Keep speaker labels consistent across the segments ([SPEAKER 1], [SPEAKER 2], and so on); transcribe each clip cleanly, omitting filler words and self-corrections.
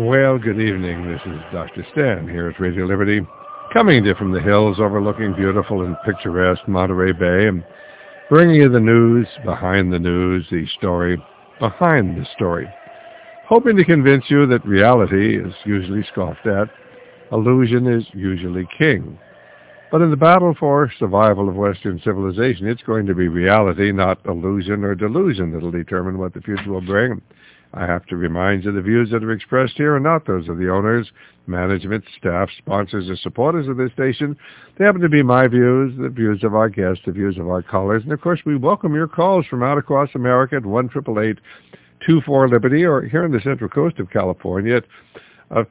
[SPEAKER 1] Well, good evening. This is Dr. Stan here at Radio Liberty, coming to you from the hills overlooking beautiful and picturesque Monterey Bay, and bringing you the news, the story behind the story, hoping to convince you that reality is usually scoffed at, illusion is usually king. But in the battle for survival of Western civilization, it's going to be reality, not illusion or delusion, that will determine what the future will bring. I have to remind you the views that are expressed here are not those of the owners, management, staff, sponsors, or supporters of this station. They happen to be my views, the views of our guests, the views of our callers. And, of course, we welcome your calls from out across America at 1-888-24-LIBERTY, or here on the Central Coast of California at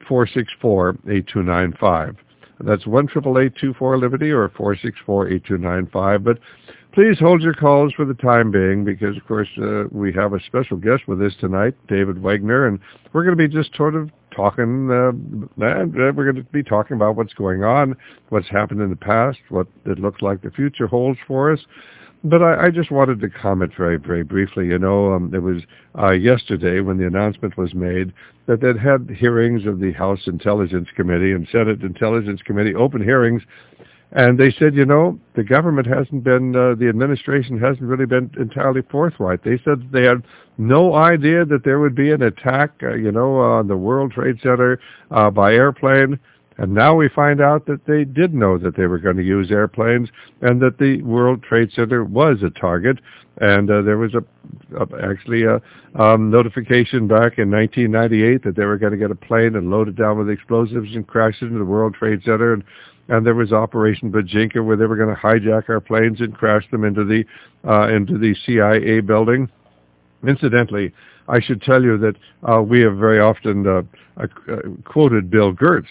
[SPEAKER 1] 464-8295. That's 1-888-24-LIBERTY or 464-8295. But please hold your calls for the time being because, of course, we have a special guest with us tonight, David Wegner, and we're going to be just sort of talking, we're going to be talking about what's going on, what's happened in the past, what it looks like the future holds for us. But I just wanted to comment very, very briefly. You know, it was yesterday when the announcement was made that they'd had hearings of the House Intelligence Committee and Senate Intelligence Committee, open hearings, and they said, you know, the government hasn't been, the administration hasn't really been entirely forthright. They said they had no idea that there would be an attack, on the World Trade Center by airplane. And now we find out that they did know that they were going to use airplanes and that the World Trade Center was a target. And there was actually a notification back in 1998 that they were going to get a plane and load it down with explosives and crash it into the World Trade Center. And there was Operation Bajinka, where they were going to hijack our planes and crash them into the CIA building. Incidentally, I should tell you that we have very often quoted Bill Gertz,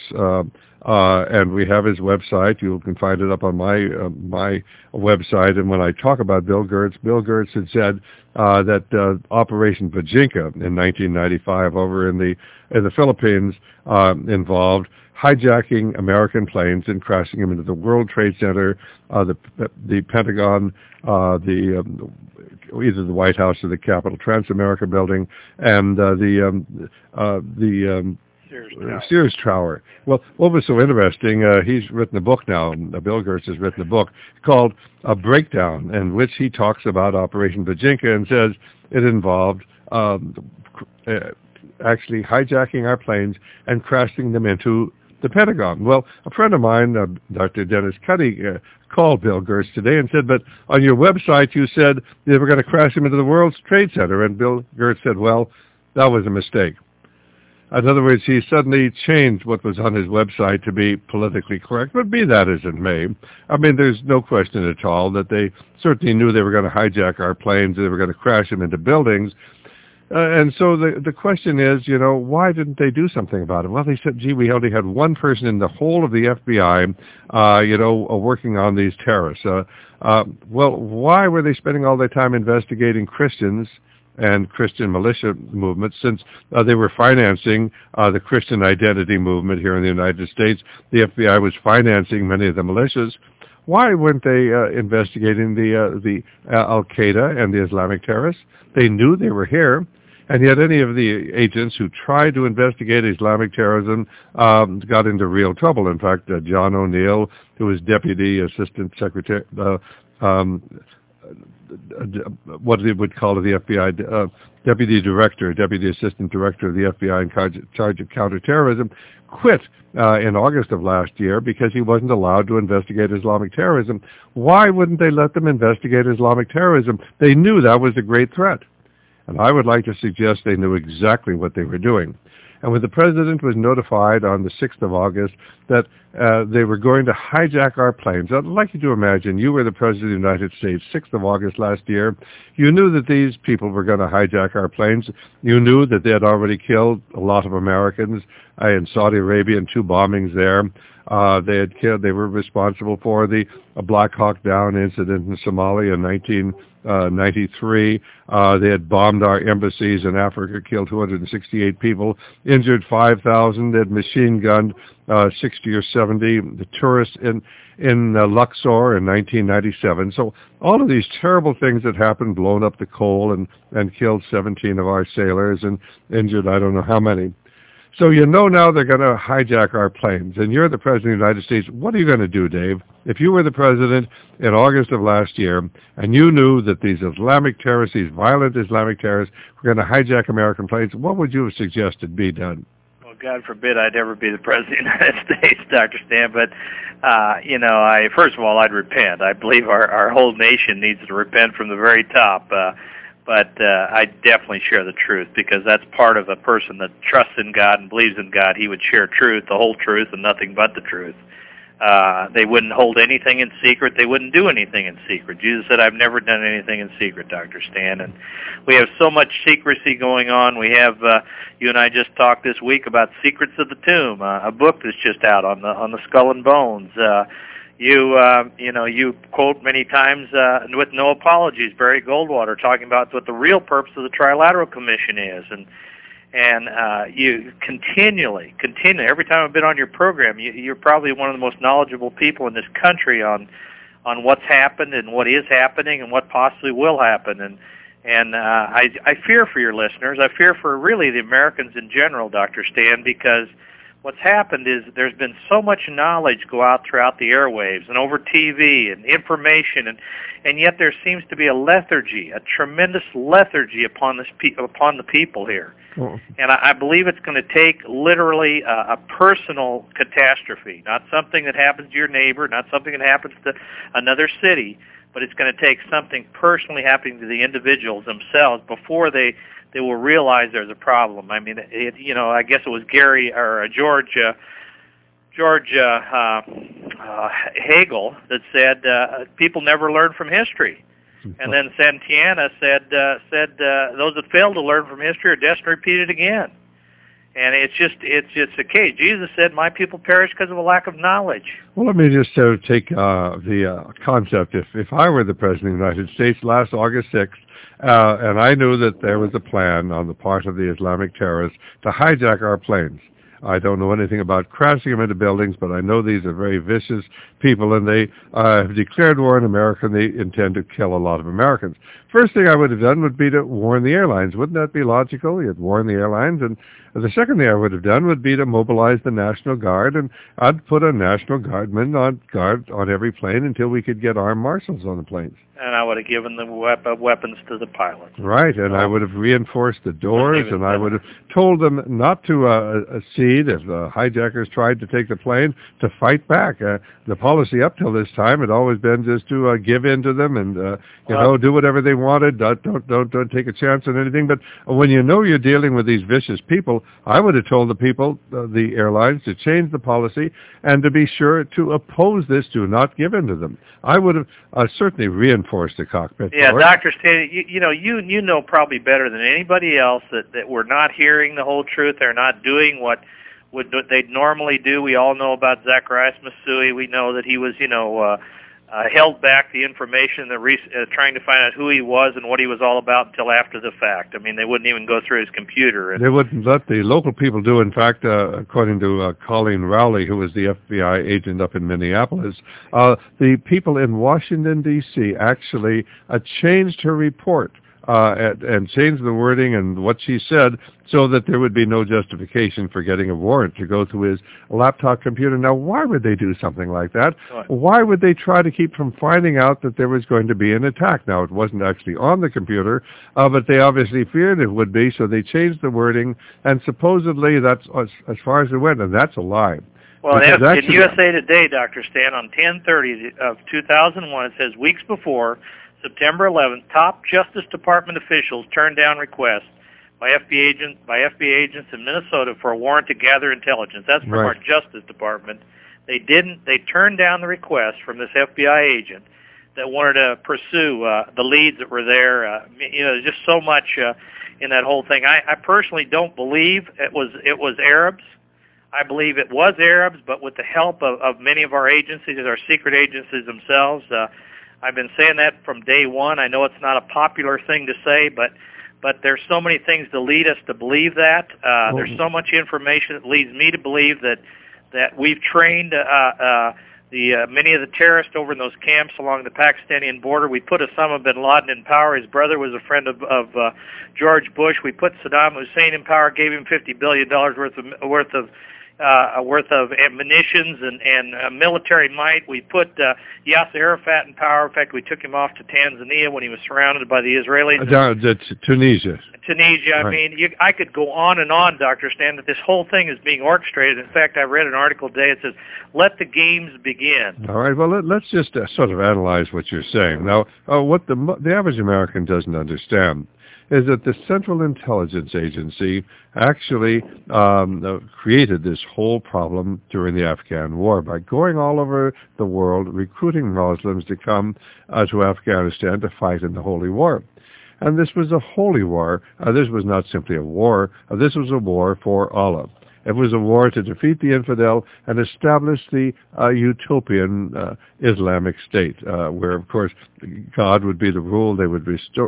[SPEAKER 1] and we have his website. You can find it up on my website. And when I talk about Bill Gertz had said that Operation Bajinka in 1995 over in the Philippines involved hijacking American planes and crashing them into the World Trade Center, the Pentagon, either the White House or the Capitol Transamerica Building, and the Sears Tower. Well, what was so interesting, he's written a book now, Bill Gertz has written a book called A Breakdown, in which he talks about Operation Bajinka and says it involved actually hijacking our planes and crashing them into the Pentagon. Well, a friend of mine, Dr. Dennis Cuddy, called Bill Gertz today and said, but on your website you said they were going to crash him into the World Trade Center. And Bill Gertz said, well, that was a mistake. In other words, he suddenly changed what was on his website to be politically correct. But be that as it may, I mean, there's no question at all that they certainly knew they were going to hijack our planes, they were going to crash them into buildings. And so the question is, why didn't they do something about it? Well, they said, gee, we only had one person in the whole of the FBI, working on these terrorists. Well, why were they spending all their time investigating Christians and Christian militia movements, since they were financing the Christian identity movement here in the United States? The FBI was financing many of the militias. Why weren't they investigating the Al-Qaeda and the Islamic terrorists? They knew they were here. And yet any of the agents who tried to investigate Islamic terrorism got into real trouble. In fact, John O'Neill, who was Deputy Assistant Secretary, what they would call the FBI, Deputy Assistant Director of the FBI in charge of counterterrorism, quit in August of last year because he wasn't allowed to investigate Islamic terrorism. Why wouldn't they let them investigate Islamic terrorism? They knew that was a great threat. And I would like to suggest they knew exactly what they were doing. And when the president was notified on the 6th of August that they were going to hijack our planes, I'd like you to imagine you were the president of the United States, 6th of August last year. You knew that these people were going to hijack our planes. You knew that they had already killed a lot of Americans in Saudi Arabia in 2 bombings there. They were responsible for the Black Hawk Down incident in Somalia in 1993. They had bombed our embassies in Africa, killed 268 people, injured 5,000. They had machine gunned 60 or 70 the tourists in Luxor in 1997. So all of these terrible things that happened, blown up the coal and killed 17 of our sailors and injured I don't know how many. So you know now they're going to hijack our planes, and you're the President of the United States. What are you going to do, Dave? If you were the President in August of last year, and you knew that these Islamic terrorists, these violent Islamic terrorists, were going to hijack American planes, what would you have suggested be done?
[SPEAKER 2] Well, God forbid I'd ever be the President of the United States, Dr. Stan, but, first of all, I'd repent. I believe our whole nation needs to repent from the very top. But I definitely share the truth, because that's part of a person that trusts in God and believes in God. He would share truth, the whole truth, and nothing but the truth. They wouldn't hold anything in secret. They wouldn't do anything in secret. Jesus said, I've never done anything in secret, Dr. Stan. And we have so much secrecy going on. We have, you and I just talked this week about Secrets of the Tomb, a book that's just out on the skull and bones. You quote many times with no apologies Barry Goldwater talking about what the real purpose of the Trilateral Commission is, and you continually, every time I've been on your program, you're probably one of the most knowledgeable people in this country on what's happened and what is happening and what possibly will happen, and I fear for your listeners. I fear for really the Americans in general, Dr. Stan, because what's happened is there's been so much knowledge go out throughout the airwaves and over TV and information, and yet there seems to be a lethargy, a tremendous lethargy upon the people here. Oh. And I believe it's going to take literally a personal catastrophe, not something that happens to your neighbor, not something that happens to another city, but it's going to take something personally happening to the individuals themselves before they will realize there's a problem. I mean, I guess it was George Hegel that said people never learn from history, and then Santayana said those that fail to learn from history are destined to repeat it again. And it's just the case. Jesus said, "My people perish because of a lack of knowledge."
[SPEAKER 1] Well, let me just take the concept. If I were the President of the United States last August 6th, and I knew that there was a plan on the part of the Islamic terrorists to hijack our planes. I don't know anything about crashing them into buildings, but I know these are very vicious people, and they have declared war on America, and they intend to kill a lot of Americans. First thing I would have done would be to warn the airlines. Wouldn't that be logical? You'd warn the airlines, and the second thing I would have done would be to mobilize the National Guard, and I'd put a National Guardman on guard on every plane until we could get armed marshals on the planes.
[SPEAKER 2] And I would have given the weapons to the pilots.
[SPEAKER 1] Right, and I would have reinforced the doors, and I would have told them not to cede if the hijackers tried to take the plane, to fight back. The policy up till this time had always been just to give in to them and do whatever they wanted. Don't take a chance on anything. But when you know you're dealing with these vicious people, I would have told the people, the airlines, to change the policy and to be sure to oppose this, to not give in to them. I would have certainly reinforced the cockpit.
[SPEAKER 2] Yeah, Dr. Stan, you know probably better than anybody else that we're not hearing the whole truth. They're not doing what they'd normally do. We all know about Zacharias Masui. We know that he was, held back the information, trying to find out who he was and what he was all about until after the fact. I mean, they wouldn't even go through his computer. They
[SPEAKER 1] wouldn't let the local people do. In fact, according to Colleen Rowley, who was the FBI agent up in Minneapolis, the people in Washington, D.C. actually changed her report and changed the wording and what she said so that there would be no justification for getting a warrant to go to his laptop computer. Now, why would they do something like that?
[SPEAKER 2] What?
[SPEAKER 1] Why would they try to keep from finding out that there was going to be an attack? Now, it wasn't actually on the computer, but they obviously feared it would be, so they changed the wording, and supposedly that's as far as it went, and that's a lie.
[SPEAKER 2] Well, in USA Today, Dr. Stan, on 10/30 of 2001, it says, weeks before, September 11th, top Justice Department officials turned down requests by FBI agents in Minnesota for a warrant to gather intelligence. That's from our Justice Department. They turned down the request from this FBI agent that wanted to pursue the leads that were there. There's just so much in that whole thing. I personally don't believe it was Arabs. I believe it was Arabs, but with the help of many of our agencies, our secret agencies themselves. I've been saying that from day one. I know it's not a popular thing to say, but there's so many things to lead us to believe that. There's so much information that leads me to believe that we've trained many of the terrorists over in those camps along the Pakistani border. We put Osama bin Laden in power. His brother was a friend of George Bush. We put Saddam Hussein in power, gave him $50 billion worth of munitions and military might. We put Yasser Arafat in power. In fact, we took him off to Tanzania when he was surrounded by the Israelis.
[SPEAKER 1] Tunisia.
[SPEAKER 2] Right. I mean, I could go on and on, Dr. Stan, that this whole thing is being orchestrated. In fact, I read an article today that says, let the games begin.
[SPEAKER 1] All right, well, let's just sort of analyze what you're saying. Now, what the average American doesn't understand is that the Central Intelligence Agency actually created this whole problem during the Afghan war by going all over the world, recruiting Muslims to come to Afghanistan to fight in the Holy War. And this was a holy war. This was not simply a war. This was a war for Allah. It was a war to defeat the infidel and establish the utopian Islamic State, where, of course, God would be the rule. They would restore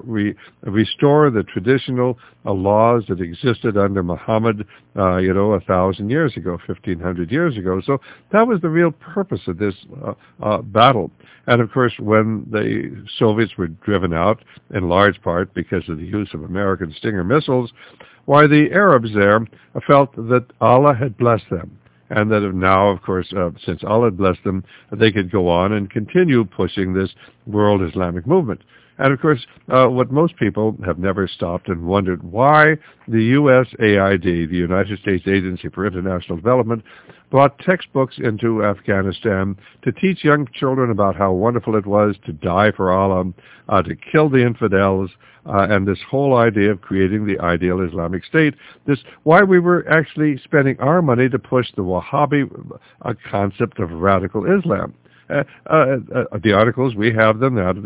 [SPEAKER 1] the traditional laws that existed under Muhammad, 1,000 years ago, 1,500 years ago. So that was the real purpose of this battle. And, of course, when the Soviets were driven out, in large part because of the use of American Stinger missiles, why the Arabs there felt that Allah had blessed them, and that now, of course, since Allah had blessed them, they could go on and continue pushing this world Islamic movement. And, of course, what most people have never stopped and wondered why the USAID, the United States Agency for International Development, brought textbooks into Afghanistan to teach young children about how wonderful it was to die for Allah, to kill the infidels, and this whole idea of creating the ideal Islamic State. Why we were actually spending our money to push the Wahhabi concept of radical Islam. The articles, we have them out of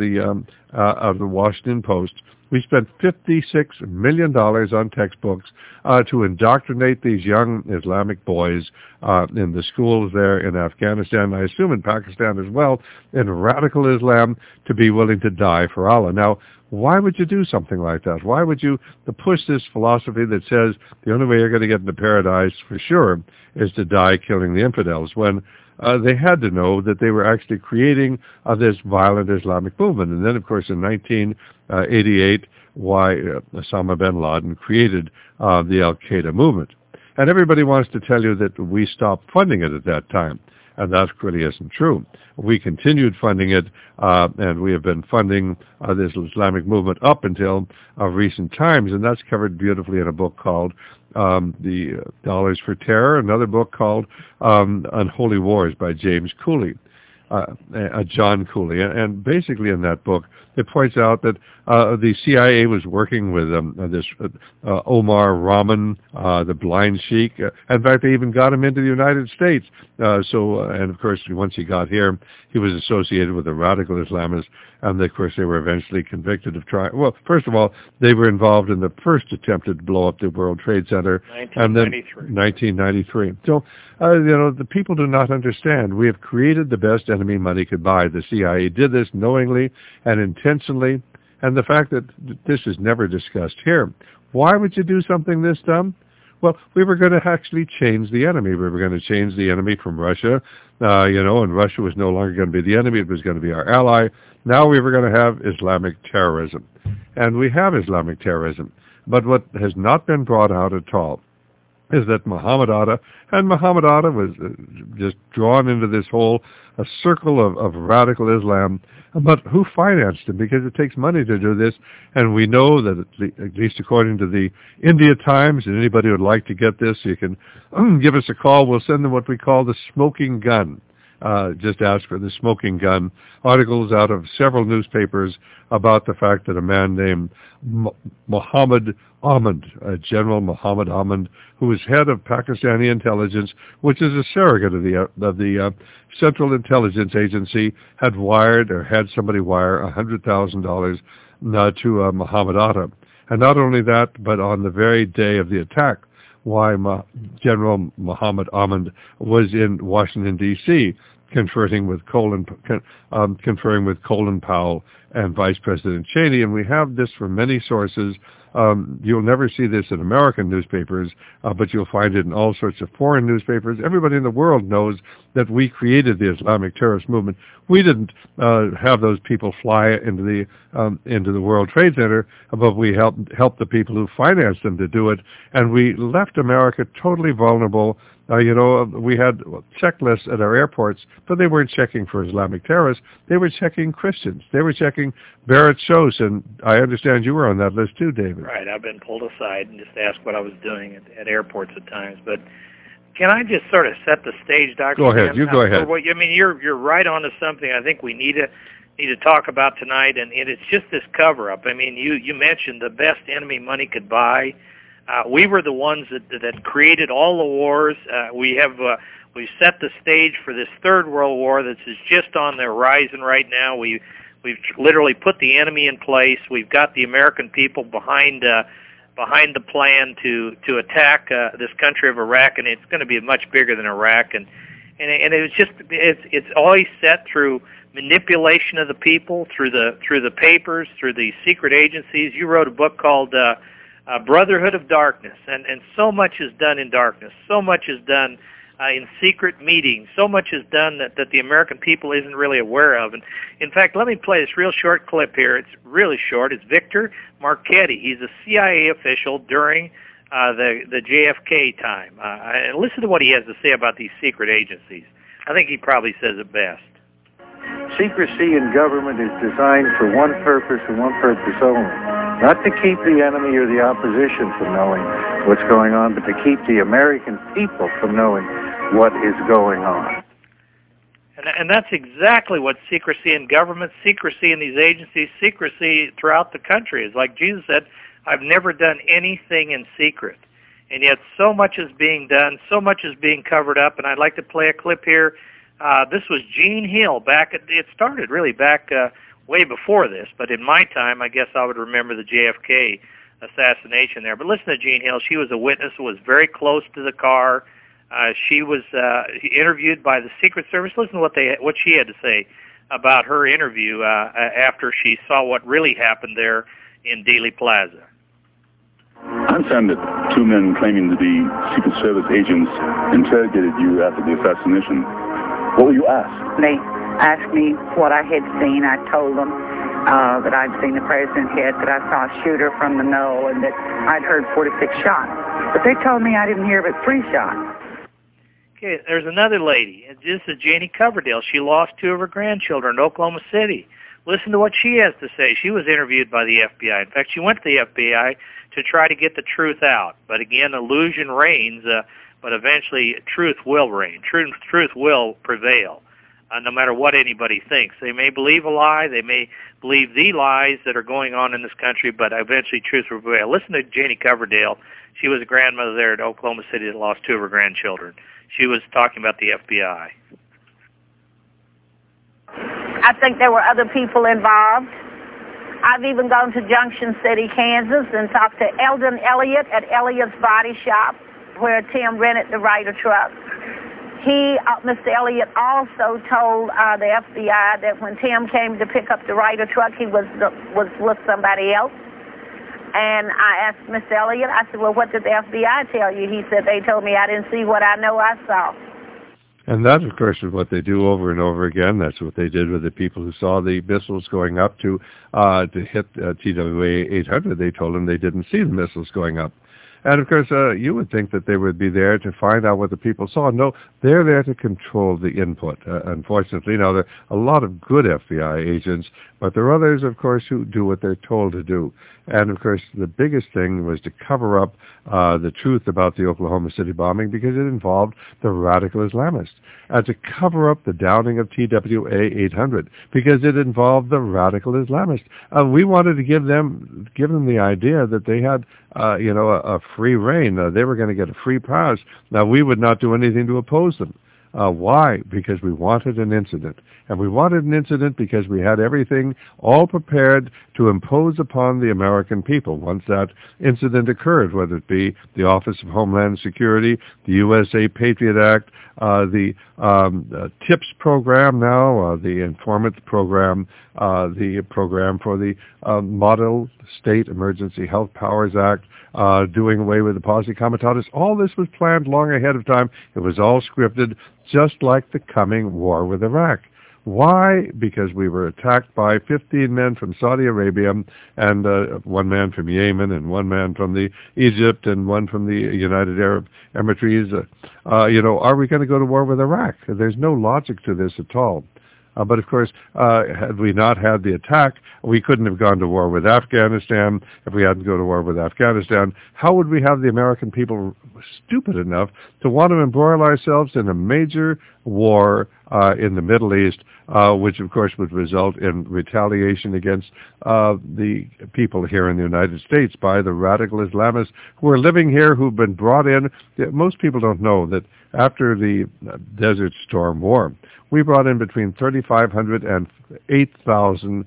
[SPEAKER 1] the Washington Post. We spent $56 million on textbooks to indoctrinate these young Islamic boys in the schools there in Afghanistan, I assume in Pakistan as well, in radical Islam, to be willing to die for Allah. Now, why would you do something like that? Why would you push this philosophy that says the only way you're going to get into paradise for sure is to die killing the infidels, when they had to know that they were actually creating this violent Islamic movement? And then, of course, in 1988, why Osama bin Laden created the Al-Qaeda movement. And everybody wants to tell you that we stopped funding it at that time. And that really isn't true. We continued funding it, and we have been funding this Islamic movement up until recent times, and that's covered beautifully in a book called The Dollars for Terror, another book called Unholy Wars by James Cooley. John Cooley. And basically in that book, it points out that the CIA was working with this Omar Rahman, the blind sheik. In fact, they even got him into the United States. And of course, once he got here, he was associated with the radical Islamists. And of course, they were eventually convicted of trying. Well, first of all, they were involved in the first attempt to blow up the World Trade Center. 1993. So, the people do not understand. We have created the best enemy money could buy. The CIA did this knowingly and intentionally. And the fact that this is never discussed here. Why would you do something this dumb? Well, we were going to actually change the enemy. We were going to change the enemy from Russia, and Russia was no longer going to be the enemy. It was going to be our ally. Now we were going to have Islamic terrorism. And we have Islamic terrorism. But what has not been brought out at all is that Muhammad Atta was just drawn into this whole circle of radical Islam. But who financed him? Because it takes money to do this, and we know that at least according to the India Times, and anybody who would like to get this, you can give us a call. We'll send them what we call the smoking gun. Just ask for the smoking gun. Articles out of several newspapers about the fact that a man named Muhammad Ahmad, General Muhammad Ahmad, who was head of Pakistani intelligence, which is a surrogate of the Central Intelligence Agency, had somebody wire $100,000 to Muhammad Atta. And not only that, but on the very day of the attack, why General Muhammad Ahmad was in Washington, D.C., conferring with Colin Powell and Vice President Cheney, and we have this from many sources. You'll never see this in American newspapers, but you'll find it in all sorts of foreign newspapers. Everybody in the world knows that we created the Islamic terrorist movement. We didn't have those people fly into the World Trade Center, but we helped the people who financed them to do it, and we left America totally vulnerable. We had checklists at our airports, but they weren't checking for Islamic terrorists. They were checking Christians. They were checking Barrett Schoss, and I understand you were on that list too, David.
[SPEAKER 2] Right. I've been pulled aside and just asked what I was doing at airports at times. But can I just sort of set the stage, Dr.
[SPEAKER 1] Go ahead. You go ahead.
[SPEAKER 2] You're right on to something I think we need to talk about tonight, and it's just this cover-up. I mean, you mentioned the best enemy money could buy. We were the ones that created all the wars. We've set the stage for this Third World War that is just on the horizon right now. We've literally put the enemy in place. We've got the American people behind the plan to attack this country of Iraq, and it's going to be much bigger than Iraq. And it's always set through manipulation of the people, through the papers, through the secret agencies. You wrote a book called Brotherhood of Darkness, and so much is done in darkness. So much is done in secret meetings. So much is done that the American people isn't really aware of. And in fact, let me play this real short clip here. It's really short. It's Victor Marchetti. He's a CIA official during the JFK time. And listen to what he has to say about these secret agencies. I think he probably says it best.
[SPEAKER 3] Secrecy in government is designed for one purpose and one purpose only. Not to keep the enemy or the opposition from knowing what's going on, but to keep the American people from knowing what is going on.
[SPEAKER 2] And that's exactly what secrecy in government, secrecy in these agencies, secrecy throughout the country is. Like Jesus said, I've never done anything in secret. And yet so much is being done, so much is being covered up, and I'd like to play a clip here. This was Gene Hill it started really back way before this, but in my time, I guess I would remember the JFK assassination there. But listen to Gene Hill. She was a witness, was very close to the car. She was interviewed by the Secret Service. Listen to what she had to say about her interview after she saw what really happened there in Dealey Plaza.
[SPEAKER 4] I understand that two men claiming to be Secret Service agents interrogated you after the assassination. What were you asked?
[SPEAKER 5] They asked me what I had seen. I told them that I'd seen the president's head, that I saw a shooter from the knoll, and that I'd heard 46 shots. But they told me I didn't hear but 3 shots.
[SPEAKER 2] Okay, there's another lady. This is Janie Coverdale. She lost 2 of her grandchildren in Oklahoma City. Listen to what she has to say. She was interviewed by the FBI. In fact, she went to the FBI to try to get the truth out. But again, illusion reigns, but eventually truth will reign. Truth will prevail, no matter what anybody thinks. They may believe a lie. They may believe the lies that are going on in this country, but eventually truth will prevail. Listen to Janie Coverdale. She was a grandmother there at Oklahoma City that lost 2 of her grandchildren. She was talking about the FBI.
[SPEAKER 5] I think there were other people involved. I've even gone to Junction City, Kansas, and talked to Eldon Elliott at Elliott's Body Shop, where Tim rented the Ryder truck. Mr. Elliott also told the FBI that when Tim came to pick up the Ryder truck, he was with somebody else. And I asked Mr. Elliott, I said, well, what did the FBI tell you? He said, they told me I didn't see what I know I saw.
[SPEAKER 1] And that, of course, is what they do over and over again. That's what they did with the people who saw the missiles going up to hit TWA 800. They told them they didn't see the missiles going up. And, of course, you would think that they would be there to find out what the people saw. No, they're there to control the input, unfortunately. Now, there are a lot of good FBI agents, but there are others, of course, who do what they're told to do. And, of course, the biggest thing was to cover up the truth about the Oklahoma City bombing because it involved the radical Islamists, and to cover up the downing of TWA 800 because it involved the radical Islamists. We wanted to give them the idea that they had, a free reign. They were going to get a free pass. Now, we would not do anything to oppose them. Why? Because we wanted an incident. And we wanted an incident because we had everything all prepared to impose upon the American people once that incident occurred, whether it be the Office of Homeland Security, the USA Patriot Act, the TIPS program now, the Informant program, the program for the Model State Emergency Health Powers Act, doing away with the Posse Comitatus. All this was planned long ahead of time. It was all scripted, just like the coming war with Iraq. Why? Because we were attacked by 15 men from Saudi Arabia, and one man from Yemen, and one man from Egypt, and one from the United Arab Emirates. Are we going to go to war with Iraq? There's no logic to this at all. But of course, had we not had the attack, we couldn't have gone to war with Afghanistan. If we hadn't gone to war with Afghanistan, how would we have the American people stupid enough to want to embroil ourselves in a major war in the Middle East, which of course would result in retaliation against the people here in the United States by the radical Islamists who are living here, who've been brought in. Most people don't know that after the Desert Storm War, we brought in between 3,500 and 8,000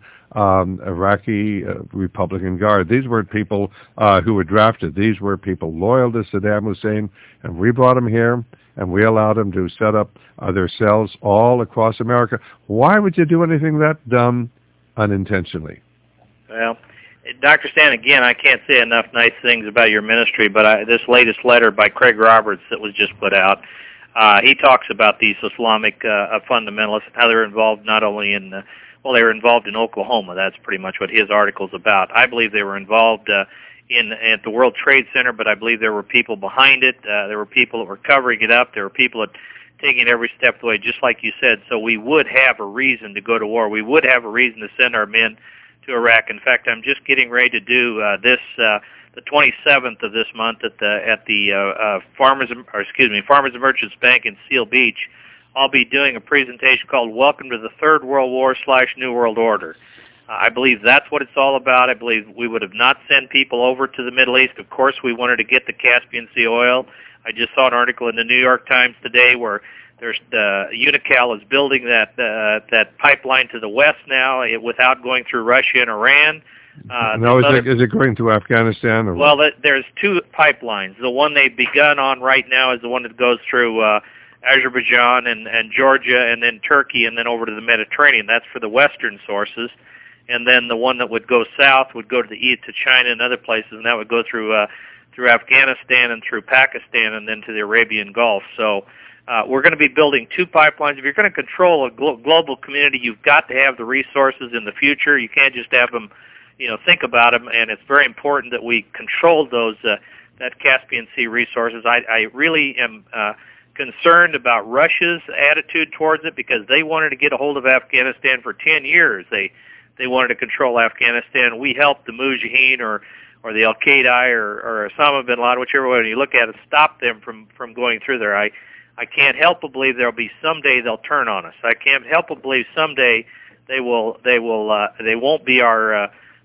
[SPEAKER 1] Iraqi Republican Guard. These weren't people who were drafted. These were people loyal to Saddam Hussein, and we brought them here, and we allowed them to set up their cells all across America. Why would you do anything that dumb unintentionally?
[SPEAKER 2] Well, Dr. Stan, again, I can't say enough nice things about your ministry, but this latest letter by Craig Roberts that was just put out, he talks about these Islamic fundamentalists and how they're involved not only in, they were involved in Oklahoma. That's pretty much what his article's about. I believe they were involved at the World Trade Center, but I believe there were people behind it. There were people that were covering it up. There were people that taking every step of the way, just like you said. So we would have a reason to go to war. We would have a reason to send our men to Iraq. In fact, I'm just getting ready to do the 27th of this month at the Farmers and Merchants Bank in Seal Beach. I'll be doing a presentation called "Welcome to the Third World War / New World Order." I believe that's what it's all about. I believe we would have not sent people over to the Middle East. Of course, we wanted to get the Caspian Sea oil. I just saw an article in the New York Times today where Unocal is building that pipeline to the west now without going through Russia and Iran.
[SPEAKER 1] Now, is it going to Afghanistan? Or
[SPEAKER 2] well, there's two pipelines. The one they've begun on right now is the one that goes through Azerbaijan and Georgia and then Turkey and then over to the Mediterranean. That's for the western sources. And then the one that would go south would go to the east, to China and other places, and that would go through Afghanistan and through Pakistan and then to the Arabian Gulf. So we're going to be building two pipelines. If you're going to control a global community, you've got to have the resources in the future. You can't just have them, think about them, and it's very important that we control those that Caspian Sea resources. I really am concerned about Russia's attitude towards it because they wanted to get a hold of Afghanistan for 10 years. They wanted to control Afghanistan. We helped the Mujahideen or the Al-Qaeda or Osama bin Laden, whichever one you look at it, stop them from going through there. I can't help but believe there'll be someday they'll turn on us. I can't help but believe someday they won't be our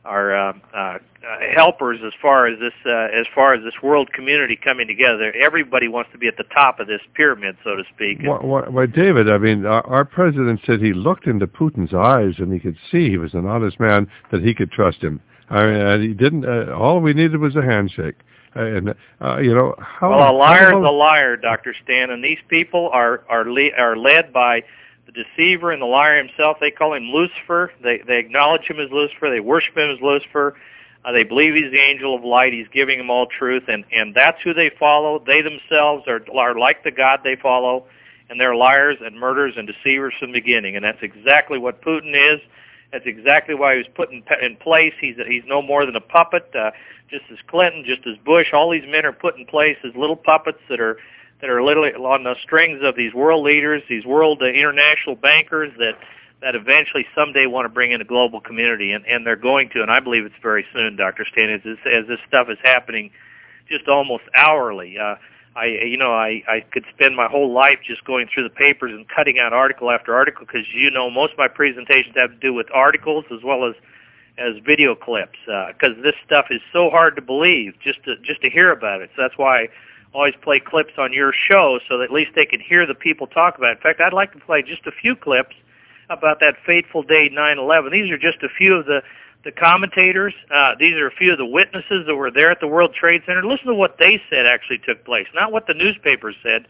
[SPEAKER 2] helpers as far as this world community coming together. Everybody wants to be at the top of this pyramid, so to speak.
[SPEAKER 1] Well, David, I mean, our president said he looked into Putin's eyes and he could see he was an honest man, that he could trust him. I mean, he didn't. All we needed was a handshake. And how?
[SPEAKER 2] Well, a liar is a liar, Dr. Stan, and these people are led by the deceiver and the liar himself. They call him Lucifer. They acknowledge him as Lucifer. They worship him as Lucifer. They believe he's the angel of light. He's giving them all truth, and that's who they follow. They themselves are like the God they follow, and they're liars and murderers and deceivers from the beginning. And that's exactly what Putin is. That's exactly why he was put in place. He's no more than a puppet, just as Clinton, just as Bush. All these men are put in place as little puppets that are literally on the strings of these world leaders, these world international bankers that eventually someday want to bring in a global community, and they're going to, and I believe it's very soon, Dr. Stan, as this stuff is happening just almost hourly. I could spend my whole life just going through the papers and cutting out article after article because, most of my presentations have to do with articles as well as video clips because this stuff is so hard to believe just to hear about it. So that's why I always play clips on your show so that at least they can hear the people talk about it. In fact, I'd like to play just a few clips about that fateful day, 9/11. These are just a few of the commentators. These are a few of the witnesses that were there at the World Trade Center. Listen to what they said actually took place, not what the newspapers said.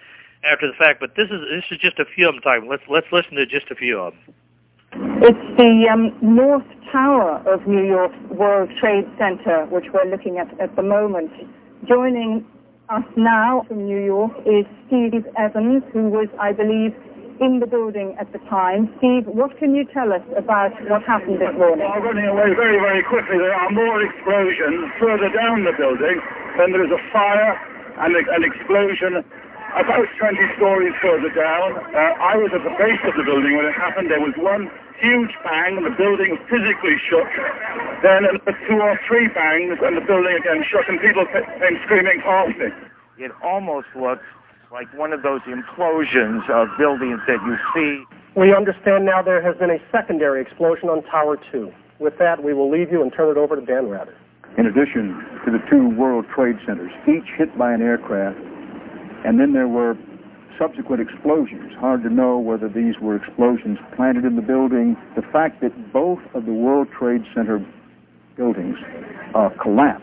[SPEAKER 2] after the fact. But this is just a few of them talking. Let's listen to just a few of them.
[SPEAKER 6] It's the North Tower of New York's World Trade Center, which we're looking at the moment. Joining us now from New York is Steve Evans, who was, I believe, in the building at the time. Steve, what can you tell us about what happened this morning?
[SPEAKER 4] Well, running away very, very quickly. There are more explosions further down the building. Then there is a fire and an explosion about 20 stories further down. I was at the base of the building when it happened. There was one huge bang and the building physically shook. Then 2 or 3 bangs and the building again shook and people came screaming past me.
[SPEAKER 7] It almost looks like one of those implosions of buildings that you see.
[SPEAKER 8] We understand now there has been a secondary explosion on Tower 2. With that, we will leave you and turn it over to Dan Rather.
[SPEAKER 9] In addition to the 2 World Trade Centers, each hit by an aircraft, and then there were subsequent explosions. Hard to know whether these were explosions planted in the building. The fact that both of the World Trade Center buildings collapsed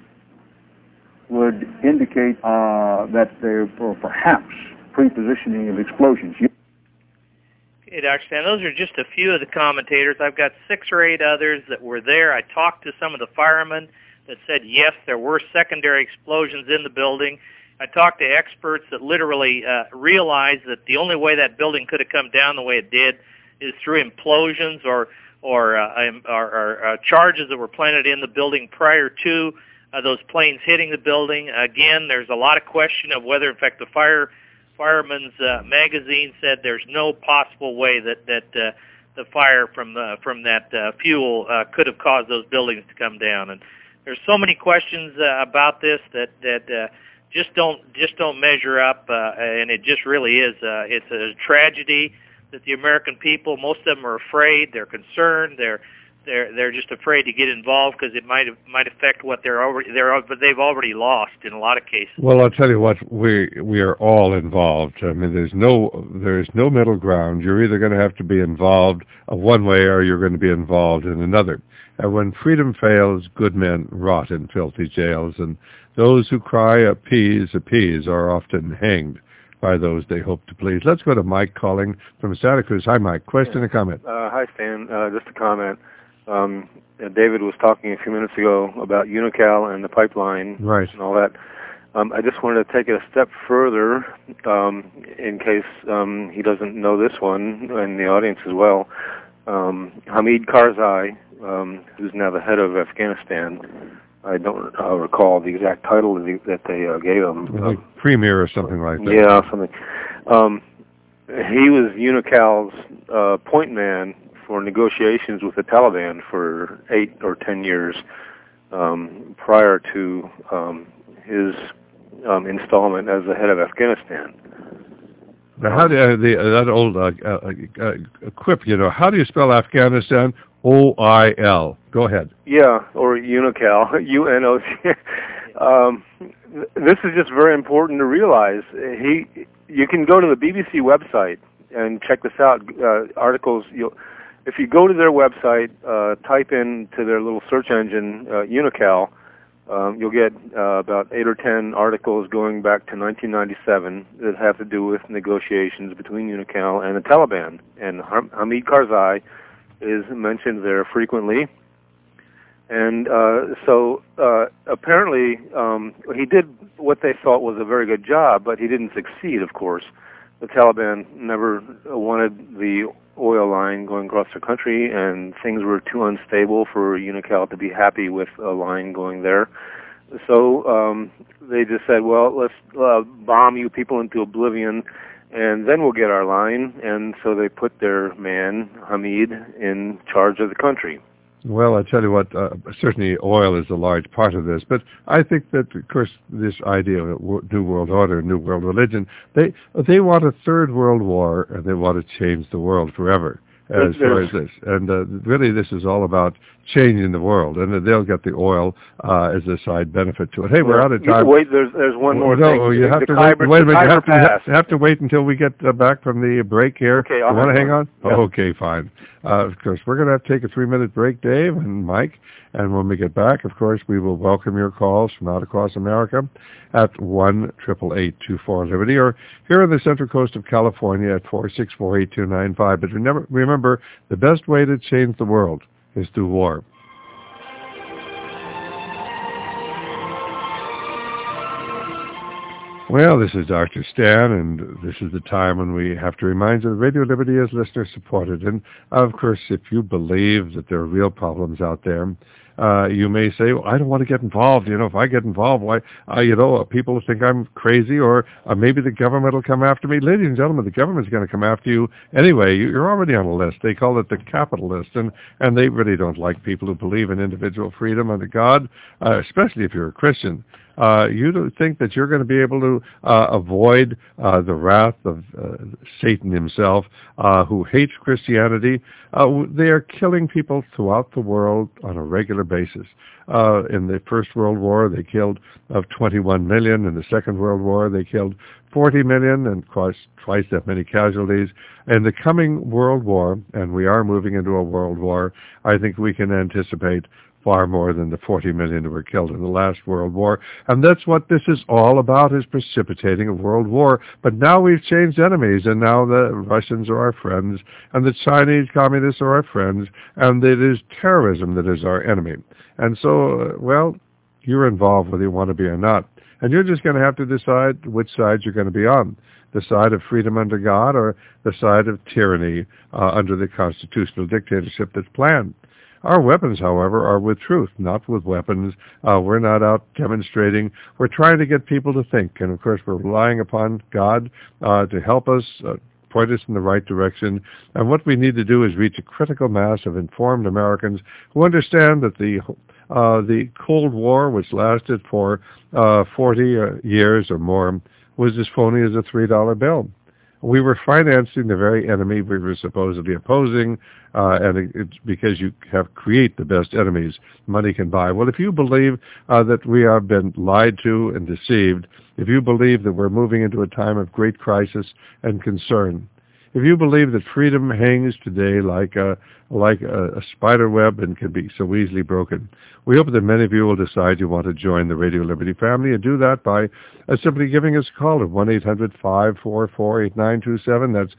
[SPEAKER 9] would indicate that there were perhaps pre-positioning of explosions.
[SPEAKER 2] Okay, Dr. Stan, those are just a few of the commentators. I've got 6 or 8 others that were there. I talked to some of the firemen that said, yes, there were secondary explosions in the building. I talked to experts that literally realized that the only way that building could have come down the way it did is through implosions or charges that were planted in the building prior to those planes hitting the building. Again, there's a lot of question of whether, in fact, the Fireman's Magazine said there's no possible way that the fire from that fuel could have caused those buildings to come down. And there's so many questions about this that just don't measure up, and it just really is. It's a tragedy that the American people, most of them are afraid. They're concerned. They're just afraid to get involved because it might affect what but they've already lost in a lot of cases.
[SPEAKER 1] Well, I'll tell you what, we are all involved. I mean, there's no middle ground. You're either going to have to be involved one way or you're going to be involved in another. And when freedom fails, good men rot in filthy jails, and those who cry appease are often hanged by those they hope to please. Let's go to Mike calling from Santa Cruz. Hi, Mike. Question or comment?
[SPEAKER 10] Hi, Stan. Just a comment. David was talking a few minutes ago about Unocal and the pipeline and all that. I just wanted to take it a step further in case he doesn't know this one, and the audience as well. Hamid Karzai, who's now the head of Afghanistan, I don't recall the exact title that they gave him.
[SPEAKER 1] Premier or something like that.
[SPEAKER 10] Yeah, something. He was Unocal's point man for negotiations with the Taliban for 8 or 10 years prior to his installment as the head of Afghanistan.
[SPEAKER 1] Now, how do that old quip? How do you spell Afghanistan? OIL. Go ahead.
[SPEAKER 10] Yeah, or Unocal, UNOC. This is just very important to realize. You can go to the BBC website and check this out. Articles. If you go to their website, type into their little search engine Unocal, you'll get about 8 or 10 articles going back to 1997 that have to do with negotiations between Unocal and the Taliban. And Hamid Karzai is mentioned there frequently. And so apparently he did what they thought was a very good job, but he didn't succeed, of course. The Taliban never wanted the oil line going across the country, and things were too unstable for Unocal to be happy with a line going there. So they just said, well, let's bomb you people into oblivion, and then we'll get our line. And so they put their man, Hamid, in charge of the country.
[SPEAKER 1] Well, I tell you what, certainly oil is a large part of this, but I think that, of course, this idea of a new world order, new world religion, they want a third world war, and they want to change the world forever. as far as this. And really, this is all about changing the world, and they'll get the oil as a side benefit to it. Hey, we're out of time.
[SPEAKER 10] Wait, there's one more thing.
[SPEAKER 1] No, you have to wait a minute. You have to wait until we get back from the break here.
[SPEAKER 10] Okay,
[SPEAKER 1] you want to hang on?
[SPEAKER 10] Yeah.
[SPEAKER 1] Okay, fine. Of course, we're going to have to take a 3-minute break, Dave and Mike. And when we get back, of course, we will welcome your calls from out across America at 1-888-24-LIBERTY, or here on the Central Coast of California at 464-8295. But remember, the best way to change the world is through war. Well, this is Dr. Stan, and this is the time when we have to remind you that Radio Liberty is listener-supported. And, of course, if you believe that there are real problems out there, you may say, well, I don't want to get involved. If I get involved, why, people think I'm crazy, or maybe the government will come after me. Ladies and gentlemen, the government's going to come after you anyway. You're already on a list. They call it the capitalist, and they really don't like people who believe in individual freedom under God, especially if you're a Christian. You don't think that you're going to be able to avoid the wrath of Satan himself, who hates Christianity. They are killing people throughout the world on a regular basis. In the First World War, they killed 21 million. In the Second World War, they killed 40 million, and twice that many casualties. In the coming World War, and we are moving into a World War, I think we can anticipate far more than the 40 million who were killed in the last World War. And that's what this is all about, is precipitating a world war. But now we've changed enemies, and now the Russians are our friends, and the Chinese communists are our friends, and it is terrorism that is our enemy. And so, you're involved whether you want to be or not. And you're just going to have to decide which side you're going to be on, the side of freedom under God or the side of tyranny under the constitutional dictatorship that's planned. Our weapons, however, are with truth, not with weapons. We're not out demonstrating. We're trying to get people to think. And, of course, we're relying upon God to help us, point us in the right direction. And what we need to do is reach a critical mass of informed Americans who understand that the Cold War, which lasted for 40 years or more, was as phony as a $3 bill. We were financing the very enemy we were supposedly opposing, and it's because you create the best enemies money can buy. Well, if you believe that we have been lied to and deceived, if you believe that we're moving into a time of great crisis and concern, if you believe that freedom hangs today like a spider web and can be so easily broken, we hope that many of you will decide you want to join the Radio Liberty family, and do that by simply giving us a call at 1-800-544-8927. That's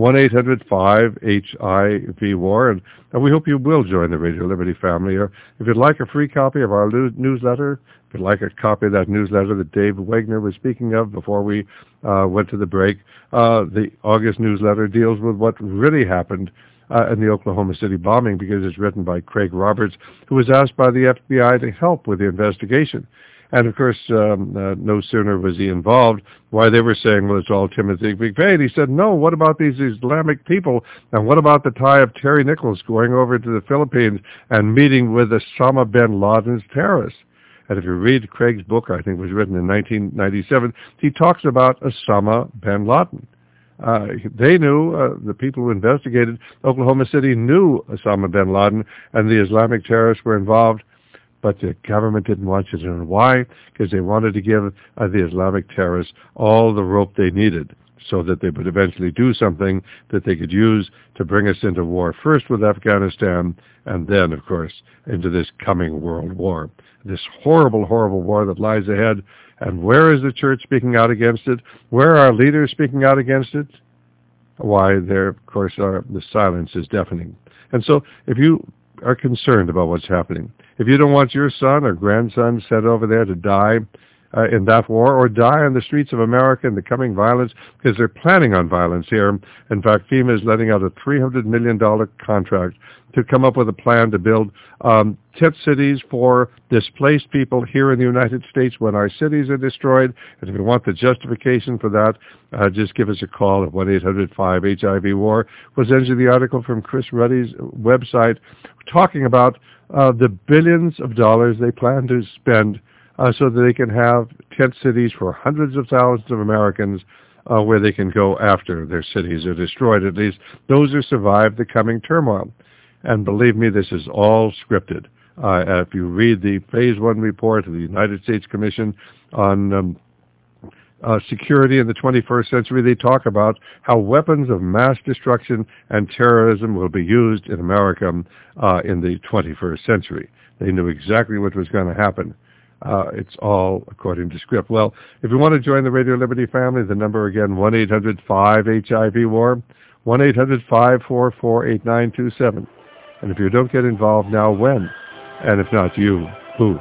[SPEAKER 1] 1-800-5HIV-WAR. And we hope you will join the Radio Liberty family. Or if you'd like a free copy of our newsletter, if you'd like a copy of that newsletter that Dave Wagner was speaking of before we went to the break, the August newsletter deals with what really happened in the Oklahoma City bombing, because it's written by Craig Roberts, who was asked by the FBI to help with the investigation. And, of course, no sooner was he involved, why they were saying, well, it's all Timothy McVeigh. He said, no, what about these Islamic people? And what about the tie of Terry Nichols going over to the Philippines and meeting with Osama bin Laden's terrorists? And if you read Craig's book, I think it was written in 1997, he talks about Osama bin Laden. They knew, the people who investigated Oklahoma City knew Osama bin Laden and the Islamic terrorists were involved, but the government didn't want you to know why, because they wanted to give the Islamic terrorists all the rope they needed so that they would eventually do something that they could use to bring us into war, first with Afghanistan, and then, of course, into this coming world war. This horrible, horrible war that lies ahead. And where is the church speaking out against it? Where are our leaders speaking out against it? Why, there, of course, the silence is deafening. And so if you are concerned about what's happening, if you don't want your son or grandson sent over there to die in that war, or die on the streets of America in the coming violence, because they're planning on violence here. In fact, FEMA is letting out a $300 million contract to come up with a plan to build tent cities for displaced people here in the United States when our cities are destroyed. And if you want the justification for that, just give us a call at 1-800-5HIV-WAR. We'll send you the article from Chris Ruddy's website talking about the billions of dollars they plan to spend so that they can have tent cities for hundreds of thousands of Americans where they can go after their cities are destroyed. At least those who survive the coming turmoil. And believe me, this is all scripted. If you read the Phase 1 report of the United States Commission on Security in the 21st Century, they talk about how weapons of mass destruction and terrorism will be used in America in the 21st century. They knew exactly what was going to happen. It's all according to script. Well, if you want to join the Radio Liberty family, the number again, 1-800-5-HIV-WAR, 1-800-544-8927. And if you don't get involved now, when? And if not you, who?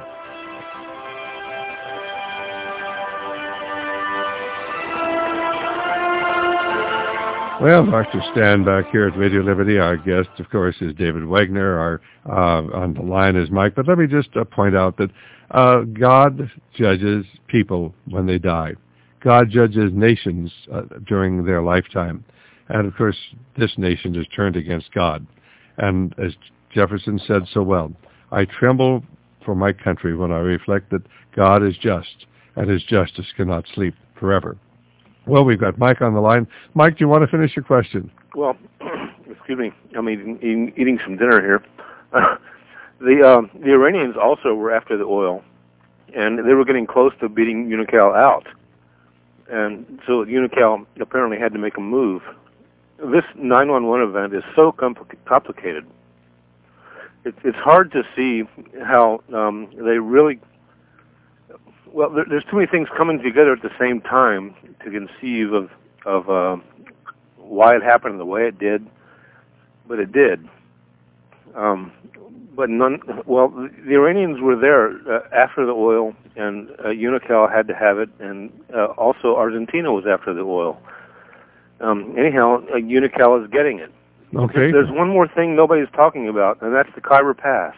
[SPEAKER 1] Well, Dr. Stan back here at Radio Liberty. Our guest, of course, is David Wagner. On the line is Mike. But let me just point out that God judges people when they die. God judges nations during their lifetime. And, of course, this nation is turned against God. And as Jefferson said so well, I tremble for my country when I reflect that God is just, and his justice cannot sleep forever. Well, we've got Mike on the line. Mike, do you want to finish your question?
[SPEAKER 10] Well, excuse me, I'm eating some dinner here. The Iranians also were after the oil, and they were getting close to beating Unocal out. And so Unocal apparently had to make a move. This 9/11 event is so complicated. It's hard to see how they really... Well, there's too many things coming together at the same time to conceive of why it happened the way it did, but it did. But the Iranians were there after the oil, and Unocal had to have it, and also Argentina was after the oil. Anyhow, Unocal is getting it.
[SPEAKER 1] Okay.
[SPEAKER 10] There's one more thing nobody's talking about, and that's the Khyber Pass.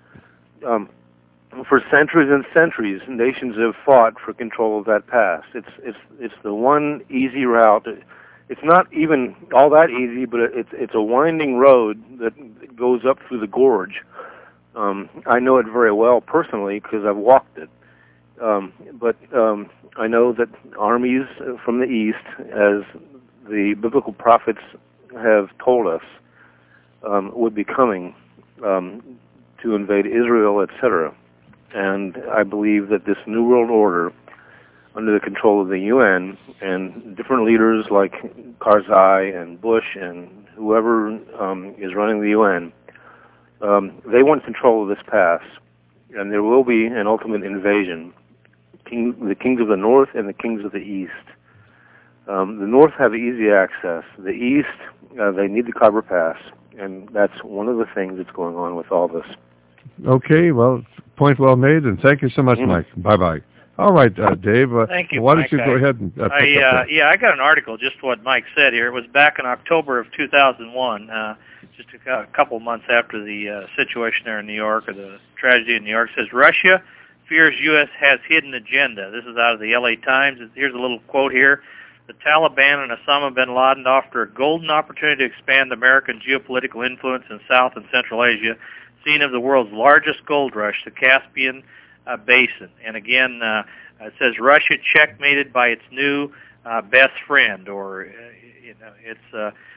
[SPEAKER 10] For centuries and centuries, nations have fought for control of that pass. It's the one easy route. It's not even all that easy, but it's a winding road that goes up through the gorge. I know it very well personally because I've walked it. But I know that armies from the east, as the biblical prophets have told us, would be coming to invade Israel, etc. And I believe that this New World Order, under the control of the UN and different leaders like Karzai and Bush and whoever is running the UN, they want control of this pass, and there will be an ultimate invasion. The kings of the north and the kings of the east. The north have easy access. The east, they need the Khyber Pass, and that's one of the things that's going on with all this.
[SPEAKER 1] Okay, well, point well made, and thank you so much, Mike. Bye-bye. All right, Dave.
[SPEAKER 2] Thank you,
[SPEAKER 1] why
[SPEAKER 2] Mike.
[SPEAKER 1] don't you go ahead and pick up that?
[SPEAKER 2] I got an article, just what Mike said here. It was back in October of 2001, just a couple months after the situation there in New York, or the tragedy in New York. It says, Russia fears U.S. has hidden agenda. This is out of the L.A. Times. Here's a little quote here. The Taliban and Osama bin Laden offer a golden opportunity to expand American geopolitical influence in South and Central Asia, scene of the world's largest gold rush, the Caspian Basin. And again, it says Russia checkmated by its new best friend, or its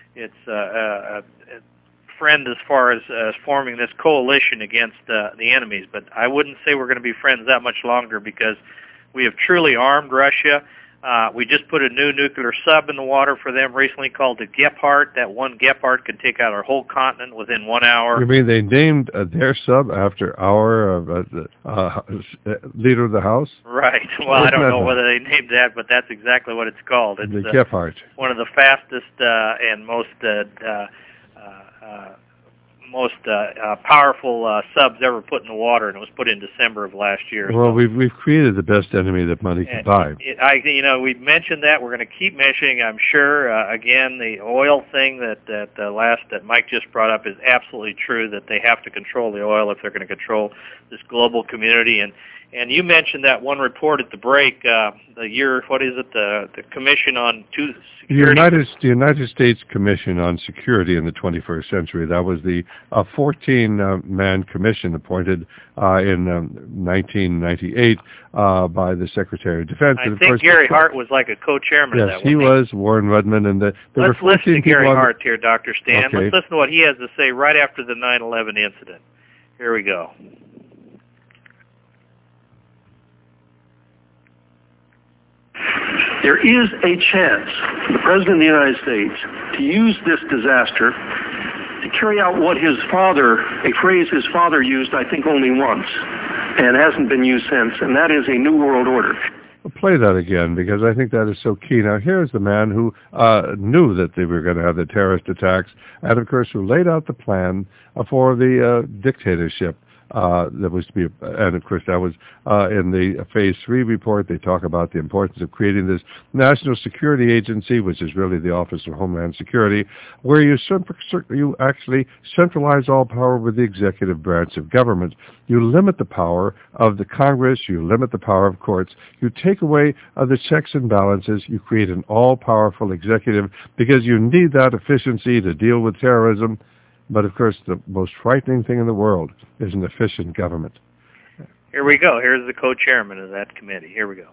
[SPEAKER 2] friend as far as forming this coalition against the enemies. But I wouldn't say we're going to be friends that much longer, because we have truly armed Russia. We just put a new nuclear sub in the water for them recently called the Gephardt. That one Gephardt could take out our whole continent within 1 hour.
[SPEAKER 1] You mean they named their sub after our leader of the House?
[SPEAKER 2] Right. Well, I don't know whether they named that, but that's exactly what it's called. It's
[SPEAKER 1] the Gephardt.
[SPEAKER 2] One of the fastest and most powerful subs ever put in the water, and it was put in December of last year.
[SPEAKER 1] Well, so we've created the best enemy that money can buy.
[SPEAKER 2] We've mentioned that. We're going to keep mentioning, I'm sure. Again, the oil thing that Mike just brought up is absolutely true, that they have to control the oil if they're going to control this global community. And you mentioned that one report at the break, the Commission on Security.
[SPEAKER 1] The United States Commission on Security in the 21st Century. That was the a 14-man commission appointed in 1998 by the Secretary of Defense.
[SPEAKER 2] I think Gary Hart was like a co-chairman of that one.
[SPEAKER 1] Yes, he was, Warren Rudman, and there were 14
[SPEAKER 2] listen to Gary
[SPEAKER 1] people
[SPEAKER 2] Hart here, Dr. Stan.
[SPEAKER 1] Okay.
[SPEAKER 2] Let's listen to what he has to say right after the 9/11 incident. Here we go.
[SPEAKER 11] There is a chance for the President of the United States to use this disaster to carry out what his father, a phrase his father used, I think, only once, and hasn't been used since, and that is a New World Order.
[SPEAKER 1] We'll play that again because I think that is so key. Now, here's the man who knew that they were going to have the terrorist attacks and, of course, who laid out the plan for the dictatorship. That was to be, and of course that was in the Phase 3 report. They talk about the importance of creating this National Security Agency, which is really the Office of Homeland Security, where you actually centralize all power with the executive branch of government. You limit the power of the Congress. You limit the power of courts. You take away the checks and balances. You create an all-powerful executive because you need that efficiency to deal with terrorism. But, of course, the most frightening thing in the world is an efficient government.
[SPEAKER 2] Here we go. Here's the co-chairman of that committee. Here we go.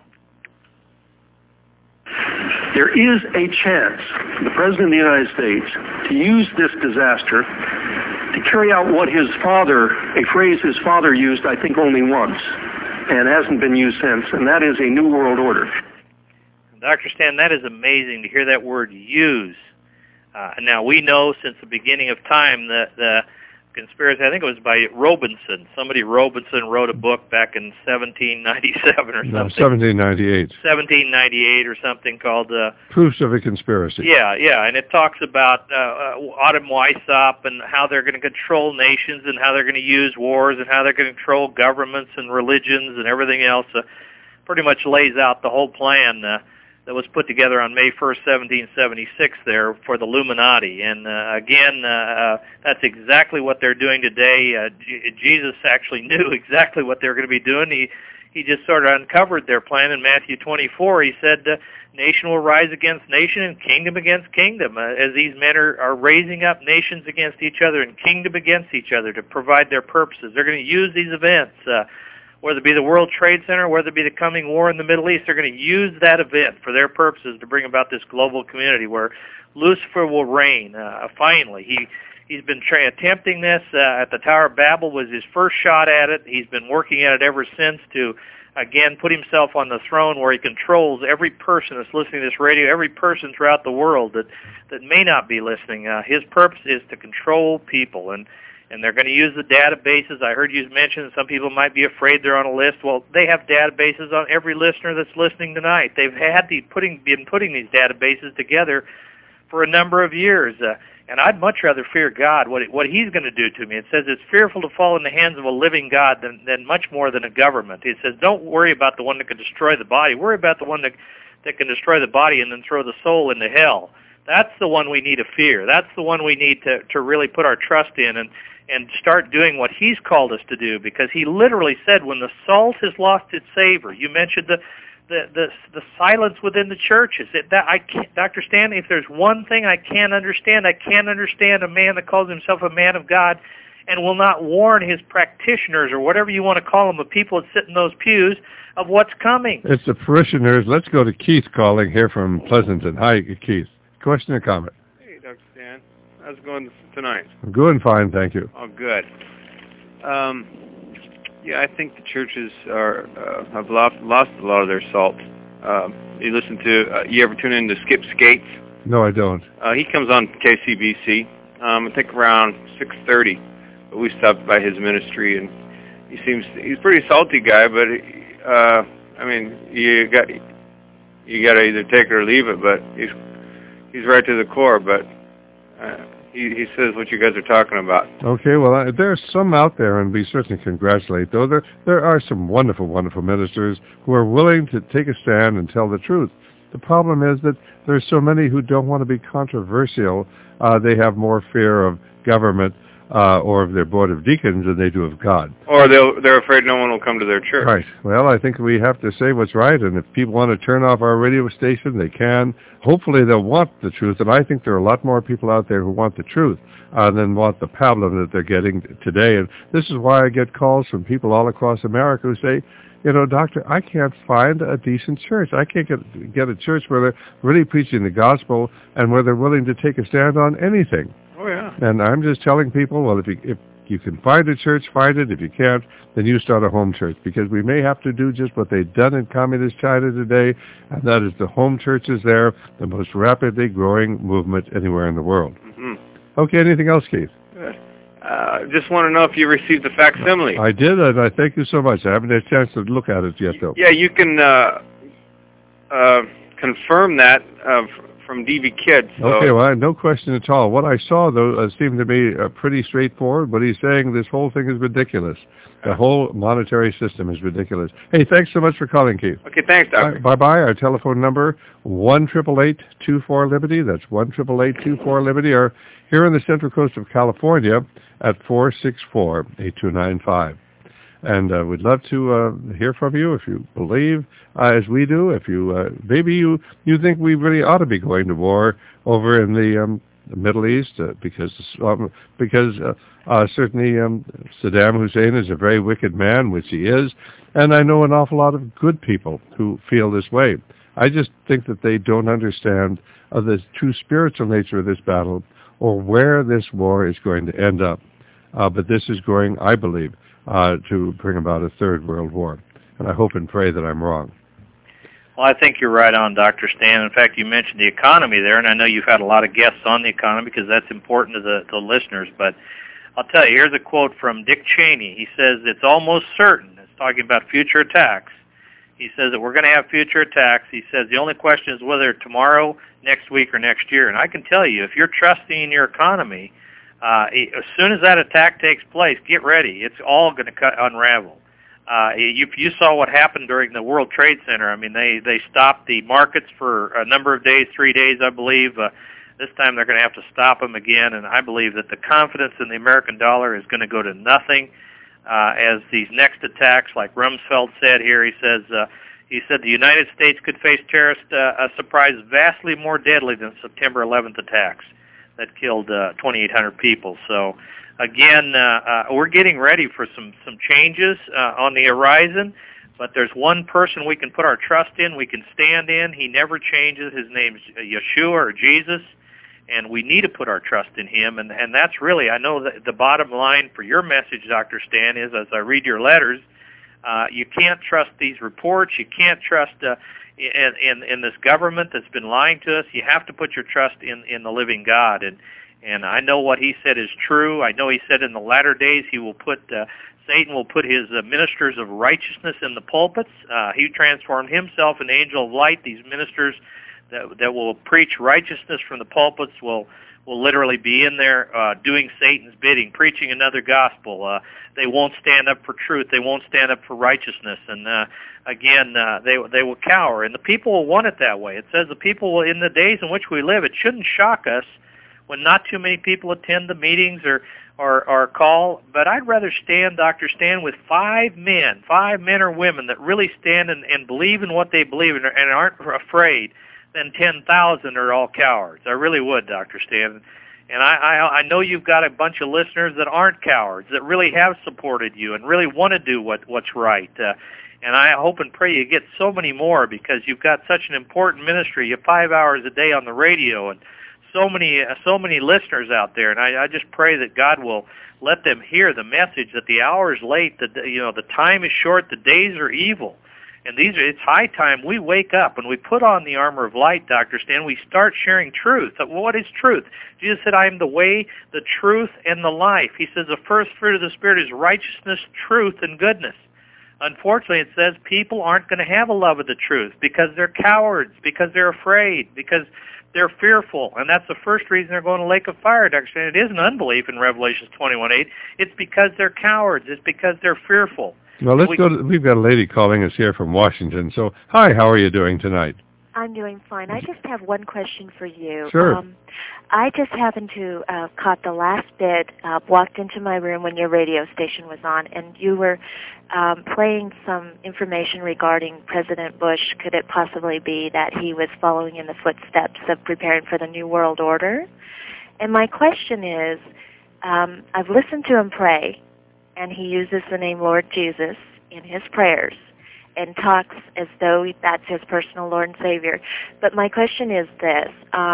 [SPEAKER 11] There is a chance for the President of the United States to use this disaster to carry out what his father, a phrase his father used, I think, only once, and hasn't been used since, and that is a New World Order.
[SPEAKER 2] Dr. Stan, that is amazing to hear that word use. Now, we know since the beginning of time that the conspiracy, I think it was by Robinson. Somebody, Robinson, wrote a book back in 1797 or something.
[SPEAKER 1] No, 1798.
[SPEAKER 2] 1798 or something called...
[SPEAKER 1] Proofs of a Conspiracy.
[SPEAKER 2] Yeah, and it talks about Autumn Weishaupt and how they're going to control nations and how they're going to use wars and how they're going to control governments and religions and everything else. Pretty much lays out the whole plan that was put together on May 1st, 1776 there for the Illuminati. And again, that's exactly what they're doing today. Jesus actually knew exactly what they were going to be doing. He just sort of uncovered their plan in Matthew 24. He said, nation will rise against nation and kingdom against kingdom, as these men are raising up nations against each other and kingdom against each other to provide their purposes. They're going to use these events, whether it be the World Trade Center, whether it be the coming war in the Middle East, they're going to use that event for their purposes to bring about this global community where Lucifer will reign. Finally, he's been attempting this at the Tower of Babel was his first shot at it. He's been working at it ever since to, again, put himself on the throne where he controls every person that's listening to this radio, every person throughout the world that may not be listening. His purpose is to control people, and they're going to use the databases. I heard you mention some people might be afraid they're on a list. Well, they have databases on every listener that's listening tonight. They've been putting these databases together for a number of years. And I'd much rather fear God, what He's going to do to me. It says it's fearful to fall in the hands of a living God than much more than a government. It says don't worry about the one that can destroy the body. Worry about the one that can destroy the body and then throw the soul into hell. That's the one we need to fear. That's the one we need to really put our trust in and start doing what He's called us to do, because He literally said when the salt has lost its savor. You mentioned the silence within the churches. Dr. Stan, if there's one thing I can't understand a man that calls himself a man of God and will not warn his practitioners or whatever you want to call them, the people that sit in those pews, of what's coming.
[SPEAKER 1] It's the parishioners. Let's go to Keith calling here from Pleasanton. Hi, Keith. Question or comment?
[SPEAKER 12] Hey, Dr. Stan. How's it going tonight?
[SPEAKER 1] I'm good and fine, thank you.
[SPEAKER 12] Oh, good. Yeah, I think the churches have lost a lot of their salt. You listen to, you ever tune in to Skip Skates?
[SPEAKER 1] No, I don't.
[SPEAKER 12] He comes on KCBC, I think around 6:30. But we stopped by his ministry, and he's a pretty salty guy, but I mean, you got to either take it or leave it, but he's right to the core, but he says what you guys are talking about.
[SPEAKER 1] Okay, well, there's some out there, and we certainly congratulate, though. There are some wonderful, wonderful ministers who are willing to take a stand and tell the truth. The problem is that there's so many who don't want to be controversial. They have more fear of government or of their board of deacons than they do of God.
[SPEAKER 12] Or they're afraid no one will come to their church.
[SPEAKER 1] Right. Well, I think we have to say what's right, and if people want to turn off our radio station, they can. Hopefully they'll want the truth, and I think there are a lot more people out there who want the truth than want the pablum that they're getting today. And this is why I get calls from people all across America who say, you know, doctor, I can't find a decent church. I can't get a church where they're really preaching the gospel and where they're willing to take a stand on anything.
[SPEAKER 12] Oh, yeah.
[SPEAKER 1] And I'm just telling people, well, if you can find a church, find it. If you can't, then you start a home church, because we may have to do just what they've done in communist China today, and that is the home church is there, the most rapidly growing movement anywhere in the world.
[SPEAKER 12] Mm-hmm.
[SPEAKER 1] Okay, anything else, Keith?
[SPEAKER 12] Just want to know if you received the facsimile.
[SPEAKER 1] I did, and I thank you so much. I haven't had a chance to look at it yet, though.
[SPEAKER 12] Yeah, you can confirm that from DV Kids. So.
[SPEAKER 1] Okay, well, no question at all. What I saw, though, seemed to be pretty straightforward, but he's saying this whole thing is ridiculous. The whole monetary system is ridiculous. Hey, thanks so much for calling, Keith.
[SPEAKER 12] Okay, thanks, Doctor.
[SPEAKER 1] Bye-bye. Our telephone number, 1-888-24-LIBERTY. That's 1-888-24-LIBERTY. Or here on the Central Coast of California at 464-8295. And we'd love to hear from you if you believe, as we do. If you maybe you think we really ought to be going to war over in the Middle East, because certainly Saddam Hussein is a very wicked man, which he is, and I know an awful lot of good people who feel this way. I just think that they don't understand the true spiritual nature of this battle or where this war is going to end up. But this is going, I believe, to bring about a third world war. And I hope and pray that I'm wrong.
[SPEAKER 2] Well, I think you're right on, Dr. Stan. In fact, you mentioned the economy there, and I know you've had a lot of guests on the economy because that's important to the listeners. But I'll tell you, here's a quote from Dick Cheney. He says, it's almost certain, it's talking about future attacks. He says that we're going to have future attacks. He says the only question is whether tomorrow, next week, or next year. And I can tell you, if you're trusting in your economy, as soon as that attack takes place, get ready. It's all going to unravel. If you saw what happened during the World Trade Center, I mean, they stopped the markets for a number of days, 3 days, I believe. This time they're going to have to stop them again, and I believe that the confidence in the American dollar is going to go to nothing as these next attacks, like Rumsfeld said here. He said the United States could face terrorist surprise vastly more deadly than September 11th attacks that killed 2,800 people. So, again, we're getting ready for some changes on the horizon, but there's one person we can put our trust in, we can stand in. He never changes. His name's Yeshua or Jesus, and we need to put our trust in him. And that's really, I know that the bottom line for your message, Dr. Stan, is, as I read your letters, you can't trust these reports. You can't trust in this government that's been lying to us. You have to put your trust in the living God. And I know what he said is true. I know he said in the latter days he will put Satan will put his ministers of righteousness in the pulpits. He transformed himself an angel of light. These ministers that will preach righteousness from the pulpits will literally be in there doing Satan's bidding, preaching another gospel. They won't stand up for truth. They won't stand up for righteousness. And again, they will cower. And the people will want it that way. It says the people will, in the days in which we live, it shouldn't shock us when not too many people attend the meetings or call. But I'd rather stand, Dr. Stan, with five men or women that really stand and believe in what they believe in and aren't afraid, than 10,000 are all cowards. I really would, Dr. Stan. And I know you've got a bunch of listeners that aren't cowards, that really have supported you and really want to do what's right. And I hope and pray you get so many more, because you've got such an important ministry. You have 5 hours a day on the radio and so many listeners out there. And I just pray that God will let them hear the message that the hour is late, that the time is short, the days are evil. And it's high time we wake up and we put on the armor of light, Dr. Stan. We start sharing truth. What is truth? Jesus said, I am the way, the truth, and the life. He says the first fruit of the Spirit is righteousness, truth, and goodness. Unfortunately, it says people aren't going to have a love of the truth because they're cowards, because they're afraid, because they're fearful. And that's the first reason they're going to lake of fire, Dr. Stan. It isn't unbelief in Revelation 21:8. It's because they're cowards. It's because they're fearful.
[SPEAKER 1] Well, we've got a lady calling us here from Washington. So, hi, how are you doing tonight?
[SPEAKER 13] I'm doing fine. I just have one question for you.
[SPEAKER 1] Sure.
[SPEAKER 13] I just happened to caught the last bit, walked into my room when your radio station was on, and you were playing some information regarding President Bush. Could it possibly be that he was following in the footsteps of preparing for the New World Order? And my question is, I've listened to him pray, and he uses the name Lord Jesus in his prayers and talks as though that's his personal Lord and Savior. But my question is this.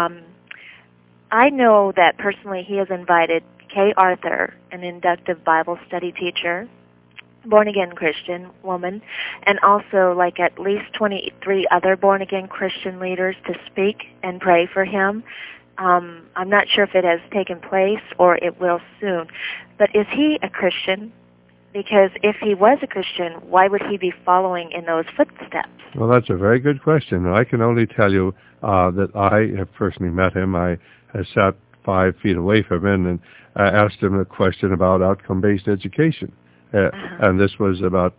[SPEAKER 13] I know that personally he has invited Kay Arthur, an inductive Bible study teacher, born-again Christian woman, and also like at least 23 other born-again Christian leaders to speak and pray for him. I'm not sure if it has taken place or it will soon. But is he a Christian? Because if he was a Christian, why would he be following in those footsteps?
[SPEAKER 1] Well, that's a very good question. And I can only tell you that I have personally met him. I sat 5 feet away from him and asked him a question about outcome-based education. And this was about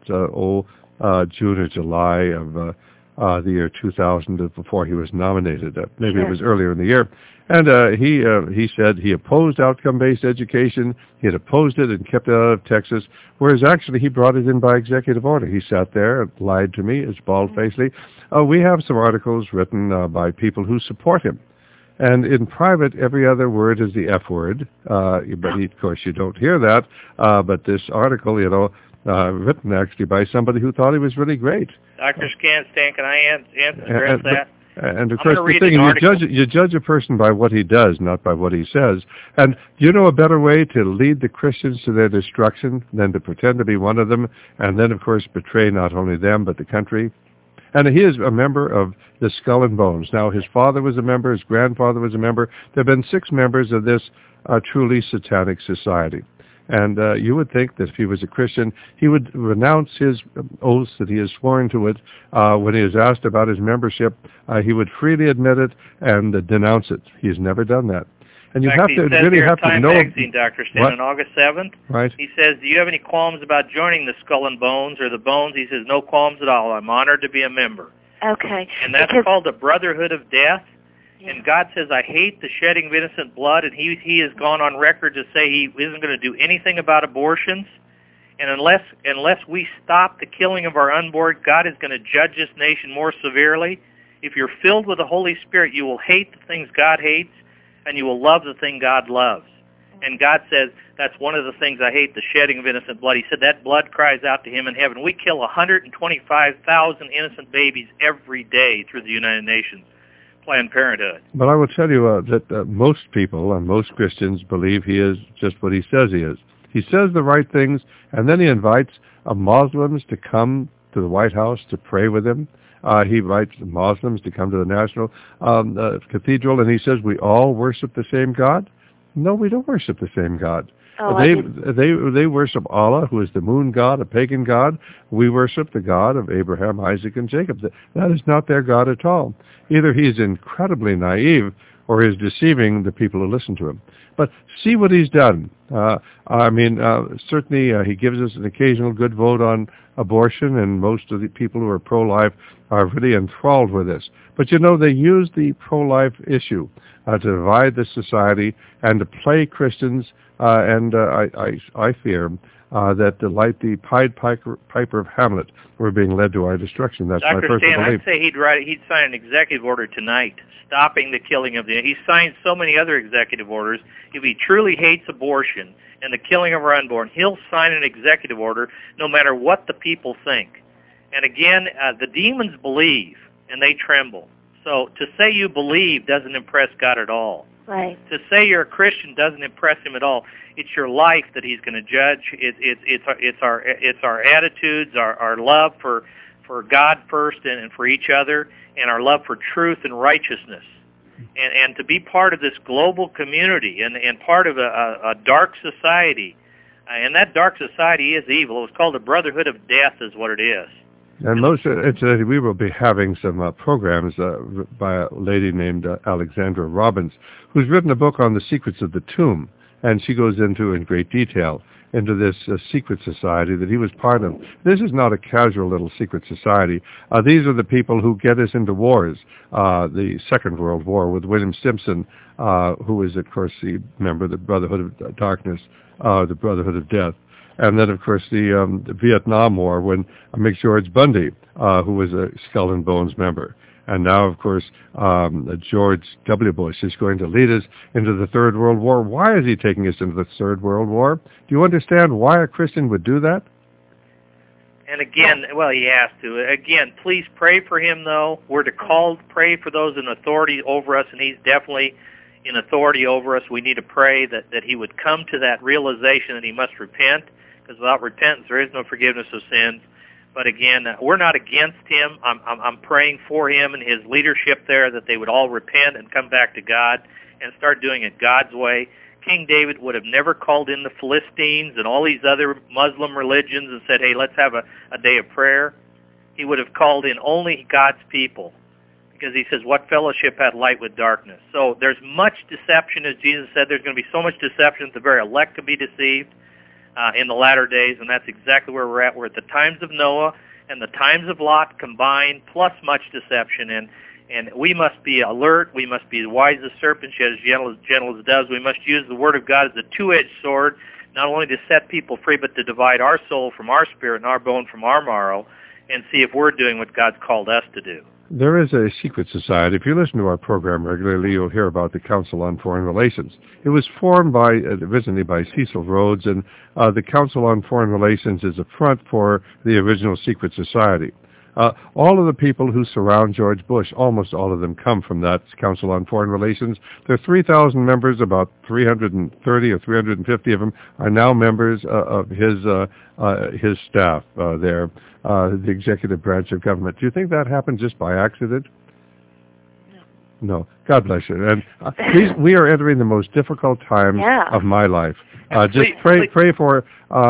[SPEAKER 1] June or July of the year 2000, before he was nominated. Maybe it was earlier in the year. And he said he opposed outcome-based education. He had opposed it and kept it out of Texas, whereas actually he brought it in by executive order. He sat there and lied to me as bald-facedly. We have some articles written by people who support him. And in private, every other word is the F word. But of course, you don't hear that. But this article, written actually by somebody who thought he was really great.
[SPEAKER 2] Dr. Stan, can I address that?
[SPEAKER 1] And of course, the thing, you judge a person by what he does, not by what he says. And do you know a better way to lead the Christians to their destruction than to pretend to be one of them, and then, of course, betray not only them, but the country? And he is a member of the Skull and Bones. Now, his father was a member, his grandfather was a member. There have been 6 members of this truly satanic society. And you would think that if he was a Christian, he would renounce his oaths that he has sworn to it. When he is asked about his membership, he would freely admit it and denounce it. He has never done that. And you have to really have to know.
[SPEAKER 2] Magazine, Dr. Stan, on August 7th,
[SPEAKER 1] right?
[SPEAKER 2] He says, "Do you have any qualms about joining the Skull and Bones or the Bones?" He says, "No qualms at all. I'm honored to be a member."
[SPEAKER 13] Okay.
[SPEAKER 2] And that's called the Brotherhood of Death. Yeah. And God says, "I hate the shedding of innocent blood," and he has gone on record to say he isn't going to do anything about abortions. And unless we stop the killing of our unborn, God is going to judge this nation more severely. If you're filled with the Holy Spirit, you will hate the things God hates, and you will love the thing God loves. And God says, that's one of the things I hate, the shedding of innocent blood. He said that blood cries out to him in heaven. We kill 125,000 innocent babies every day through the United Nations Planned Parenthood.
[SPEAKER 1] But I will tell you that most people and most Christians believe he is just what he says he is. He says the right things, and then he invites Muslims to come to the White House to pray with him. He invites Muslims to come to the National Cathedral, and he says we all worship the same God. No, we don't worship the same God.
[SPEAKER 13] Oh,
[SPEAKER 1] they worship Allah, who is the moon god, a pagan god. We worship the God of Abraham, Isaac, and Jacob. That is not their God at all. Either he is incredibly naive or he is deceiving the people who listen to him. But see what he's done. Certainly he gives us an occasional good vote on abortion, and most of the people who are pro-life are really enthralled with this. But they use the pro-life issue to divide the society and to play Christians, and I fear that like the Pied Piper of Hamlet, we're being led to our destruction. That's my personal
[SPEAKER 2] Stan,
[SPEAKER 1] belief.
[SPEAKER 2] I'd say he'd sign an executive order tonight stopping the killing of He signed so many other executive orders. If he truly hates abortion and the killing of our unborn, he'll sign an executive order no matter what the people think. And again, the demons believe and they tremble. So to say you believe doesn't impress God at all.
[SPEAKER 13] Right.
[SPEAKER 2] To say you're a Christian doesn't impress him at all. It's your life that he's going to judge. It's our attitudes, our love for God first and for each other, and our love for truth and righteousness. And to be part of this global community and part of a dark society. And that dark society is evil. It was called the Brotherhood of Death is what it is.
[SPEAKER 1] And we will be having some programs by a lady named Alexandra Robbins, who's written a book on the secrets of the tomb. And she goes into in great detail into this secret society that he was part of. This is not a casual little secret society. These are the people who get us into wars. The Second World War with William Simpson, who is, of course, the member of the Brotherhood of Darkness, the Brotherhood of Death. And then, of course, the Vietnam War when McGeorge Bundy, who was a Skull and Bones member. And now, of course, George W. Bush is going to lead us into the Third World War. Why is he taking us into the Third World War? Do you understand why a Christian would do that?
[SPEAKER 2] And again, well, he has to. Again, please pray for him, though. We're to pray for those in authority over us, and he's definitely in authority over us. We need to pray that he would come to that realization that he must repent, because without repentance there is no forgiveness of sins. But again, we're not against him. I'm praying for him and his leadership there that they would all repent and come back to God and start doing it God's way. King David would have never called in the Philistines and all these other Muslim religions and said, hey, let's have a day of prayer. He would have called in only God's people, because he says, what fellowship had light with darkness? So there's much deception, as Jesus said. There's going to be so much deception that the very elect could be deceived in the latter days, and that's exactly where we're at. We're at the times of Noah and the times of Lot combined, plus much deception, and we must be alert. We must be wise as serpents, yet as gentle as doves. We must use the Word of God as a two-edged sword, not only to set people free, but to divide our soul from our spirit and our bone from our marrow, and see if we're doing what God's called us to do.
[SPEAKER 1] There is a secret society. If you listen to our program regularly, you'll hear about the Council on Foreign Relations. It was formed originally by Cecil Rhodes, and the Council on Foreign Relations is a front for the original secret society. All of the people who surround George Bush, almost all of them come from that Council on Foreign Relations. There are 3,000 members, about 330 or 350 of them are now members of his staff there, the executive branch of government. Do you think that happened just by accident? No. God bless you. And please, we are entering the most difficult times of my life. Just pray for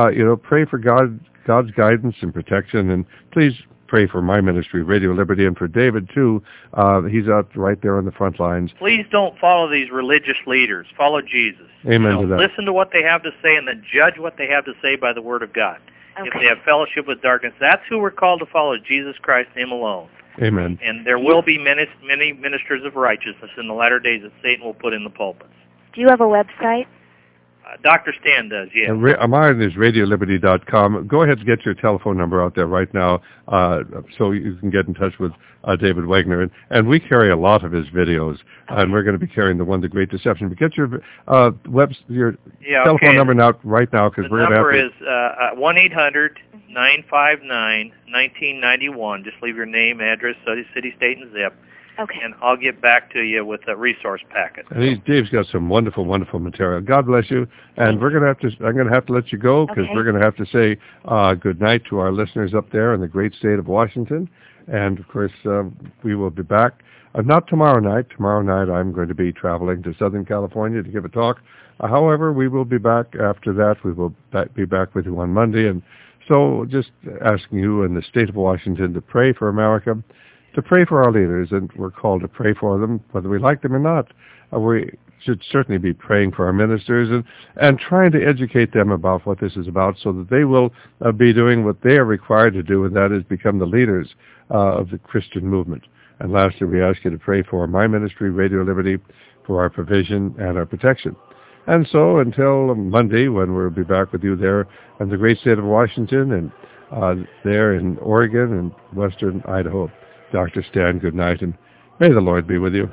[SPEAKER 1] God's guidance and protection, and please pray for my ministry, Radio Liberty, and for David, too. He's out right there on the front lines.
[SPEAKER 2] Please don't follow these religious leaders. Follow Jesus.
[SPEAKER 1] Amen to that.
[SPEAKER 2] Listen to what they have to say and then judge what they have to say by the Word of God. Okay. If they have fellowship with darkness, that's who we're called to follow, Jesus Christ, Him alone.
[SPEAKER 1] Amen.
[SPEAKER 2] And there will be many ministers of righteousness in the latter days that Satan will put in the pulpits.
[SPEAKER 13] Do you have a website?
[SPEAKER 2] Dr. Stan does, yes.
[SPEAKER 1] Mine is radioliberty.com. Go ahead and get your telephone number out there right now so you can get in touch with David Wagner. And we carry a lot of his videos, and we're going to be carrying the one, The Great Deception. But get your telephone number right now, because we're going to have to...
[SPEAKER 2] The number is 1-800-959-1991. Just leave your name, address, city, state, and zip.
[SPEAKER 13] Okay.
[SPEAKER 2] And I'll get back to you with a resource packet.
[SPEAKER 1] And Dave's got some wonderful, wonderful material. God bless you. And I'm going to have to let you go, because we're going to have to say good night to our listeners up there in the great state of Washington. And, of course, we will be back. Not tomorrow night. Tomorrow night I'm going to be traveling to Southern California to give a talk. However, we will be back after that. We will be back with you on Monday. And so just asking you in the state of Washington to pray for America, to pray for our leaders, and we're called to pray for them, whether we like them or not. We should certainly be praying for our ministers and trying to educate them about what this is about, so that they will be doing what they are required to do, and that is become the leaders of the Christian movement. And lastly, we ask you to pray for my ministry, Radio Liberty, for our provision and our protection. And so until Monday, when we'll be back with you there in the great state of Washington and there in Oregon and western Idaho, Dr. Stan, good night, and may the Lord be with you.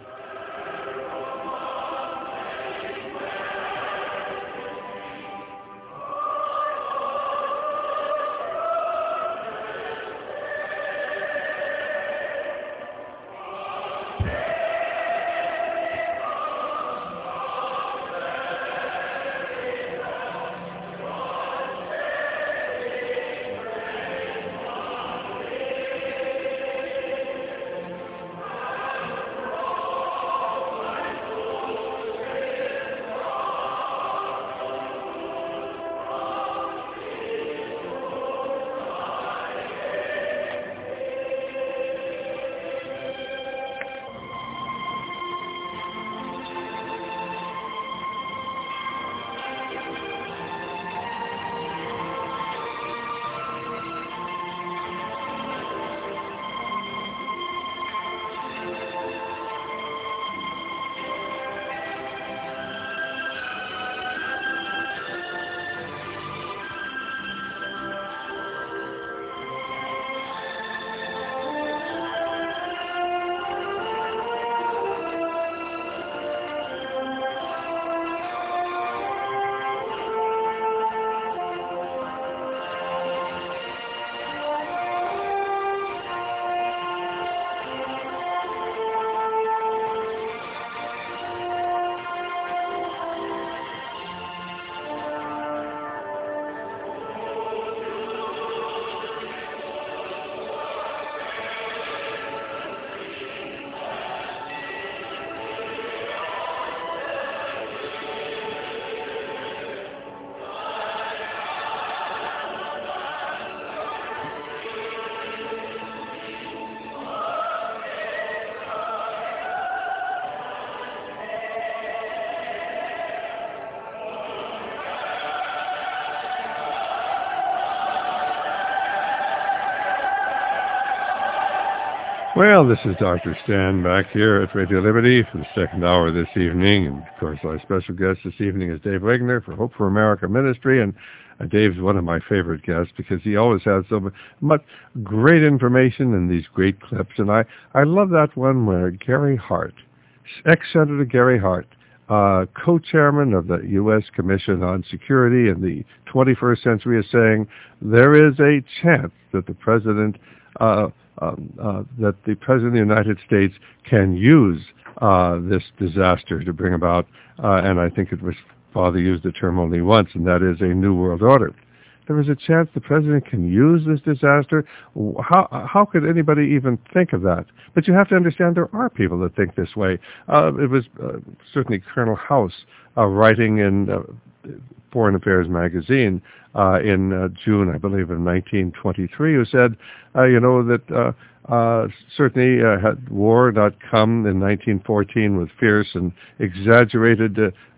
[SPEAKER 1] Well, this is Dr. Stan back here at Radio Liberty for the second hour this evening. And, of course, our special guest this evening is Dave Wegner for Hope for America Ministry. And Dave's one of my favorite guests because he always has so much great information and these great clips. And I love that one where Gary Hart, ex-Senator Gary Hart, co-chairman of the U.S. Commission on Security in the 21st century, is saying there is a chance that the President of the United States can use this disaster to bring about, and I think it was Father used the term only once, and that is a new world order. There is a chance the President can use this disaster. How could anybody even think of that? But you have to understand there are people that think this way. It was certainly Colonel House writing in Foreign Affairs magazine in June, I believe, of 1923, who said, that certainly had war not come in 1914 with fierce and exaggerated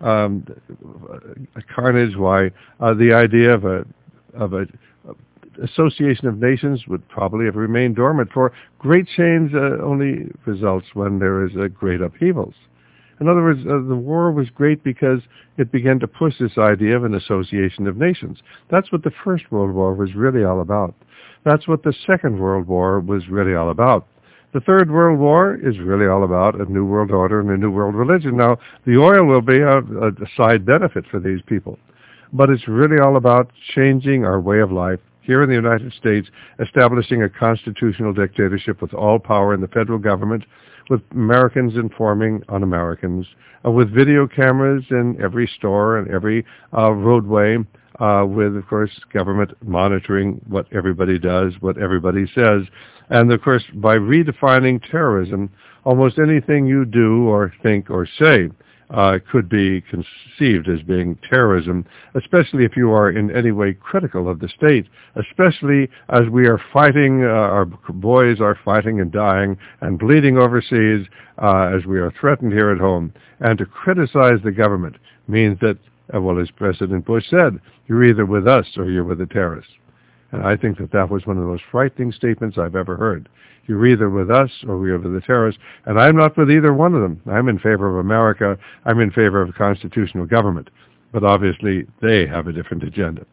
[SPEAKER 1] carnage, why the idea of a association of nations would probably have remained dormant, for great change only results when there is a great upheavals. In other words, the war was great because it began to push this idea of an association of nations. That's what the First World War was really all about. That's what the Second World War was really all about. The Third World War is really all about a new world order and a new world religion. Now, the oil will be a side benefit for these people, but it's really all about changing our way of life here in the United States, establishing a constitutional dictatorship with all power in the federal government, with Americans informing on Americans, with video cameras in every store and every roadway, with, of course, government monitoring what everybody does, what everybody says. And, of course, by redefining terrorism, almost anything you do or think or say could be conceived as being terrorism, especially if you are in any way critical of the state, especially as we are fighting, our boys are fighting and dying and bleeding overseas as we are threatened here at home. And to criticize the government means that, well, as President Bush said, you're either with us or you're with the terrorists. And I think that was one of the most frightening statements I've ever heard. You're either with us or we're with the terrorists, and I'm not with either one of them. I'm in favor of America. I'm in favor of constitutional government. But obviously, they have a different agenda.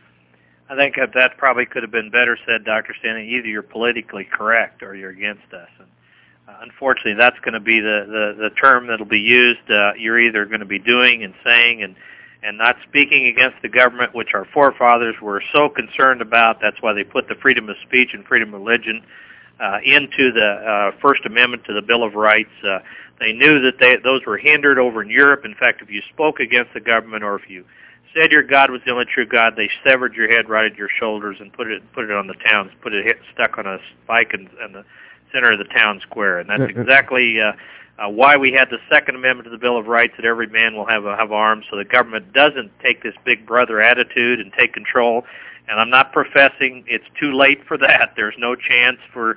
[SPEAKER 2] I think that probably could have been better said, Dr. Stanley. Either you're politically correct or you're against us. And unfortunately, that's going to be the term that'll be used. You're either going to be doing and saying and not speaking against the government, which our forefathers were so concerned about. That's why they put the freedom of speech and freedom of religion into the First Amendment to the Bill of Rights. They knew that those were hindered over in Europe. In fact, if you spoke against the government or if you said your God was the only true God, they severed your head right at your shoulders and put it on the town, stuck on a spike in the center of the town square. And that's exactly why we had the Second Amendment to the Bill of Rights, that every man will have arms, so the government doesn't take this big brother attitude and take control. And I'm not professing it's too late for that. There's no chance for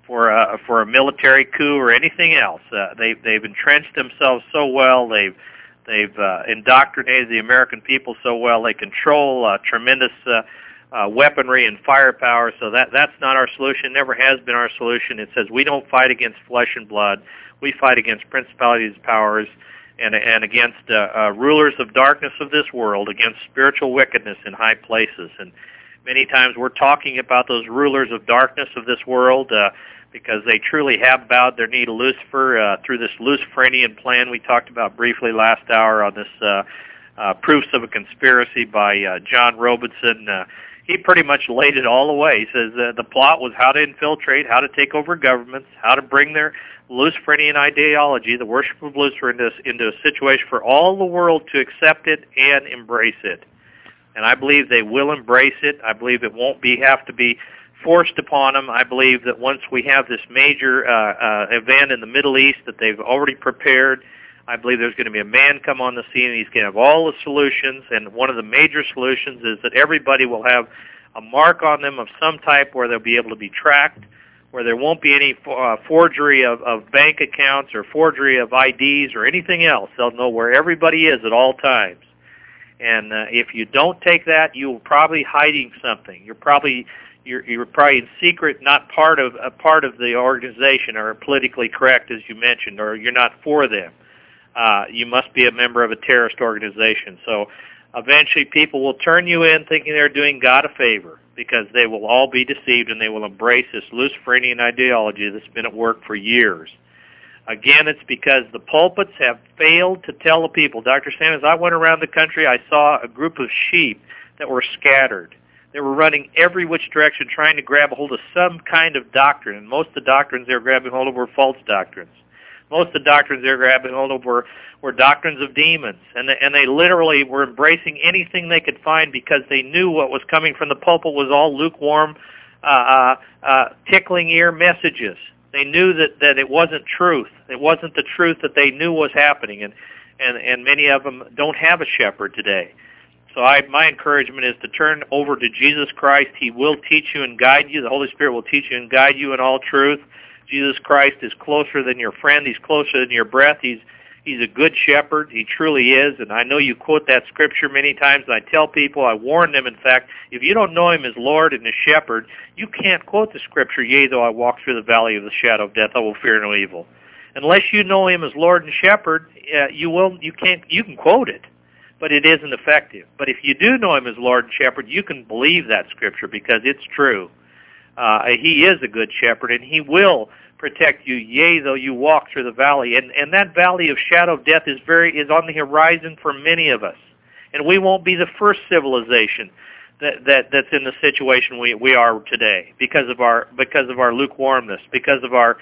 [SPEAKER 2] a military coup or anything else. They've entrenched themselves so well. They've indoctrinated the American people so well. They control tremendous weaponry and firepower. So that's not our solution. Never has been our solution. It says we don't fight against flesh and blood. We fight against principalities, powers, and against rulers of darkness of this world, against spiritual wickedness in high places. And many times we're talking about those rulers of darkness of this world because they truly have bowed their knee to Lucifer through this Luciferian plan we talked about briefly last hour on this Proofs of a Conspiracy by John Robeson. He pretty much laid it all away. He says the plot was how to infiltrate, how to take over governments, how to bring their Luciferian ideology, the worship of Lucifer, into a situation for all the world to accept it and embrace it. And I believe they will embrace it. I believe it won't have to be forced upon them. I believe that once we have this major event in the Middle East that they've already prepared, I believe there's going to be a man come on the scene, and he's going to have all the solutions. And one of the major solutions is that everybody will have a mark on them of some type where they'll be able to be tracked, where there won't be any forgery of bank accounts or forgery of IDs or anything else. They'll know where everybody is at all times. And if you don't take that, you're probably hiding something. You're probably you're probably in secret, not part of the organization, or politically correct, as you mentioned, or you're not for them. You must be a member of a terrorist organization. So eventually people will turn you in thinking they're doing God a favor, because they will all be deceived and they will embrace this Luciferian ideology that's been at work for years. Again, it's because the pulpits have failed to tell the people. Dr. Stan, as I went around the country, I saw a group of sheep that were scattered. They were running every which direction trying to grab a hold of some kind of doctrine, and most of the doctrines they were grabbing hold of were false doctrines. Most of the doctrines they were grabbing hold of were doctrines of demons, and they literally were embracing anything they could find because they knew what was coming from the pulpit was all lukewarm, tickling ear messages. They knew that it wasn't truth. It wasn't the truth that they knew was happening, and many of them don't have a shepherd today. So my encouragement is to turn over to Jesus Christ. He will teach you and guide you. The Holy Spirit will teach you and guide you in all truth. Jesus Christ is closer than your friend. He's closer than your breath. He's a good shepherd. He truly is. And I know you quote that scripture many times. And I tell people, I warn them, in fact, if you don't know him as Lord and as shepherd, you can't quote the scripture, yea, though I walk through the valley of the shadow of death, I will fear no evil. Unless you know him as Lord and shepherd, you can quote it, but it isn't effective. But if you do know him as Lord and shepherd, you can believe that scripture because it's true. He is a good shepherd, and he will protect you, yea, though you walk through the valley. And that valley of shadow of death is on the horizon for many of us. And we won't be the first civilization that's in the situation we are today because of our lukewarmness, because of our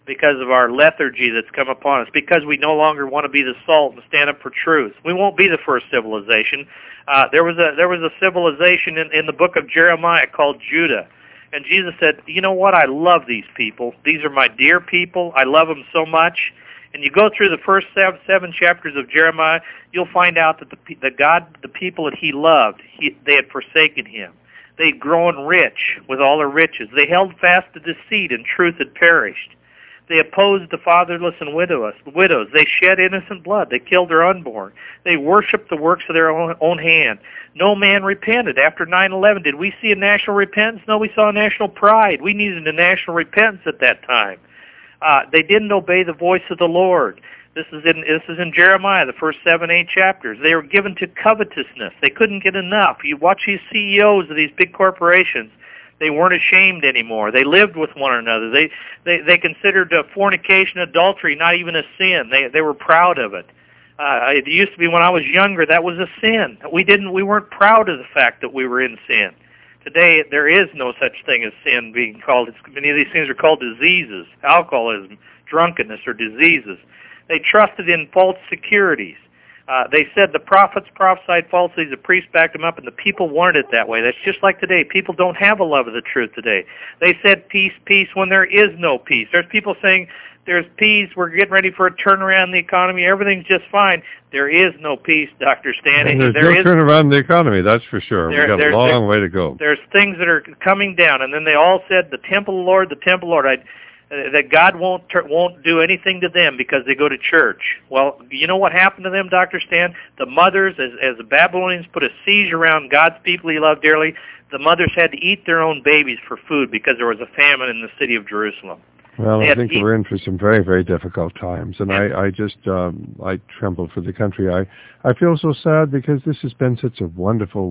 [SPEAKER 2] lethargy that's come upon us, because we no longer want to be the salt and stand up for truth. We won't be the first civilization. There was a civilization in the book of Jeremiah called Judah. And Jesus said, you know what? I love these people. These are my dear people. I love them so much. And you go through the first seven chapters of Jeremiah, you'll find out that the people that he loved, they had forsaken him. They'd grown rich with all their riches. They held fast to deceit, and truth had perished. They opposed the fatherless and widows. They shed innocent blood. They killed their unborn. They worshipped the works of their own hand. No man repented. After 9/11, did we see a national repentance? No, we saw a national pride. We needed a national repentance at that time. They didn't obey the voice of the Lord. This is in Jeremiah, the first 7-8 chapters. They were given to covetousness. They couldn't get enough. You watch these CEOs of these big corporations. They weren't ashamed anymore. They lived with one another. They considered fornication, adultery, not even a sin. They were proud of it. It used to be when I was younger that was a sin. We weren't proud of the fact that we were in sin. Today there is no such thing as sin being called. Many of these things are called diseases, alcoholism, drunkenness, or diseases. They trusted in false securities. They said the prophets prophesied falsely, the priests backed them up, and the people wanted it that way. That's just like today. People don't have a love of the truth today. They said peace, peace, when there is no peace. There's people saying there's peace, we're getting ready for a turnaround in the economy, everything's just fine. There is no peace, Dr. Stan.
[SPEAKER 1] And there's no turnaround in the economy, that's for sure. We've got a long way to go.
[SPEAKER 2] There's things that are coming down, and then they all said, the temple of the Lord, the temple of the Lord. That God won't do anything to them because they go to church. Well, you know what happened to them, Dr. Stan? The mothers, as the Babylonians put a siege around God's people he loved dearly, the mothers had to eat their own babies for food because there was a famine in the city of Jerusalem.
[SPEAKER 1] Well, I think we're in for some very, very difficult times, and I just I tremble for the country. I feel so sad because this has been such a wonderful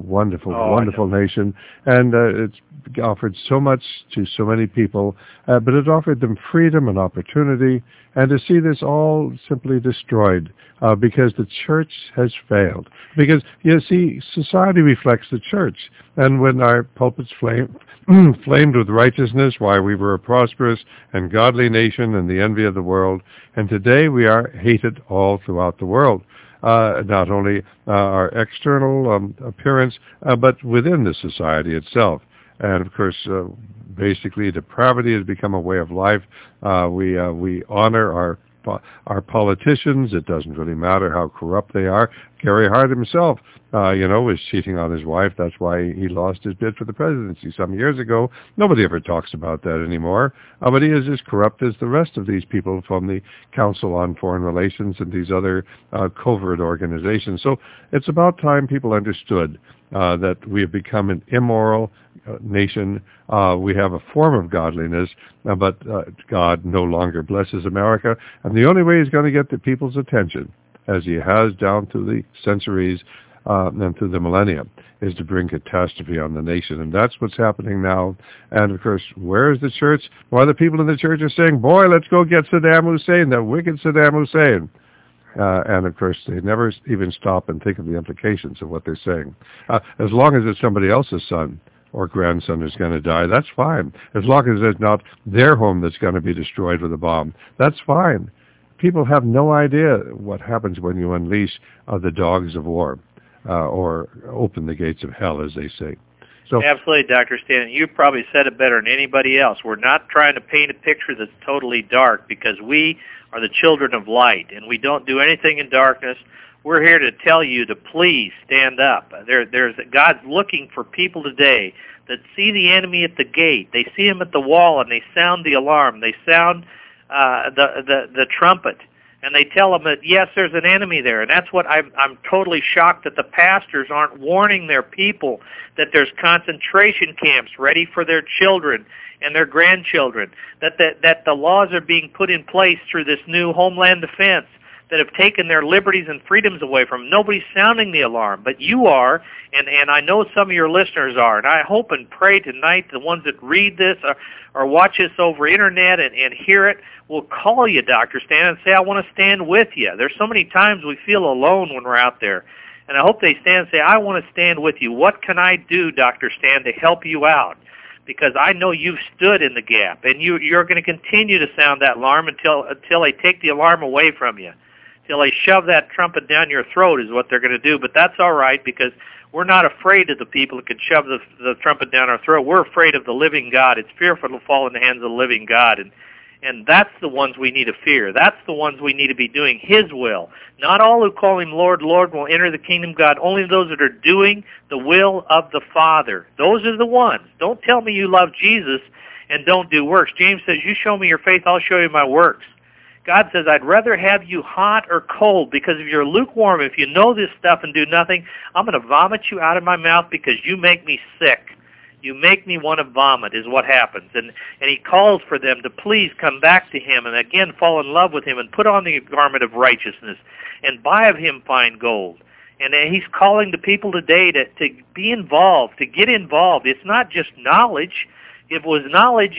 [SPEAKER 1] nation, and it's offered so much to so many people, but it offered them freedom and opportunity, and to see this all simply destroyed because the church has failed. Because, you see, society reflects the church, and when our pulpits flamed with righteousness, why we were a prosperous and godly nation and the envy of the world, and today we are hated all throughout the world. Not only our external appearance, but within the society itself. And of course, basically, depravity has become a way of life. We honor our politicians. It doesn't really matter how corrupt they are. Gary Hart himself, was cheating on his wife. That's why he lost his bid for the presidency some years ago. Nobody ever talks about that anymore. But he is as corrupt as the rest of these people from the Council on Foreign Relations and these other covert organizations. So it's about time people understood that we have become an immoral, nation. We have a form of godliness, but God no longer blesses America. And the only way he's going to get the people's attention, as he has down through the centuries and through the millennia, is to bring catastrophe on the nation. And that's what's happening now. And, of course, where is the church? Well, the people in the church are saying, boy, let's go get Saddam Hussein, that wicked Saddam Hussein. And, of course, they never even stop and think of the implications of what they're saying. As long as it's somebody else's son or grandson who's going to die, that's fine. As long as it's not their home that's going to be destroyed with a bomb, that's fine. People have no idea what happens when you unleash the dogs of war or open the gates of hell, as they say. So,
[SPEAKER 2] absolutely, Dr. Stanton. You probably said it better than anybody else. We're not trying to paint a picture that's totally dark, because we are the children of light, and we don't do anything in darkness. We're here to tell you to please stand up. God's looking for people today that see the enemy at the gate. They see him at the wall, and they sound the alarm. They sound the trumpet. And they tell them that, yes, there's an enemy there. And that's what I'm totally shocked that the pastors aren't warning their people that there's concentration camps ready for their children and their grandchildren, that the laws are being put in place through this new Homeland Defense that have taken their liberties and freedoms away from them. Nobody's sounding the alarm, but you are, and I know some of your listeners are, and I hope and pray tonight the ones that read this or watch this over internet and hear it will call you, Dr. Stan, and say, I want to stand with you. There's so many times we feel alone when we're out there, and I hope they stand and say, I want to stand with you. What can I do, Dr. Stan, to help you out? Because I know you've stood in the gap, and you're going to continue to sound that alarm until they take the alarm away from you. Till they shove that trumpet down your throat is what they're going to do. But that's all right, because we're not afraid of the people that can shove the trumpet down our throat. We're afraid of the living God. It's fearful to fall in the hands of the living God. And that's the ones we need to fear. That's the ones we need to be doing his will. Not all who call him Lord, Lord will enter the kingdom of God. Only those that are doing the will of the Father. Those are the ones. Don't tell me you love Jesus and don't do works. James says, you show me your faith, I'll show you my works. God says, I'd rather have you hot or cold, because if you're lukewarm, if you know this stuff and do nothing, I'm going to vomit you out of my mouth because you make me sick. You make me want to vomit is what happens. And he calls for them to please come back to him and again fall in love with him and put on the garment of righteousness and buy of him fine gold. And he's calling the people today to be involved, to get involved. It's not just knowledge. If it was knowledge,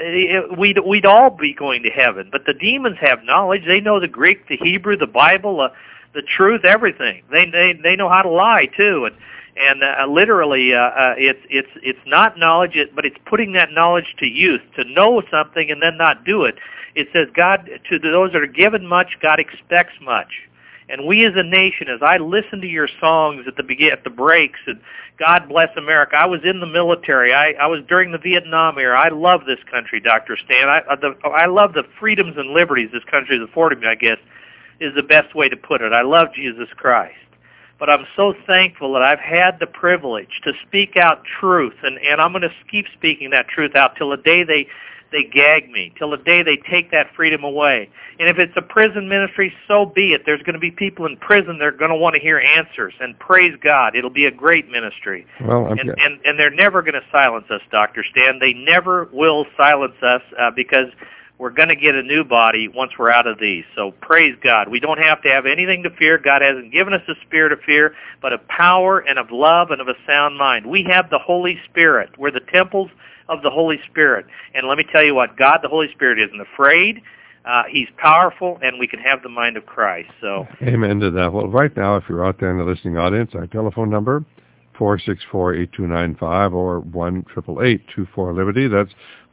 [SPEAKER 2] we'd all be going to heaven. But the demons have knowledge. They know the Greek, the Hebrew, the Bible, the truth, everything. They know how to lie too. And literally, it's not knowledge, but it's putting that knowledge to use, to know something and then not do it. It says, God, to those that are given much, God expects much. And we as a nation, as I listen to your songs at the breaks, and God bless America. I was in the military. I was during the Vietnam era. I love this country, Dr. Stan. I love the freedoms and liberties this country has afforded me, I guess, is the best way to put it. I love Jesus Christ. But I'm so thankful that I've had the privilege to speak out truth, and I'm going to keep speaking that truth out till the day they gag me, till the day they take that freedom away. And if it's a prison ministry, so be it. There's going to be people in prison that are going to want to hear answers, and praise God, it'll be a great ministry.
[SPEAKER 1] Well,
[SPEAKER 2] and they're never going to silence us, Dr. Stan. They never will silence us because we're going to get a new body once we're out of these. So praise God. We don't have to have anything to fear. God hasn't given us a spirit of fear, but of power and of love and of a sound mind. We have the Holy Spirit. We're the temples of the Holy Spirit. And let me tell you what, God, the Holy Spirit, isn't afraid. He's powerful, and we can have the mind of Christ. So,
[SPEAKER 1] amen to that. Well, right now, if you're out there in the listening audience, our telephone number, 464-8295 or 1-888-24-LIBERTY. That's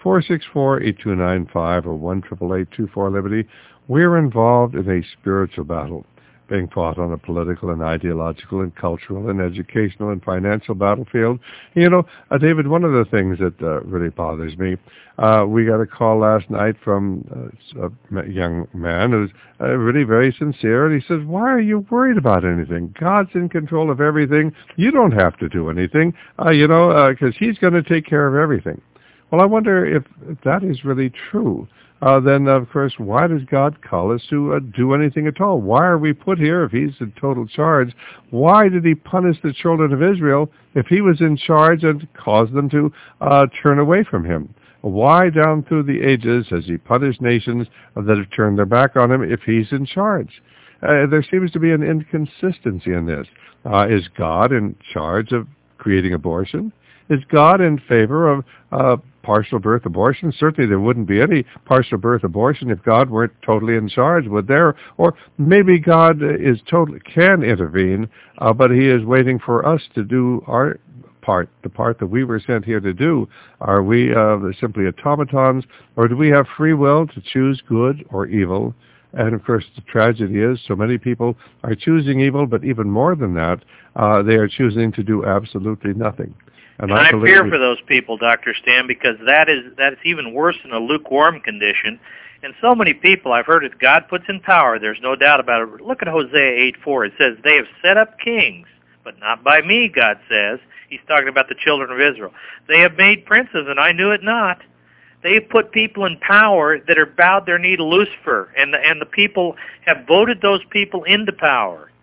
[SPEAKER 1] 464-8295 or 1-888-24-LIBERTY. We're involved in a spiritual battle being fought on a political and ideological and cultural and educational and financial battlefield. You know, David, one of the things that really bothers me, we got a call last night from a young man who's really very sincere, and he says, why are you worried about anything? God's in control of everything. You don't have to do anything, because he's going to take care of everything. Well, I wonder if that is really true. Then, of course, why does God call us to do anything at all? Why are we put here if he's in total charge? Why did he punish the children of Israel if he was in charge and caused them to turn away from him? Why down through the ages has he punished nations that have turned their back on him if he's in charge? There seems to be an inconsistency in this. Is God in charge of creating abortion? Is God in favor of partial birth abortion? Certainly there wouldn't be any partial birth abortion if God weren't totally in charge, would there? Or maybe God can intervene, but he is waiting for us to do our part, the part that we were sent here to do. Are we simply automatons, or do we have free will to choose good or evil? And of course, the tragedy is so many people are choosing evil, but even more than that, they are choosing to do absolutely nothing.
[SPEAKER 2] And I fear for those people, Dr. Stan, because that's even worse than a lukewarm condition. And so many people, I've heard it, God puts in power. There's no doubt about it. Look at Hosea 8:4. It says, they have set up kings, but not by me, God says. He's talking about the children of Israel. They have made princes, and I knew it not. They have put people in power that are bowed their knee to Lucifer, and the people have voted those people into power.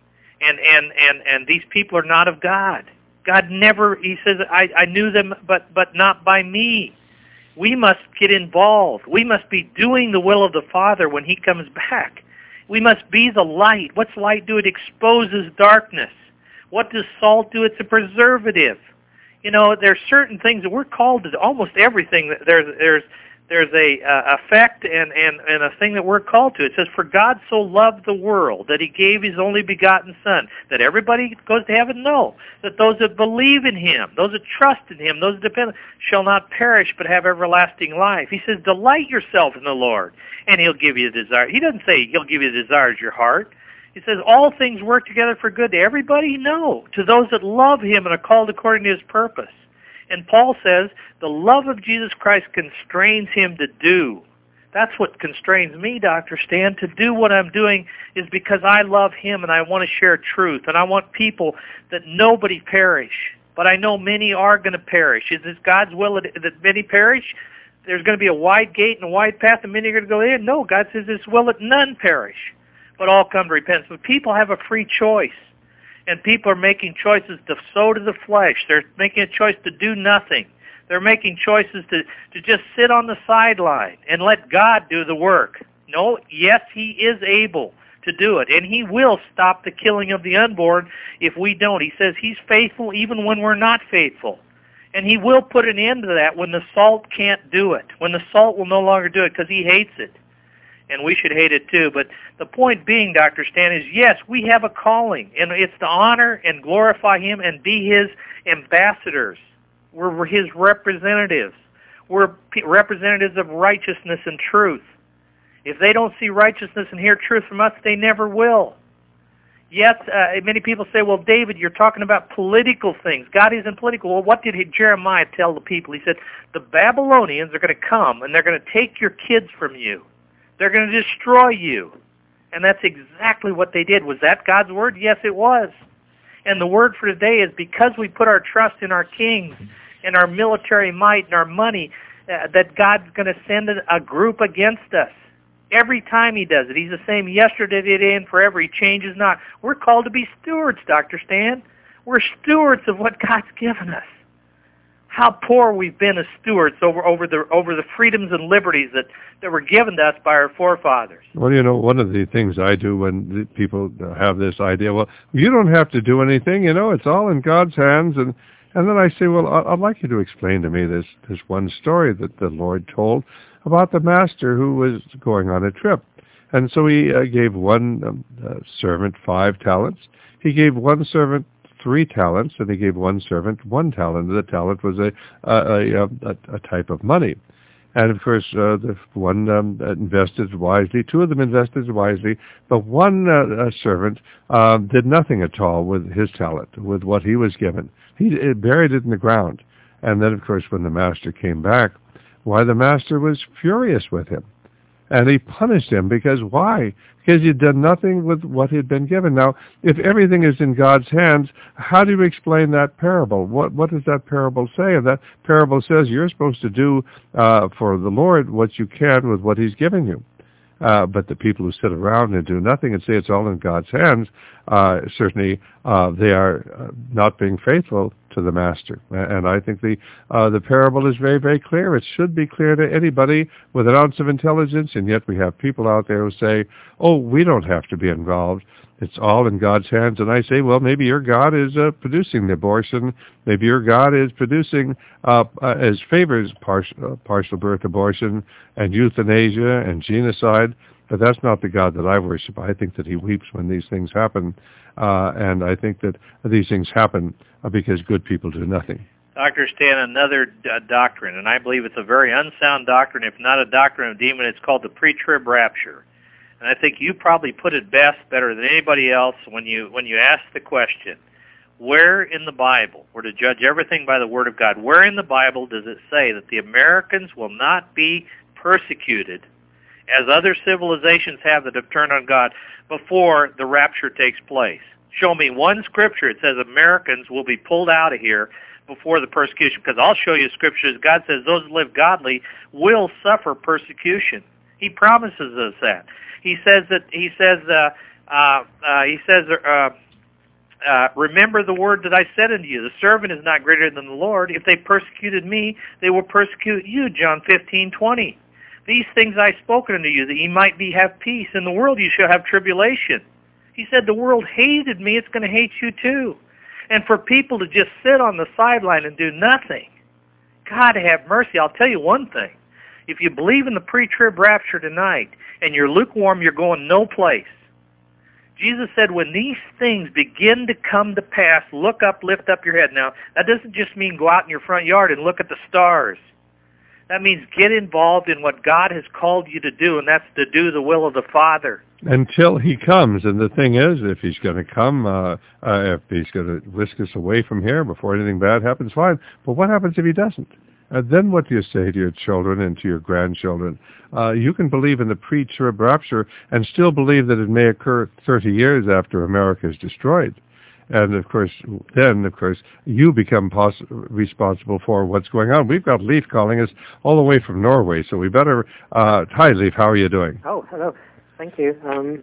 [SPEAKER 2] And these people are not of God. God never, he says, I knew them, but not by me. We must get involved. We must be doing the will of the Father when he comes back. We must be the light. What's light do? It exposes darkness. What does salt do? It's a preservative. You know, there's certain things that we're called to, almost everything. There's a effect and a thing that we're called to. It says, for God so loved the world that he gave his only begotten Son, that everybody goes to heaven? No. That those that believe in him, those that trust in him, those that depend, shall not perish but have everlasting life. He says, delight yourself in the Lord, and he'll give you a desire. He doesn't say he'll give you the desires of your heart. He says, all things work together for good to everybody? No. To those that love him and are called according to his purpose. And Paul says, the love of Jesus Christ constrains him to do. That's what constrains me, Dr. Stan, to do what I'm doing is because I love him and I want to share truth. And I want people that nobody perish. But I know many are going to perish. Is it God's will that many perish? There's going to be a wide gate and a wide path and many are going to go in? No, God says it's will that none perish, but all come to repentance. But people have a free choice. And people are making choices to sow to the flesh. They're making a choice to do nothing. They're making choices to just sit on the sideline and let God do the work. No, yes, he is able to do it. And he will stop the killing of the unborn if we don't. He says he's faithful even when we're not faithful. And he will put an end to that when the salt can't do it. When the salt will no longer do it because he hates it. And we should hate it too. But the point being, Dr. Stan, is yes, we have a calling, and it's to honor and glorify him and be his ambassadors. We're his representatives. We're representatives of righteousness and truth. If they don't see righteousness and hear truth from us, they never will. Yes, many people say, well, David, you're talking about political things. God isn't political. Well, what did Jeremiah tell the people? He said, the Babylonians are going to come, and they're going to take your kids from you. They're going to destroy you. And that's exactly what they did. Was that God's word? Yes, it was. And the word for today is because we put our trust in our kings and our military might and our money, that God's going to send a group against us. Every time he does it. He's the same yesterday, today, and forever. He changes not. We're called to be stewards, Dr. Stan. We're stewards of what God's given us. How poor we've been as stewards over the freedoms and liberties that were given to us by our forefathers.
[SPEAKER 1] Well, you know, one of the things I do when people have this idea, well, you don't have to do anything, you know, it's all in God's hands. And then I say, well, I'd like you to explain to me this one story that the Lord told about the master who was going on a trip. And so he gave one servant 5 talents. He gave one servant 3 talents, and he gave one servant 1 talent. The talent was a type of money. And of course, the one invested wisely, 2 of them invested wisely, but one servant did nothing at all with his talent, with what he was given. He buried it in the ground. And then, of course, when the master came back, why, the master was furious with him. And he punished him because why? Because he'd done nothing with what he'd been given. Now, if everything is in God's hands, how do you explain that parable? What does that parable say? And that parable says you're supposed to do for the Lord what you can with what he's given you. But the people who sit around and do nothing and say it's all in God's hands, certainly they are not being faithful to the Master. And I think the parable is very, very clear. It should be clear to anybody with an ounce of intelligence, and yet we have people out there who say, oh, we don't have to be involved. It's all in God's hands. And I say, well, maybe your God is producing the abortion. Maybe your God is producing, as favors partial birth abortion and euthanasia and genocide. But that's not the God that I worship. I think that he weeps when these things happen. And I think that these things happen because good people do nothing.
[SPEAKER 2] Dr. Stan, another doctrine, and I believe it's a very unsound doctrine, if not a doctrine of demon. It's called the pre-trib rapture. And I think you probably put it best, better than anybody else, when you ask the question, where in the Bible, we're to judge everything by the Word of God, where in the Bible does it say that the Americans will not be persecuted as other civilizations have that have turned on God before the rapture takes place? Show me one scripture that says Americans will be pulled out of here before the persecution, because I'll show you scriptures. God says those who live godly will suffer persecution. He promises us that. He says remember the word that I said unto you, the servant is not greater than the Lord. If they persecuted me, they will persecute you, John 15:20. These things I spoken unto you, that ye might have peace. In the world you shall have tribulation. He said, the world hated me, it's going to hate you too. And for people to just sit on the sideline and do nothing, God have mercy. I'll tell you one thing. If you believe in the pre-trib rapture tonight and you're lukewarm, you're going no place. Jesus said, when these things begin to come to pass, look up, lift up your head. Now, that doesn't just mean go out in your front yard and look at the stars. That means get involved in what God has called you to do, and that's to do the will of the Father.
[SPEAKER 1] Until he comes. And the thing is, if he's going to come, if he's going to whisk us away from here before anything bad happens, fine. But what happens if he doesn't? Then what do you say to your children and to your grandchildren? You can believe in the pre-trib rapture and still believe that it may occur 30 years after America is destroyed. And, of course, you become responsible for what's going on. We've got Leif calling us all the way from Norway, so we better... hi, Leif. How are you doing?
[SPEAKER 14] Oh, hello. Thank you.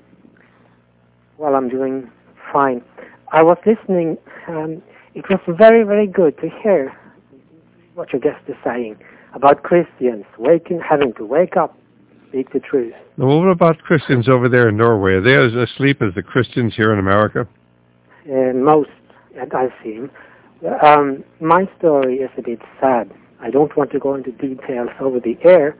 [SPEAKER 14] Well, I'm doing fine. I was listening. It was very, very good to hear what your guest is saying about Christians having to wake up, speak the truth.
[SPEAKER 1] Well, what about Christians over there in Norway? Are they as asleep as the Christians here in America?
[SPEAKER 14] Most, and I've seen. My story is a bit sad. I don't want to go into details over the air,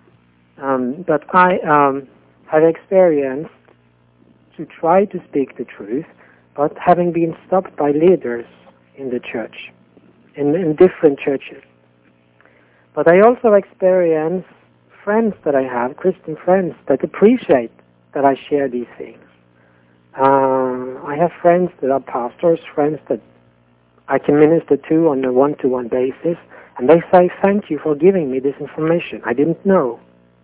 [SPEAKER 14] but I have experienced to try to speak the truth, but having been stopped by leaders in the church, in different churches. But I also experience friends that I have, Christian friends, that appreciate that I share these things. I have friends that are pastors, friends that I can minister to on a one-to-one basis, and they say, thank you for giving me this information. I didn't know.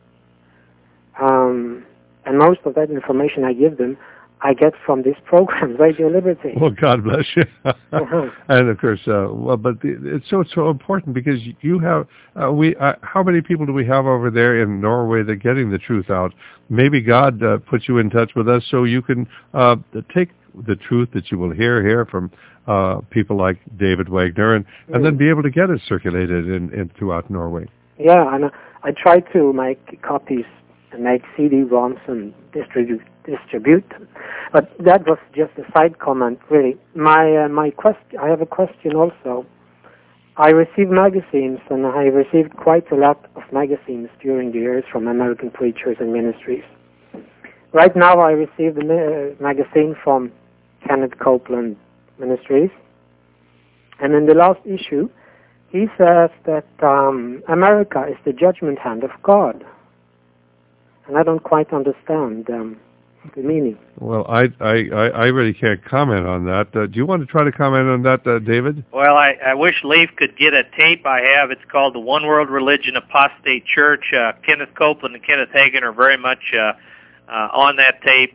[SPEAKER 14] And most of that information I give them, I get from this program, Radio Liberty.
[SPEAKER 1] Well, God bless you. And of course, it's so important because you have how many people do we have over there in Norway that are getting the truth out? Maybe God puts you in touch with us so you can take the truth that you will hear here from people like David Wagner and then be able to get it circulated in throughout Norway.
[SPEAKER 14] Yeah, and I try to make copies and make CD-ROMs and distribute them. But that was just a side comment, really. My question, I have a question also. I receive magazines, and I received quite a lot of magazines during the years from American preachers and ministries. Right now I received a magazine from Kenneth Copeland Ministries, and in the last issue, he says that America is the judgment hand of God. And I don't quite understand. the meaning.
[SPEAKER 1] Well, I really can't comment on that. Do you want to try to comment on that, David?
[SPEAKER 2] Well, I wish Leif could get a tape I have. It's called The One World Religion Apostate Church. Kenneth Copeland and Kenneth Hagin are very much on that tape,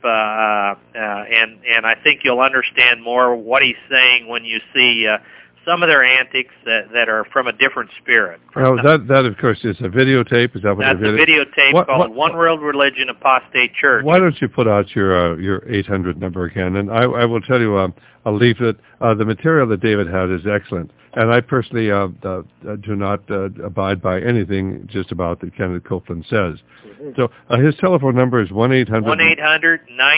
[SPEAKER 2] and I think you'll understand more what he's saying when you see some of their antics that are from a different spirit.
[SPEAKER 1] Well, that of course is a videotape. Is that what
[SPEAKER 2] That's a videotape called One World Religion Apostate Church.
[SPEAKER 1] Why don't you put out your 800 number again? And I will tell you a leaflet. The material that David had is excellent. And I personally do not abide by anything just about that Kenneth Copeland says. Mm-hmm. So his telephone number is 1-800...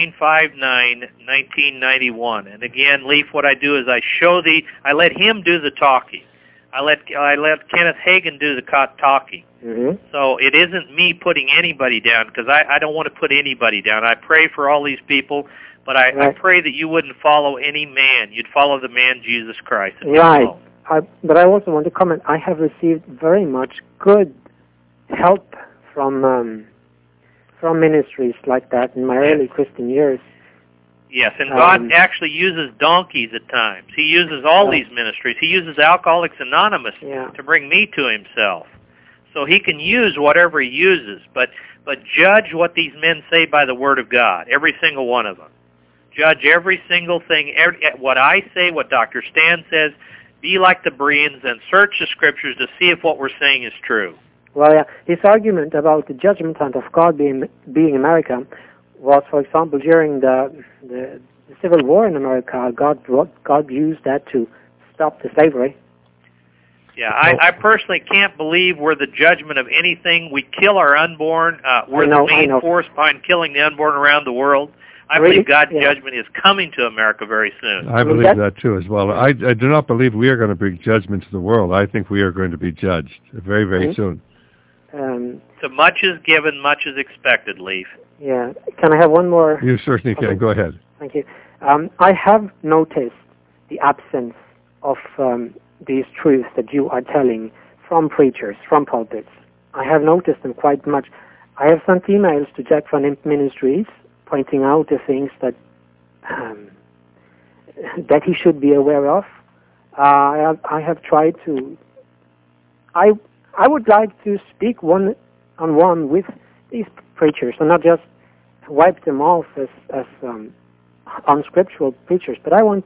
[SPEAKER 2] 1-800-959-1991. And again, Leif, what I do is I let him do the talking. I let Kenneth Hagin do the talking. Mm-hmm. So it isn't me putting anybody down, because I don't want to put anybody down. I pray for all these people, but I pray that you wouldn't follow any man. You'd follow the man Jesus Christ.
[SPEAKER 14] Right. But I also want to comment, I have received very much good help from ministries like that in my early Christian years.
[SPEAKER 2] Yes, and God actually uses donkeys at times. He uses all these ministries. He uses Alcoholics Anonymous to bring me to himself. So he can use whatever he uses, but judge what these men say by the Word of God, every single one of them. Judge every single thing, what I say, what Dr. Stan says. Be like the Bereans and search the Scriptures to see if what we're saying is true.
[SPEAKER 14] Well, his argument about the judgment hand of God being America was, for example, during the Civil War in America, God used that to stop the slavery.
[SPEAKER 2] Yeah, I personally can't believe we're the judgment of anything. We kill our unborn. We're the main force behind killing the unborn around the world. I believe God's judgment is coming to America very soon.
[SPEAKER 1] I believe that too as well. I do not believe we are going to bring judgment to the world. I think we are going to be judged very, very soon.
[SPEAKER 2] So much is given, much is expected, Leif.
[SPEAKER 14] Yeah. Can I have one more?
[SPEAKER 1] You certainly can. Go ahead.
[SPEAKER 14] Thank you. I have noticed the absence of these truths that you are telling from preachers, from pulpits. I have noticed them quite much. I have sent emails to Jack Van Imp Ministries pointing out the things that he should be aware of. I have tried to. I would like to speak one-on-one with these preachers and not just wipe them off as unscriptural preachers, but I want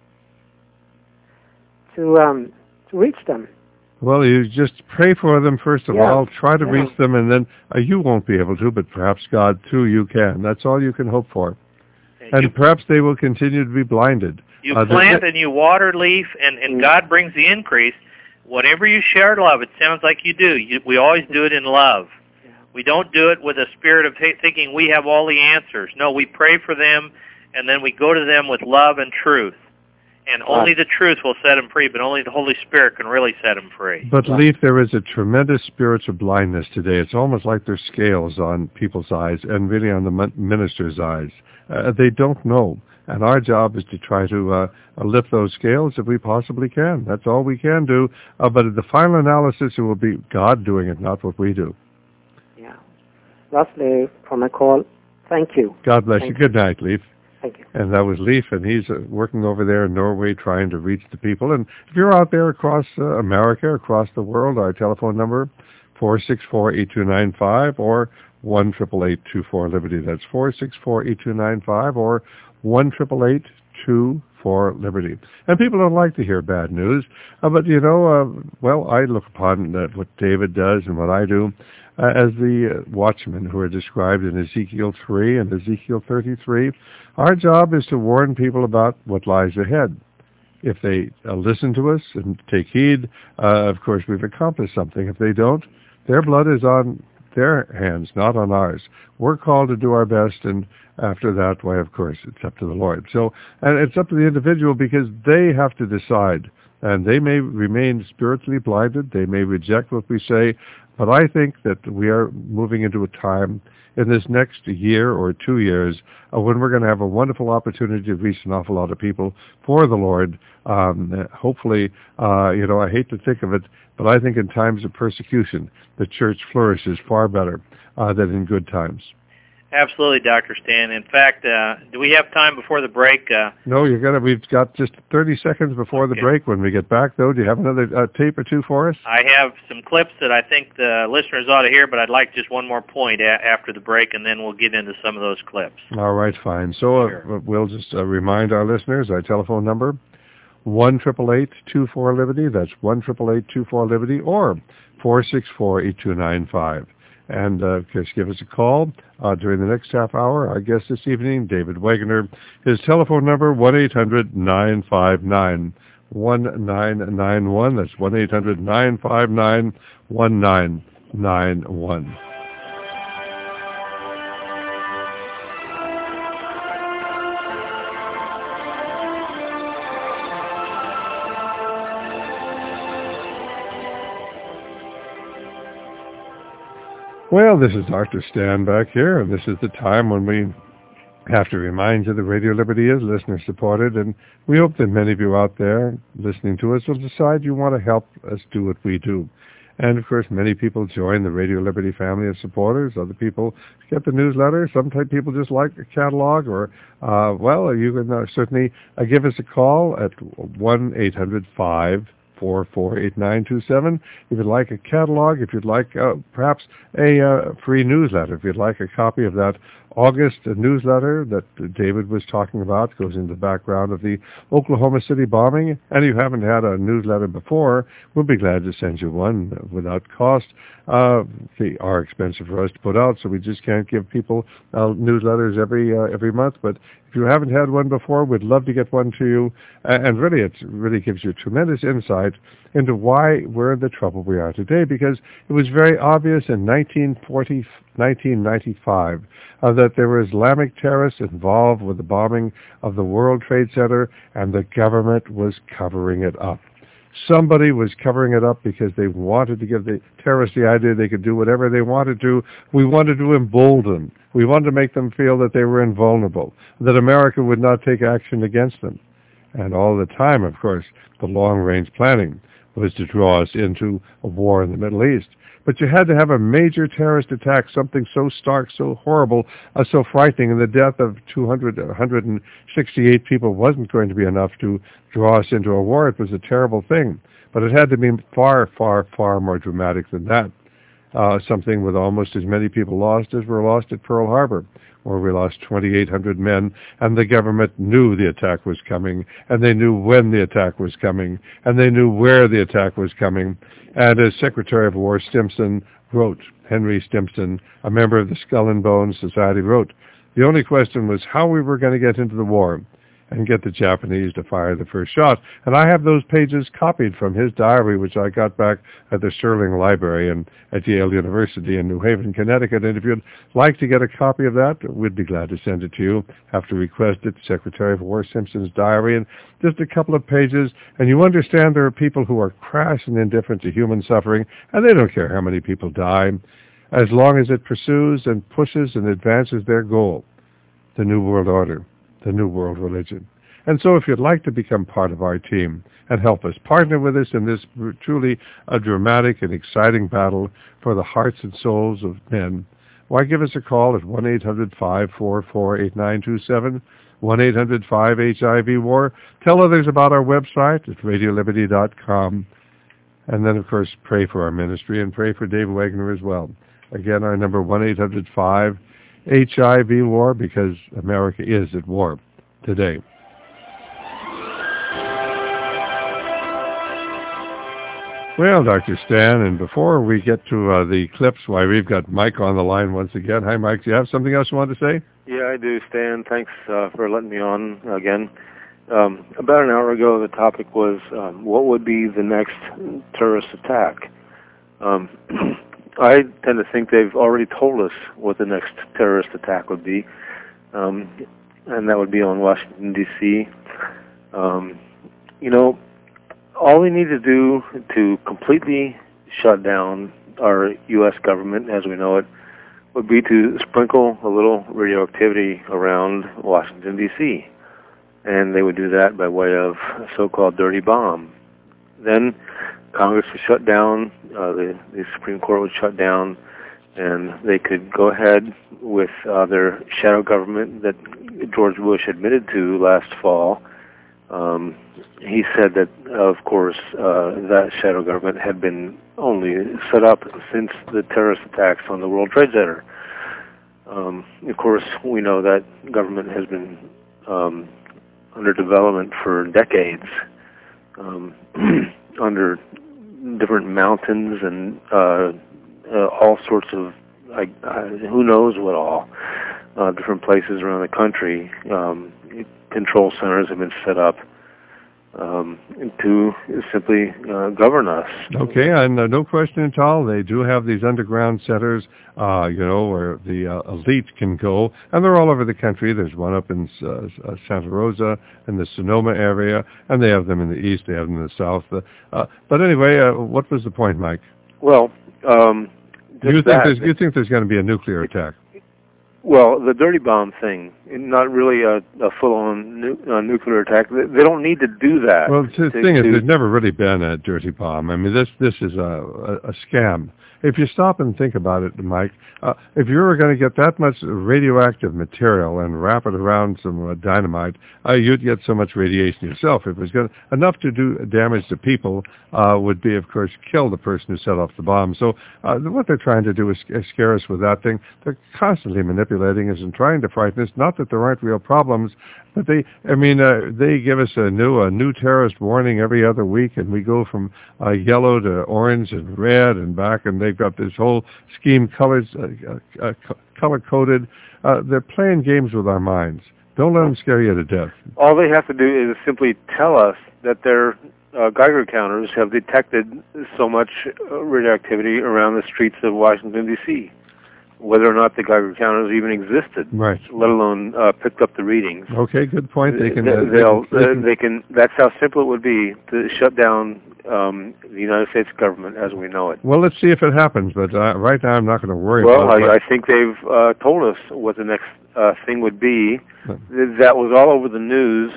[SPEAKER 14] to reach them.
[SPEAKER 1] Well, you just pray for them first of all, try to reach them, and then you won't be able to, but perhaps God, through you, can. That's all you can hope for. And perhaps they will continue to be blinded.
[SPEAKER 2] You plant and you water, Leif, and God brings the increase. Whatever you share love, it sounds like you do. We always do it in love. Yeah. We don't do it with a spirit of thinking we have all the answers. No, we pray for them, and then we go to them with love and truth. And only the truth will set them free, but only the Holy Spirit can really set them free.
[SPEAKER 1] But, Leif, there is a tremendous spiritual blindness today. It's almost like there's scales on people's eyes and really on the minister's eyes. They don't know. And our job is to try to lift those scales if we possibly can. That's all we can do. But at the final analysis, it will be God doing it, not what we do.
[SPEAKER 14] Yeah. Lastly, from a call, thank you.
[SPEAKER 1] God bless you. Good night, Leif.
[SPEAKER 14] Thank you.
[SPEAKER 1] And that was Leif, and he's working over there in Norway trying to reach the people. And if you're out there across America, across the world, our telephone number, 464-8295 or 1-888-24-LIBERTY. That's 464-8295 or 1-888-24-LIBERTY. And people don't like to hear bad news, but well, I look upon what David does and what I do as the watchmen who are described in Ezekiel 3 and Ezekiel 33. Our job is to warn people about what lies ahead. If they listen to us and take heed, of course, we've accomplished something. If they don't, their blood is on their hands, not on ours. We're called to do our best, and after that, why, of course, it's up to the Lord. So, and it's up to the individual because they have to decide, and they may remain spiritually blinded. They may reject what we say, but I think that we are moving into a time in this next year or 2 years when we're going to have a wonderful opportunity to reach an awful lot of people for the Lord. Hopefully, I hate to think of it, but I think in times of persecution, the church flourishes far better than in good times.
[SPEAKER 2] Absolutely, Dr. Stan. In fact, do we have time before the break?
[SPEAKER 1] No, we've got just 30 seconds before the break. When we get back, though, do you have another tape or two for us?
[SPEAKER 2] I have some clips that I think the listeners ought to hear, but I'd like just one more point after the break, and then we'll get into some of those clips.
[SPEAKER 1] All right, fine. So we'll just remind our listeners our telephone number, 1-888-24-LIBERTY. That's 1-888-24-LIBERTY, or 464-8295. And just give us a call during the next half hour. Our guest this evening, David Wagner. His telephone number, 1-800-959-1991. That's 1-800-959-1991. Well, this is Dr. Stan back here, and this is the time when we have to remind you that Radio Liberty is listener-supported, and we hope that many of you out there listening to us will decide you want to help us do what we do. And, of course, many people join the Radio Liberty family of supporters. Other people get the newsletter. Sometimes people just like the catalog, or, you can certainly give us a call at 1-800-544-8927. If you'd like a catalog, if you'd like perhaps a free newsletter, if you'd like a copy of that August newsletter that David was talking about, goes into the background of the Oklahoma City bombing, and you haven't had a newsletter before, we'll be glad to send you one without cost. They are expensive for us to put out, so we just can't give people newsletters every month, but if you haven't had one before, we'd love to get one to you, and really it really gives you tremendous insight into why we're in the trouble we are today, because it was very obvious in 1995 that there were Islamic terrorists involved with the bombing of the World Trade Center, and the government was covering it up. Somebody was covering it up because they wanted to give the terrorists the idea they could do whatever they wanted to. We wanted to embolden. We wanted to make them feel that they were invulnerable, that America would not take action against them. And all the time, of course, the long-range planning was to draw us into a war in the Middle East. But you had to have a major terrorist attack, something so stark, so horrible, so frightening, and the death of 168 people wasn't going to be enough to draw us into a war. It was a terrible thing. But it had to be far, far, far more dramatic than that. Something with almost as many people lost as were lost at Pearl Harbor, where we lost 2,800 men, and the government knew the attack was coming, and they knew when the attack was coming, and they knew where the attack was coming. And as Secretary of War Stimson wrote, Henry Stimson, a member of the Skull and Bones Society, wrote, the only question was how we were going to get into the war and get the Japanese to fire the first shot. And I have those pages copied from his diary, which I got back at the Sterling Library at Yale University in New Haven, Connecticut. And if you'd like to get a copy of that, we'd be glad to send it to you. Have to request it, Secretary of War Simpson's diary, and just a couple of pages. And you understand there are people who are crass and indifferent to human suffering, and they don't care how many people die, as long as it pursues and pushes and advances their goal, the New World Order, the New World Religion. And so if you'd like to become part of our team and help us, partner with us in this truly a dramatic and exciting battle for the hearts and souls of men, why give us a call at 1-800-544-8927, 1-800-5HIV-WAR. Tell others about our website at radioliberty.com. And then, of course, pray for our ministry and pray for Dave Wagner as well. Again, our number 1-800-5HIV-WAR, because America is at war today. Well, Dr. Stan, and before we get to the clips, why we've got Mike on the line once again. Hi, Mike. Do you have something else you want to say?
[SPEAKER 10] Yeah, I do, Stan. Thanks for letting me on again. About an hour ago, the topic was what would be the next terrorist attack. I tend to think they've already told us what the next terrorist attack would be, and that would be on Washington, D.C. All we need to do to completely shut down our U.S. government as we know it would be to sprinkle a little radioactivity around Washington, D.C., and they would do that by way of a so-called dirty bomb. Then Congress would shut down, the Supreme Court would shut down, and they could go ahead with their shadow government that George Bush admitted to last fall. He said that, of course, that shadow government had been only set up since the terrorist attacks on the World Trade Center. Of course, we know that government has been under development for decades, under different mountains and all sorts of, who knows what all, different places around the country. Control centers have been set up to simply govern us.
[SPEAKER 1] Okay, and no question at all, they do have these underground centers, where the elite can go, and they're all over the country. There's one up in Santa Rosa, in the Sonoma area, and they have them in the east, they have them in the south. But anyway, what was the point, Mike?
[SPEAKER 10] Well,
[SPEAKER 1] you think there's going to be a nuclear attack?
[SPEAKER 10] Well, the dirty bomb thing, not really a full-on nuclear attack. They don't need to do that.
[SPEAKER 1] Well, the thing is, there's never really been a dirty bomb. I mean, this is a scam. If you stop and think about it, Mike, if you were going to get that much radioactive material and wrap it around some dynamite, you'd get so much radiation yourself. If it was enough to do damage to people, would be, of course, kill the person who set off the bomb. So what they're trying to do is scare us with that thing. They're constantly manipulating us and trying to frighten us. Not that there aren't real problems, but they give us a new terrorist warning every other week, and we go from yellow to orange and red and back, and they've got this whole scheme color-coded. They're playing games with our minds. Don't let them scare you to death.
[SPEAKER 10] All they have to do is simply tell us that their Geiger counters have detected so much radioactivity around the streets of Washington, D.C., whether or not the Geiger counters even existed,
[SPEAKER 1] right?
[SPEAKER 10] Let alone picked up the readings.
[SPEAKER 1] Okay, good point. They can.
[SPEAKER 10] That's how simple it would be to shut down the United States government as we know it.
[SPEAKER 1] Well, let's see if it happens. But right now, I'm not going to worry about it.
[SPEAKER 10] Well, I think they've told us what the next thing would be. That was all over the news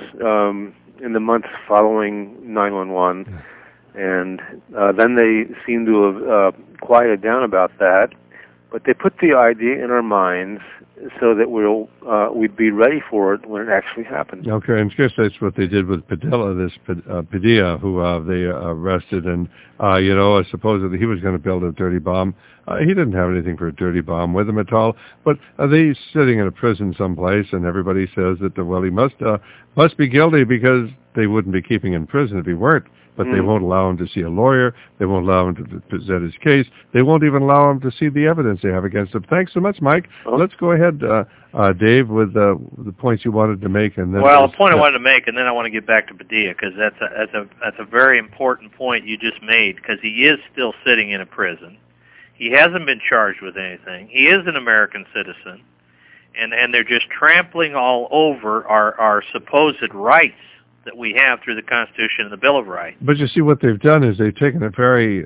[SPEAKER 10] in the months following 9/11, and then they seem to have quieted down about that. But they put the idea in our minds so that we'd be ready for it when it actually happens.
[SPEAKER 1] Okay, and I guess that's what they did with Padilla, Padilla, who they arrested, and supposedly he was going to build a dirty bomb. He didn't have anything for a dirty bomb with him at all. But he's sitting in a prison someplace, and everybody says that he must be guilty because they wouldn't be keeping him in prison if he weren't. But they won't allow him to see a lawyer. They won't allow him to present his case. They won't even allow him to see the evidence they have against him. Thanks so much, Mike. Let's go ahead, Dave, with the points you wanted to make, and then.
[SPEAKER 2] Well, the point I wanted to make, and then I want to get back to Padilla because that's a very important point you just made because he is still sitting in a prison. He hasn't been charged with anything. He is an American citizen, and they're just trampling all over our supposed rights that we have through the Constitution and the Bill of Rights.
[SPEAKER 1] But you see, what they've done is they've taken a very,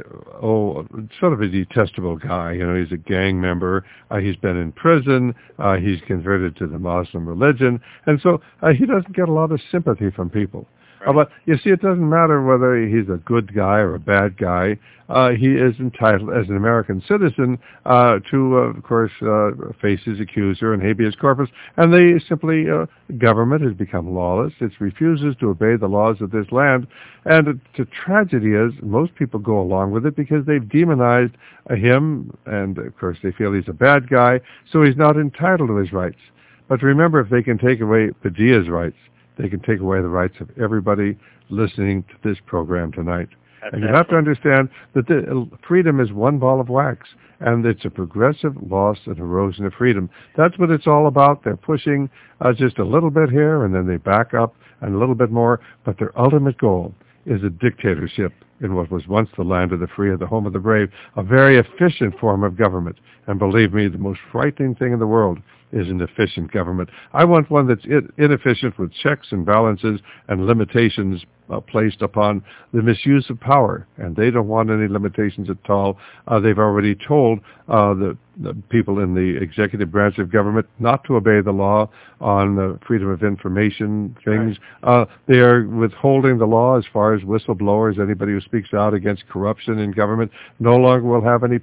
[SPEAKER 1] sort of a detestable guy. He's a gang member. He's been in prison. He's converted to the Muslim religion. And so he doesn't get a lot of sympathy from people. Right. But you see, it doesn't matter whether he's a good guy or a bad guy. He is entitled, as an American citizen, to, of course, face his accuser and habeas corpus. And they simply, government has become lawless. It refuses to obey the laws of this land. And the tragedy is most people go along with it because they've demonized him. And, of course, they feel he's a bad guy, so he's not entitled to his rights. But remember, if they can take away Padilla's rights, they can take away the rights of everybody listening to this program tonight. And you have to understand that freedom is one ball of wax, and it's a progressive loss and erosion of freedom. That's what it's all about. They're pushing just a little bit here, and then they back up and a little bit more, but their ultimate goal is a dictatorship in what was once the land of the free and the home of the brave, a very efficient form of government. And believe me, the most frightening thing in the world is an efficient government. I want one that's inefficient with checks and balances and limitations placed upon the misuse of power. And they don't want any limitations at all. They've already told the people in the executive branch of government not to obey the law on the freedom of information things. Right. They are withholding the law as far as whistleblowers, anybody who speaks out against corruption in government, no longer will have any power.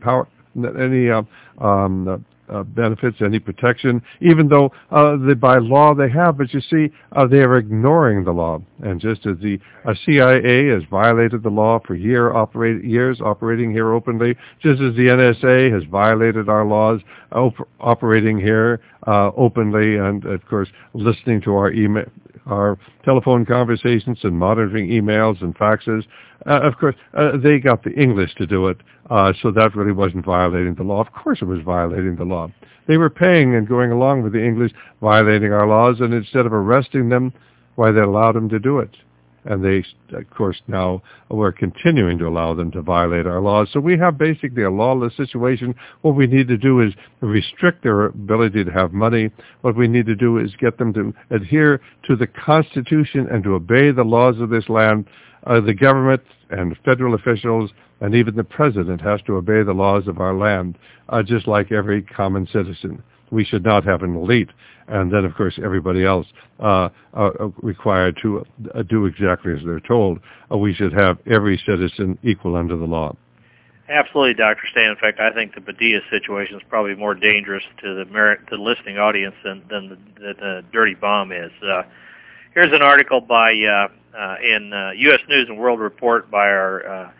[SPEAKER 1] benefits, any protection, even though by law they have. But you see, they are ignoring the law. And just as the CIA has violated the law for years operating here openly, just as the NSA has violated our laws operating here openly, and of course listening to our telephone conversations and monitoring emails and faxes. Of course, they got the English to do it, so that really wasn't violating the law. Of course it was violating the law. They were paying and going along with the English, violating our laws, and instead of arresting them, why, they allowed them to do it. And they, of course, now we're continuing to allow them to violate our laws. So we have basically a lawless situation. What we need to do is restrict their ability to have money. What we need to do is get them to adhere to the Constitution and to obey the laws of this land. The government and federal officials and even the president has to obey the laws of our land, just like every common citizen. We should not have an elite, and then, of course, everybody else are required to do exactly as they're told. We should have every citizen equal under the law.
[SPEAKER 2] Absolutely, Dr. Stan. In fact, I think the Padilla situation is probably more dangerous to the listening audience than the dirty bomb is. Here's an article by in U.S. News and World Report by our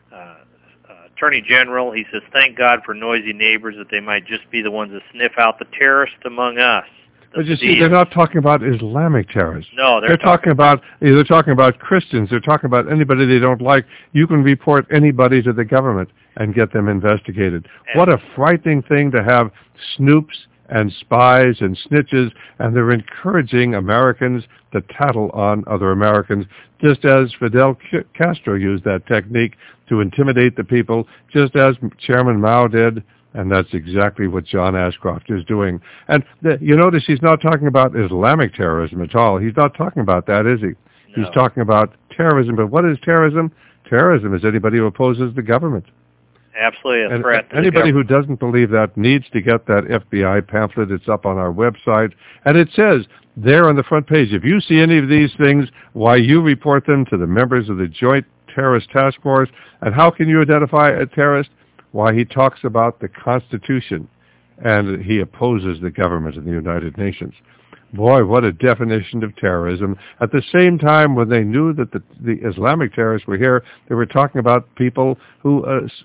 [SPEAKER 2] Attorney General. He says, "Thank God for noisy neighbors, that they might just be the ones that sniff out the terrorists among us."
[SPEAKER 1] But you see, they're not talking about Islamic terrorists.
[SPEAKER 2] No,
[SPEAKER 1] they're talking about Christians. They're talking about anybody they don't like. You can report anybody to the government and get them investigated. What a frightening thing to have snoops and spies and snitches, and they're encouraging Americans to tattle on other Americans, just as Fidel Castro used that technique to intimidate the people, just as Chairman Mao did, and that's exactly what John Ashcroft is doing. And you notice he's not talking about Islamic terrorism at all. He's not talking about that, is he? No. He's talking about terrorism. But what is terrorism? Terrorism is anybody who opposes the government.
[SPEAKER 2] Absolutely a threat.
[SPEAKER 1] Anybody who doesn't believe that needs to get that FBI pamphlet. It's up on our website. And it says there on the front page, if you see any of these things, why, you report them to the members of the Joint Terrorist Task Force. And how can you identify a terrorist? Why, he talks about the Constitution, and he opposes the government of the United Nations. Boy, what a definition of terrorism. At the same time, when they knew that the Islamic terrorists were here, they were talking about people who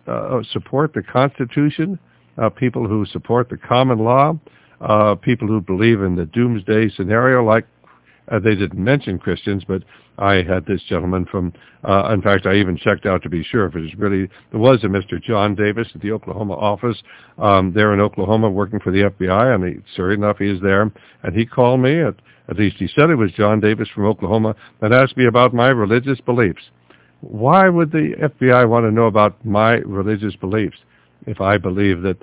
[SPEAKER 1] support the Constitution, people who support the common law, people who believe in the doomsday scenario, like they didn't mention Christians, but I had this gentleman from, in fact, I even checked out to be sure if it was a Mr. John Davis at the Oklahoma office there in Oklahoma working for the FBI, and sure enough, he is there. And he called me, at least he said it was John Davis from Oklahoma, and asked me about my religious beliefs. Why would the FBI want to know about my religious beliefs if I believe that,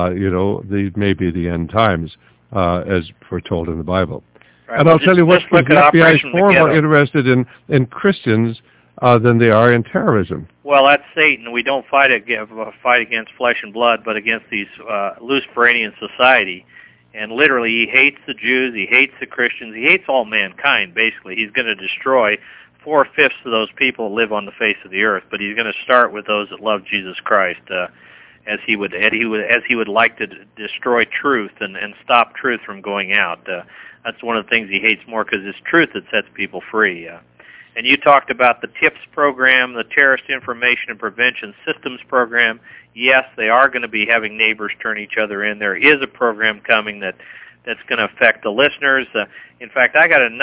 [SPEAKER 1] these may be the end times, as foretold in the Bible? Right. And I'll tell you what, the FBI is far more interested in Christians than they are in terrorism.
[SPEAKER 2] Well, that's Satan. We don't fight against flesh and blood, but against these Luciferian society. And literally, he hates the Jews, he hates the Christians, he hates all mankind, basically. He's going to destroy 4/5 of those people who live on the face of the earth, but he's going to start with those that love Jesus Christ, as he would like to destroy truth and stop truth from going out. That's one of the things he hates more, because it's truth that sets people free. And you talked about the TIPS program, the Terrorist Information and Prevention Systems program. Yes, they are going to be having neighbors turn each other in. There is a program coming that's going to affect the listeners. In fact, I got a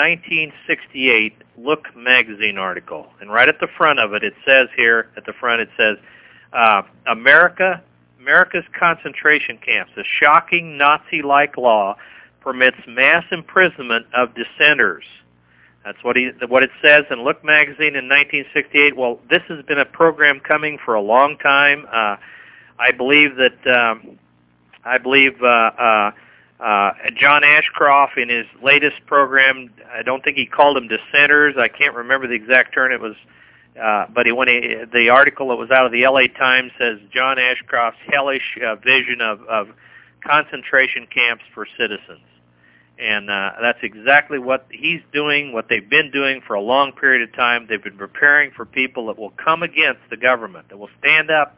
[SPEAKER 2] 1968 Look magazine article, and right at the front of it, it says here, at the front, it says, America's concentration camps, a shocking Nazi-like law permits mass imprisonment of dissenters. That's what it says in Look magazine in 1968. Well, this has been a program coming for a long time. I believe John Ashcroft in his latest program, I don't think he called them dissenters. I can't remember the exact term. It was, but the article that was out of the LA Times says John Ashcroft's hellish vision of concentration camps for citizens. And that's exactly what he's doing, what they've been doing for a long period of time. They've been preparing for people that will come against the government, that will stand up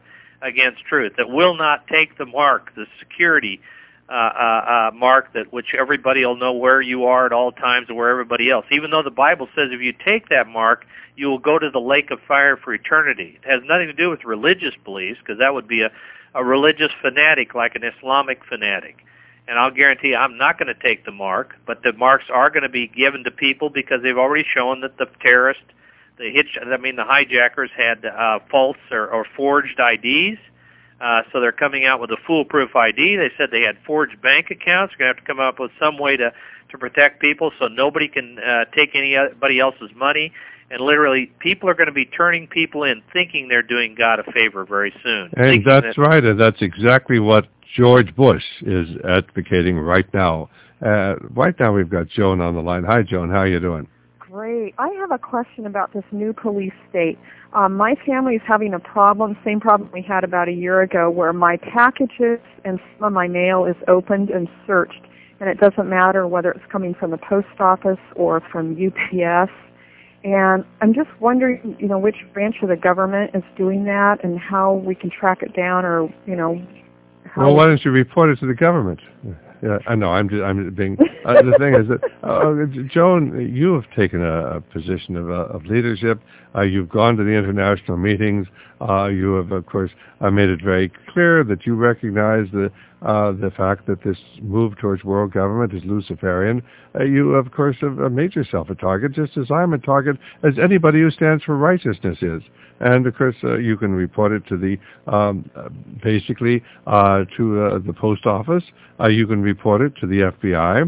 [SPEAKER 2] against truth, that will not take the mark, the security mark, that which everybody will know where you are at all times and where everybody else. Even though the Bible says if you take that mark, you will go to the lake of fire for eternity. It has nothing to do with religious beliefs, because that would be a religious fanatic, like an Islamic fanatic. And I'll guarantee you, I'm not going to take the mark, but the marks are going to be given to people because they've already shown that the terrorists, the hijackers had false or forged IDs. So they're coming out with a foolproof ID. They said they had forged bank accounts. They're going to have to come up with some way to protect people so nobody can take anybody else's money. And literally, people are going to be turning people in, thinking they're doing God a favor very soon.
[SPEAKER 1] And that's right, and that's exactly what George Bush is advocating right now. Right now we've got Joan on the line. Hi, Joan. How are you doing?
[SPEAKER 15] Great. I have a question about this new police state. My family is having a problem, same problem we had about a year ago, where my packages and some of my mail is opened and searched, and it doesn't matter whether it's coming from the post office or from UPS. And I'm just wondering, which branch of the government is doing that and how we can track it down, or,
[SPEAKER 1] Well, why don't you report it to the government? Yeah, I know. I'm being. The thing is that, Joan, you have taken a position of leadership. You've gone to the international meetings. You have, of course, made it very clear that you recognize the fact that this move towards world government is Luciferian. You, of course, have made yourself a target, just as I'm a target, as anybody who stands for righteousness is. And, of course, you can report it to the, basically, to the post office. You can report it to the FBI.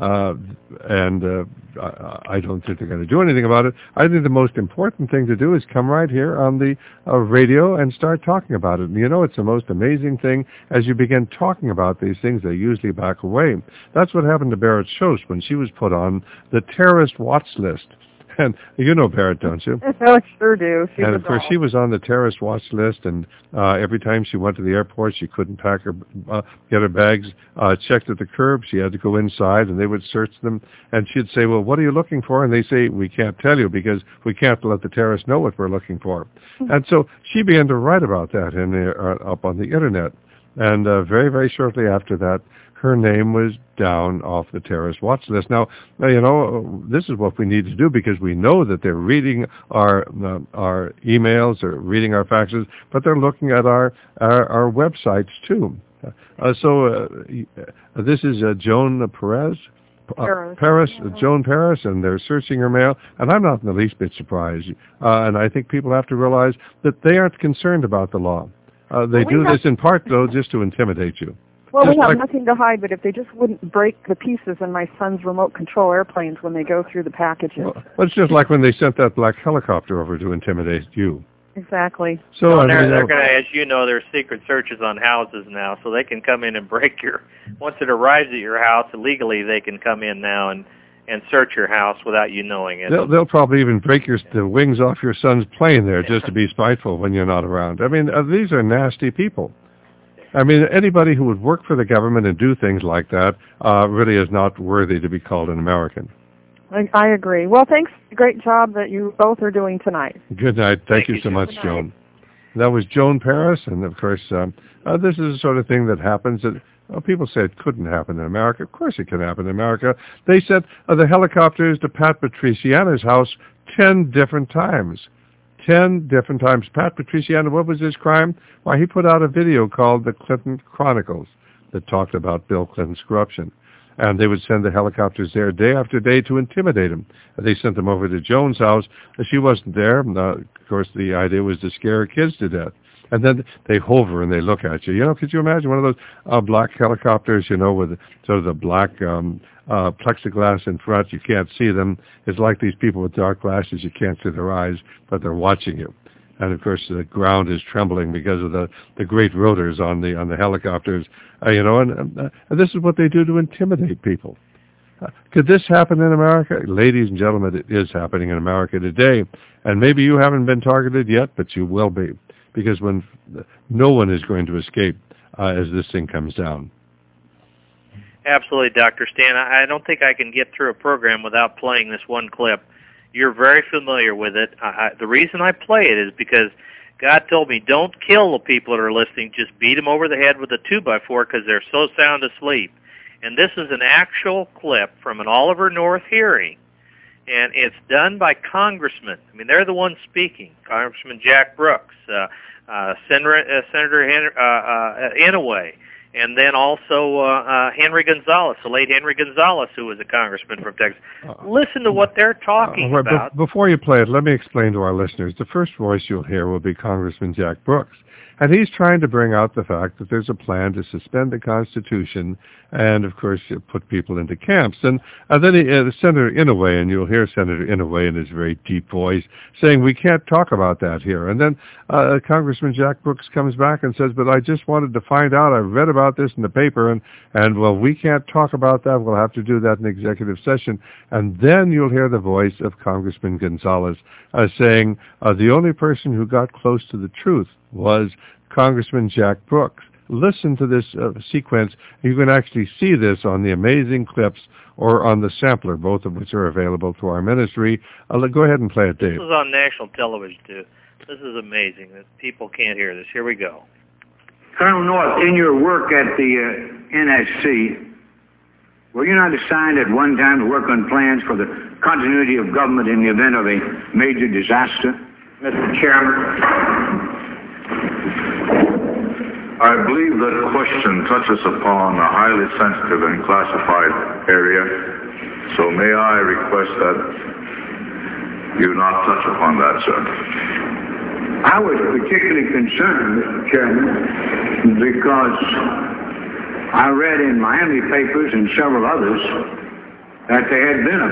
[SPEAKER 1] And I don't think they're going to do anything about it. I think the most important thing to do is come right here on the radio and start talking about it. And it's the most amazing thing. As you begin talking about these things, they usually back away. That's what happened to Barrett Schost when she was put on the terrorist watch list. And you know Barrett, don't you?
[SPEAKER 15] I sure do.
[SPEAKER 1] And of course, she was on the terrorist watch list, and every time she went to the airport, she couldn't pack her, get her bags checked at the curb. She had to go inside, and they would search them. And she'd say, "Well, what are you looking for?" And they say, "We can't tell you because we can't let the terrorists know what we're looking for." And so she began to write about that up on the internet. And very, very shortly after that, her name was down off the terrorist watch list. Now, this is what we need to do, because we know that they're reading our emails or reading our faxes, but they're looking at our websites too. This is Joan Perez. Joan Paris, and they're searching her mail, and I'm not in the least bit surprised. And I think people have to realize that they aren't concerned about the law. They do this in part, though, just to intimidate you.
[SPEAKER 15] Well, we have nothing to hide, but if they just wouldn't break the pieces in my son's remote control airplanes when they go through the packages.
[SPEAKER 1] Well, it's just like when they sent that black helicopter over to intimidate you.
[SPEAKER 15] Exactly.
[SPEAKER 2] So they're going to, as you know, there's secret searches on houses now, so they can come in and break once it arrives at your house illegally, they can come in now and search your house without you knowing it.
[SPEAKER 1] They'll probably even break the wings off your son's plane there just to be spiteful when you're not around. I mean, these are nasty people. I mean, anybody who would work for the government and do things like that really is not worthy to be called an American.
[SPEAKER 15] I agree. Well, thanks. Great job that you both are doing tonight.
[SPEAKER 1] Good night. Thank you so much, Joan. That was Joan Paris, and of course, this is the sort of thing that happens that people say it couldn't happen in America. Of course it can happen in America. They sent the helicopters to Pat Patriciano's house 10 different times. 10 different times. Pat Patriciano, what was his crime? Why, he put out a video called The Clinton Chronicles that talked about Bill Clinton's corruption. And they would send the helicopters there day after day to intimidate him. They sent them over to Joan's house. She wasn't there. Of course, the idea was to scare her kids to death. And then they hover and they look at you. Could you imagine one of those black helicopters, with sort of the black plexiglass in front? You can't see them. It's like these people with dark glasses. You can't see their eyes, but they're watching you. And, of course, the ground is trembling because of the great rotors on the helicopters. And this is what they do to intimidate people. Could this happen in America? Ladies and gentlemen, it is happening in America today. And maybe you haven't been targeted yet, but you will be. Because when no one is going to escape as this thing comes down.
[SPEAKER 2] Absolutely, Dr. Stan. I don't think I can get through a program without playing this one clip. You're very familiar with it. The reason I play it is because God told me, don't kill the people that are listening. Just beat them over the head with a 2x4 because they're so sound asleep. And this is an actual clip from an Oliver North hearing. And it's done by congressmen. I mean, they're the ones speaking. Congressman Jack Brooks, Senator Inouye, and then also Henry Gonzalez, the late Henry Gonzalez, who was a congressman from Texas. Listen to what they're talking about.
[SPEAKER 1] Before you play it, let me explain to our listeners. The first voice you'll hear will be Congressman Jack Brooks. And he's trying to bring out the fact that there's a plan to suspend the Constitution and, of course, put people into camps. And then Senator Inouye, and you'll hear Senator Inouye in his very deep voice, saying, we can't talk about that here. And then Congressman Jack Brooks comes back and says, but I just wanted to find out. I read about this in the paper, and well, we can't talk about that. We'll have to do that in executive session. And then you'll hear the voice of Congressman Gonzalez saying, the only person who got close to the truth was Congressman Jack Brooks. Listen to this sequence. You can actually see this on the amazing clips or on the sampler, both of which are available to our ministry. Go ahead and play it, Dave.
[SPEAKER 2] This is on national television, too. This is amazing that people can't hear this. Here we go.
[SPEAKER 16] Colonel North, in your work at the NSC, were you not assigned at one time to work on plans for the continuity of government in the event of a major disaster? Mr. Chairman.
[SPEAKER 17] I believe that question touches upon a highly sensitive and classified area, so may I request that you not touch upon that, sir.
[SPEAKER 16] I was particularly concerned, Mr. Chairman, because I read in Miami papers and several others that there had been a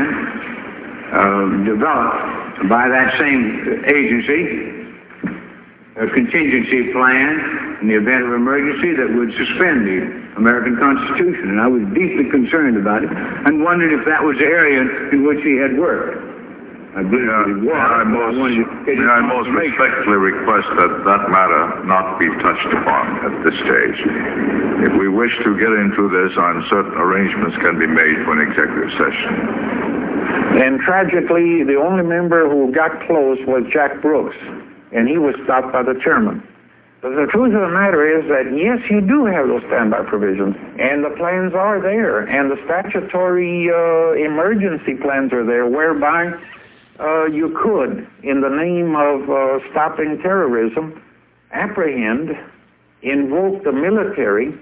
[SPEAKER 16] plan developed by that same agency, a contingency plan in the event of emergency that would suspend the American Constitution. And I was deeply concerned about it and wondered if that was the area in which he had worked. I believe it was.
[SPEAKER 17] May I most respectfully request that that matter not be touched upon at this stage. If we wish to get into this, certain arrangements can be made for an executive session.
[SPEAKER 3] And tragically, the only member who got close was Jack Brooks, and he was stopped by the chairman. But the truth of the matter is that, yes, you do have those standby provisions, and the plans are there, and the statutory emergency plans are there, whereby you could, in the name of stopping terrorism, apprehend, invoke the military,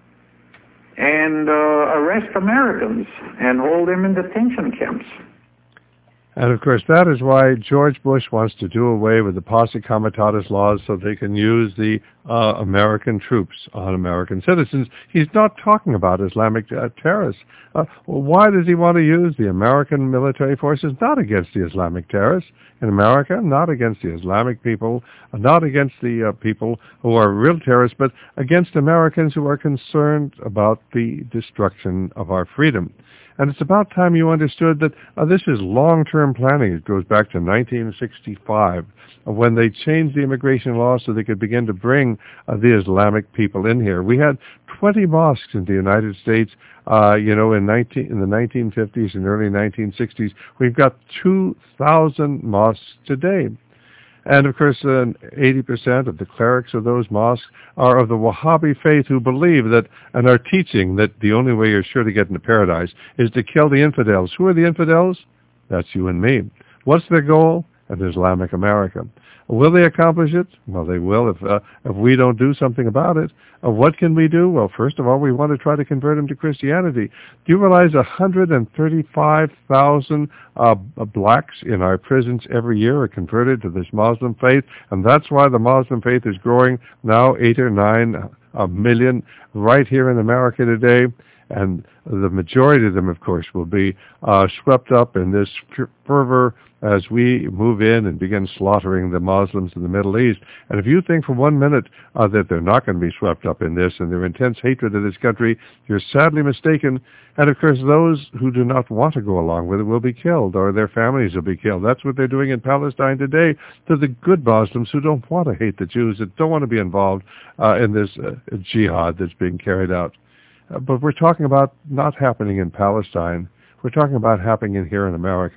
[SPEAKER 3] and arrest Americans and hold them in detention camps.
[SPEAKER 1] And, of course, that is why George Bush wants to do away with the posse comitatus laws so they can use the American troops on American citizens. He's not talking about Islamic terrorists. Why does he want to use the American military forces? Not against the Islamic terrorists in America, not against the Islamic people, not against the people who are real terrorists, but against Americans who are concerned about the destruction of our freedom. And it's about time you understood that this is long-term planning. It goes back to 1965 when they changed the immigration law so they could begin to bring the Islamic people in here. We had 20 mosques in the United States, in the 1950s and early 1960s. We've got 2,000 mosques today. And, of course, 80% of the clerics of those mosques are of the Wahhabi faith who believe that and are teaching that the only way you're sure to get into paradise is to kill the infidels. Who are the infidels? That's you and me. What's their goal? An Islamic America. Will they accomplish it? Well, they will if we don't do something about it. What can we do? Well, first of all, we want to try to convert them to Christianity. Do you realize 135,000 blacks in our prisons every year are converted to this Muslim faith? And that's why the Muslim faith is growing now 8 or 9 million right here in America today. And the majority of them, of course, will be swept up in this fervor as we move in and begin slaughtering the Muslims in the Middle East. And if you think for 1 minute that they're not going to be swept up in this and their intense hatred of this country, you're sadly mistaken. And, of course, those who do not want to go along with it will be killed, or their families will be killed. That's what they're doing in Palestine today to the good Muslims who don't want to hate the Jews, that don't want to be involved in this jihad that's being carried out. But we're talking about not happening in Palestine. We're talking about happening here in America.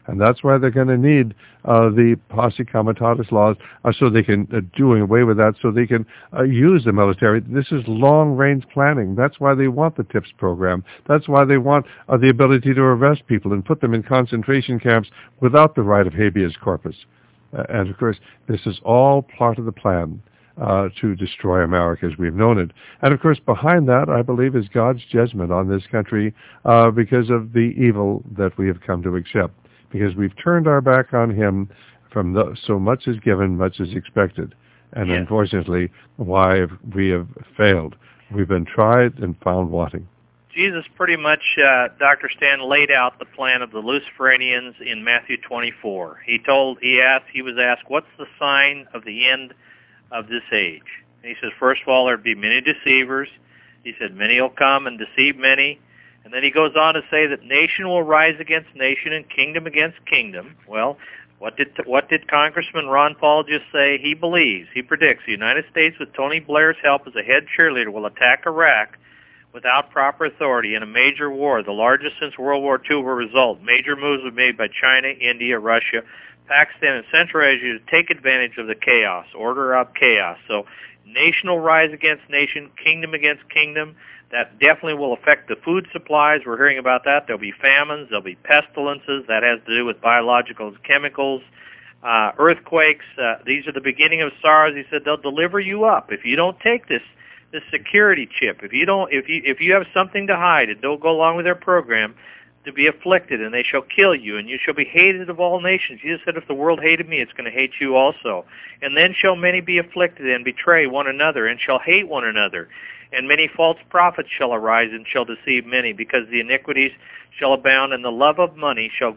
[SPEAKER 1] And that's why they're going to need the posse comitatus laws so they can, doing away with that, so they can use the military. This is long-range planning. That's why they want the TIPS program. That's why they want the ability to arrest people and put them in concentration camps without the right of habeas corpus. And, of course, this is all part of the plan to destroy America as we've known it. And, of course, behind that, I believe, is God's judgment on this country because of the evil that we have come to accept, because we've turned our back on him. From so much is given, much is expected. And unfortunately, why we have failed. We've been tried and found wanting.
[SPEAKER 2] Jesus pretty much, Dr. Stan, laid out the plan of the Luciferians in Matthew 24. He was asked, what's the sign of the end of this age? And he says, first of all, there'd be many deceivers. He said, many will come and deceive many. And then he goes on to say that nation will rise against nation and kingdom against kingdom. Well, what did Congressman Ron Paul just say? He believes, he predicts, the United States with Tony Blair's help as a head cheerleader will attack Iraq without proper authority in a major war, the largest since World War II, will result. Major moves were made by China, India, Russia, Pakistan, and Central Asia to take advantage of the chaos, order up chaos. So nation will rise against nation, kingdom against kingdom. That definitely will affect the food supplies. We're hearing about that. There'll be famines. There'll be pestilences. That has to do with biological chemicals. Earthquakes. These are the beginning of sorrows. He said they'll deliver you up if you don't take this security chip. If you have something to hide and don't go along with their program, to be afflicted, and they shall kill you, and you shall be hated of all nations. Jesus said, if the world hated me, it's going to hate you also. And then shall many be afflicted and betray one another, and shall hate one another. And many false prophets shall arise and shall deceive many, because the iniquities shall abound, and the love of many shall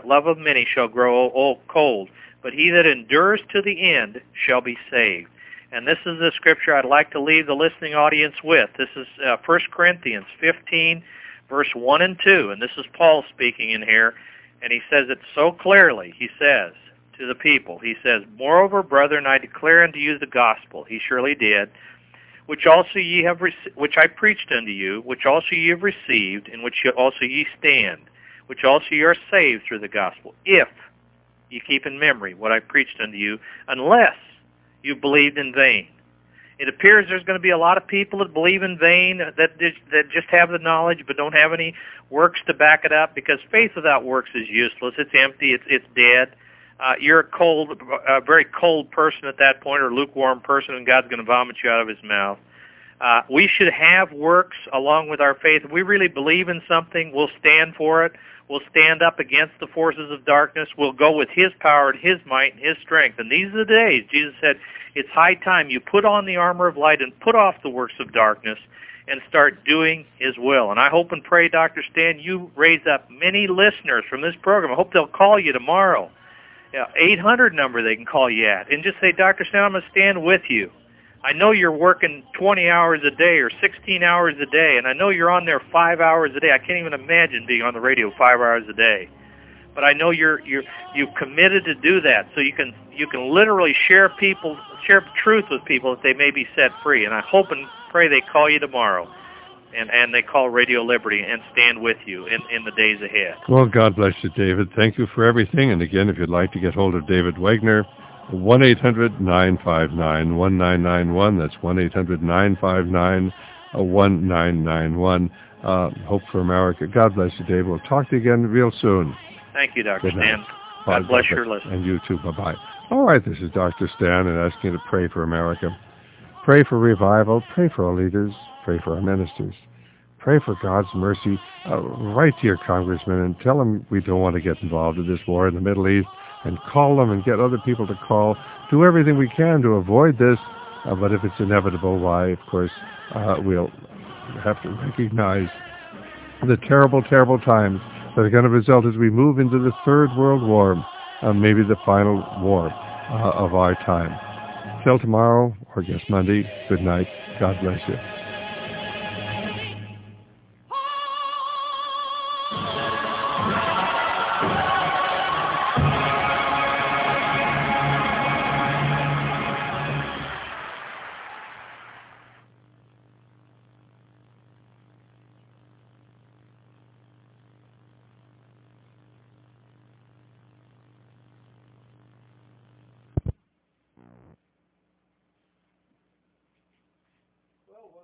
[SPEAKER 2] grow cold. But he that endures to the end shall be saved. And this is the scripture I'd like to leave the listening audience with. This is 1 Corinthians 15, verse 1 and 2. And this is Paul speaking in here. And he says it so clearly. He says to the people, he says, moreover, brethren, I declare unto you the gospel. He surely did. Which also ye have, which I preached unto you, which also ye have received, in which also ye stand, which also ye are saved through the gospel, if ye keep in memory what I preached unto you, unless you believed in vain. It appears there's going to be a lot of people that believe in vain, that just have the knowledge but don't have any works to back it up, because faith without works is useless. It's empty. It's dead. You're a very cold person at that point, or lukewarm person, and God's going to vomit you out of his mouth. We should have works along with our faith. If we really believe in something, we'll stand for it. We'll stand up against the forces of darkness. We'll go with his power and his might and his strength. And these are the days, Jesus said, it's high time you put on the armor of light and put off the works of darkness and start doing his will. And I hope and pray, Dr. Stan, you raise up many listeners from this program. I hope they'll call you tomorrow. 800 number they can call you at, and just say, Dr. Stan, I'm going to stand with you. I know you're working 20 hours a day or 16 hours a day, and I know you're on there 5 hours a day. I can't even imagine being on the radio 5 hours a day. But I know you've committed to do that, so you can literally share truth with people that they may be set free. And I hope and pray they call you tomorrow. And they call Radio Liberty and stand with you in the days ahead.
[SPEAKER 1] Well, God bless you, David. Thank you for everything. And again, if you'd like to get hold of David Wegner, 1-800-959-1991. That's 1-800-959-1991. Hope for America. God bless you, David. We'll talk to you again real soon.
[SPEAKER 2] Thank you, Dr.
[SPEAKER 1] Good
[SPEAKER 2] Stan.
[SPEAKER 1] night.
[SPEAKER 2] God bless your listeners.
[SPEAKER 1] And you too. Bye-bye. All right, this is Dr. Stan, and asking you to pray for America. Pray for revival. Pray for our leaders. Pray for our ministers. Pray for God's mercy. Write to your congressman and tell them we don't want to get involved in this war in the Middle East, and call them and get other people to call. Do everything we can to avoid this, but if it's inevitable, why, of course, we'll have to recognize the terrible, terrible times that are going to result as we move into the Third World War, maybe the final war of our time. Till tomorrow, or I guess Monday, good night. God bless you.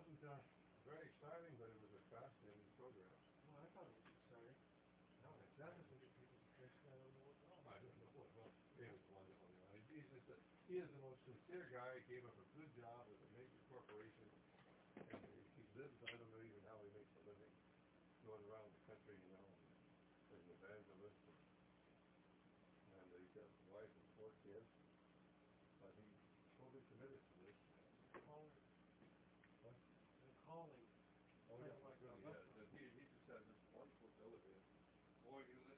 [SPEAKER 1] wasn't very exciting, but it was a fascinating program.
[SPEAKER 18] Well, I thought it was exciting. No, that doesn't get people to I don't know what's wrong.
[SPEAKER 1] I don't know what. Well, it was wonderful. You know. He is the most sincere guy. He gave up a good job with a major corporation. And he lives. I don't know even how he makes a living, going around the country, you know, as an evangelist. And he's got a wife and 4 kids. But he's totally committed to this.
[SPEAKER 18] Calling.
[SPEAKER 1] What?
[SPEAKER 18] The calling.
[SPEAKER 1] Oh, yeah, really has. And he just has this wonderful ability. Boy, he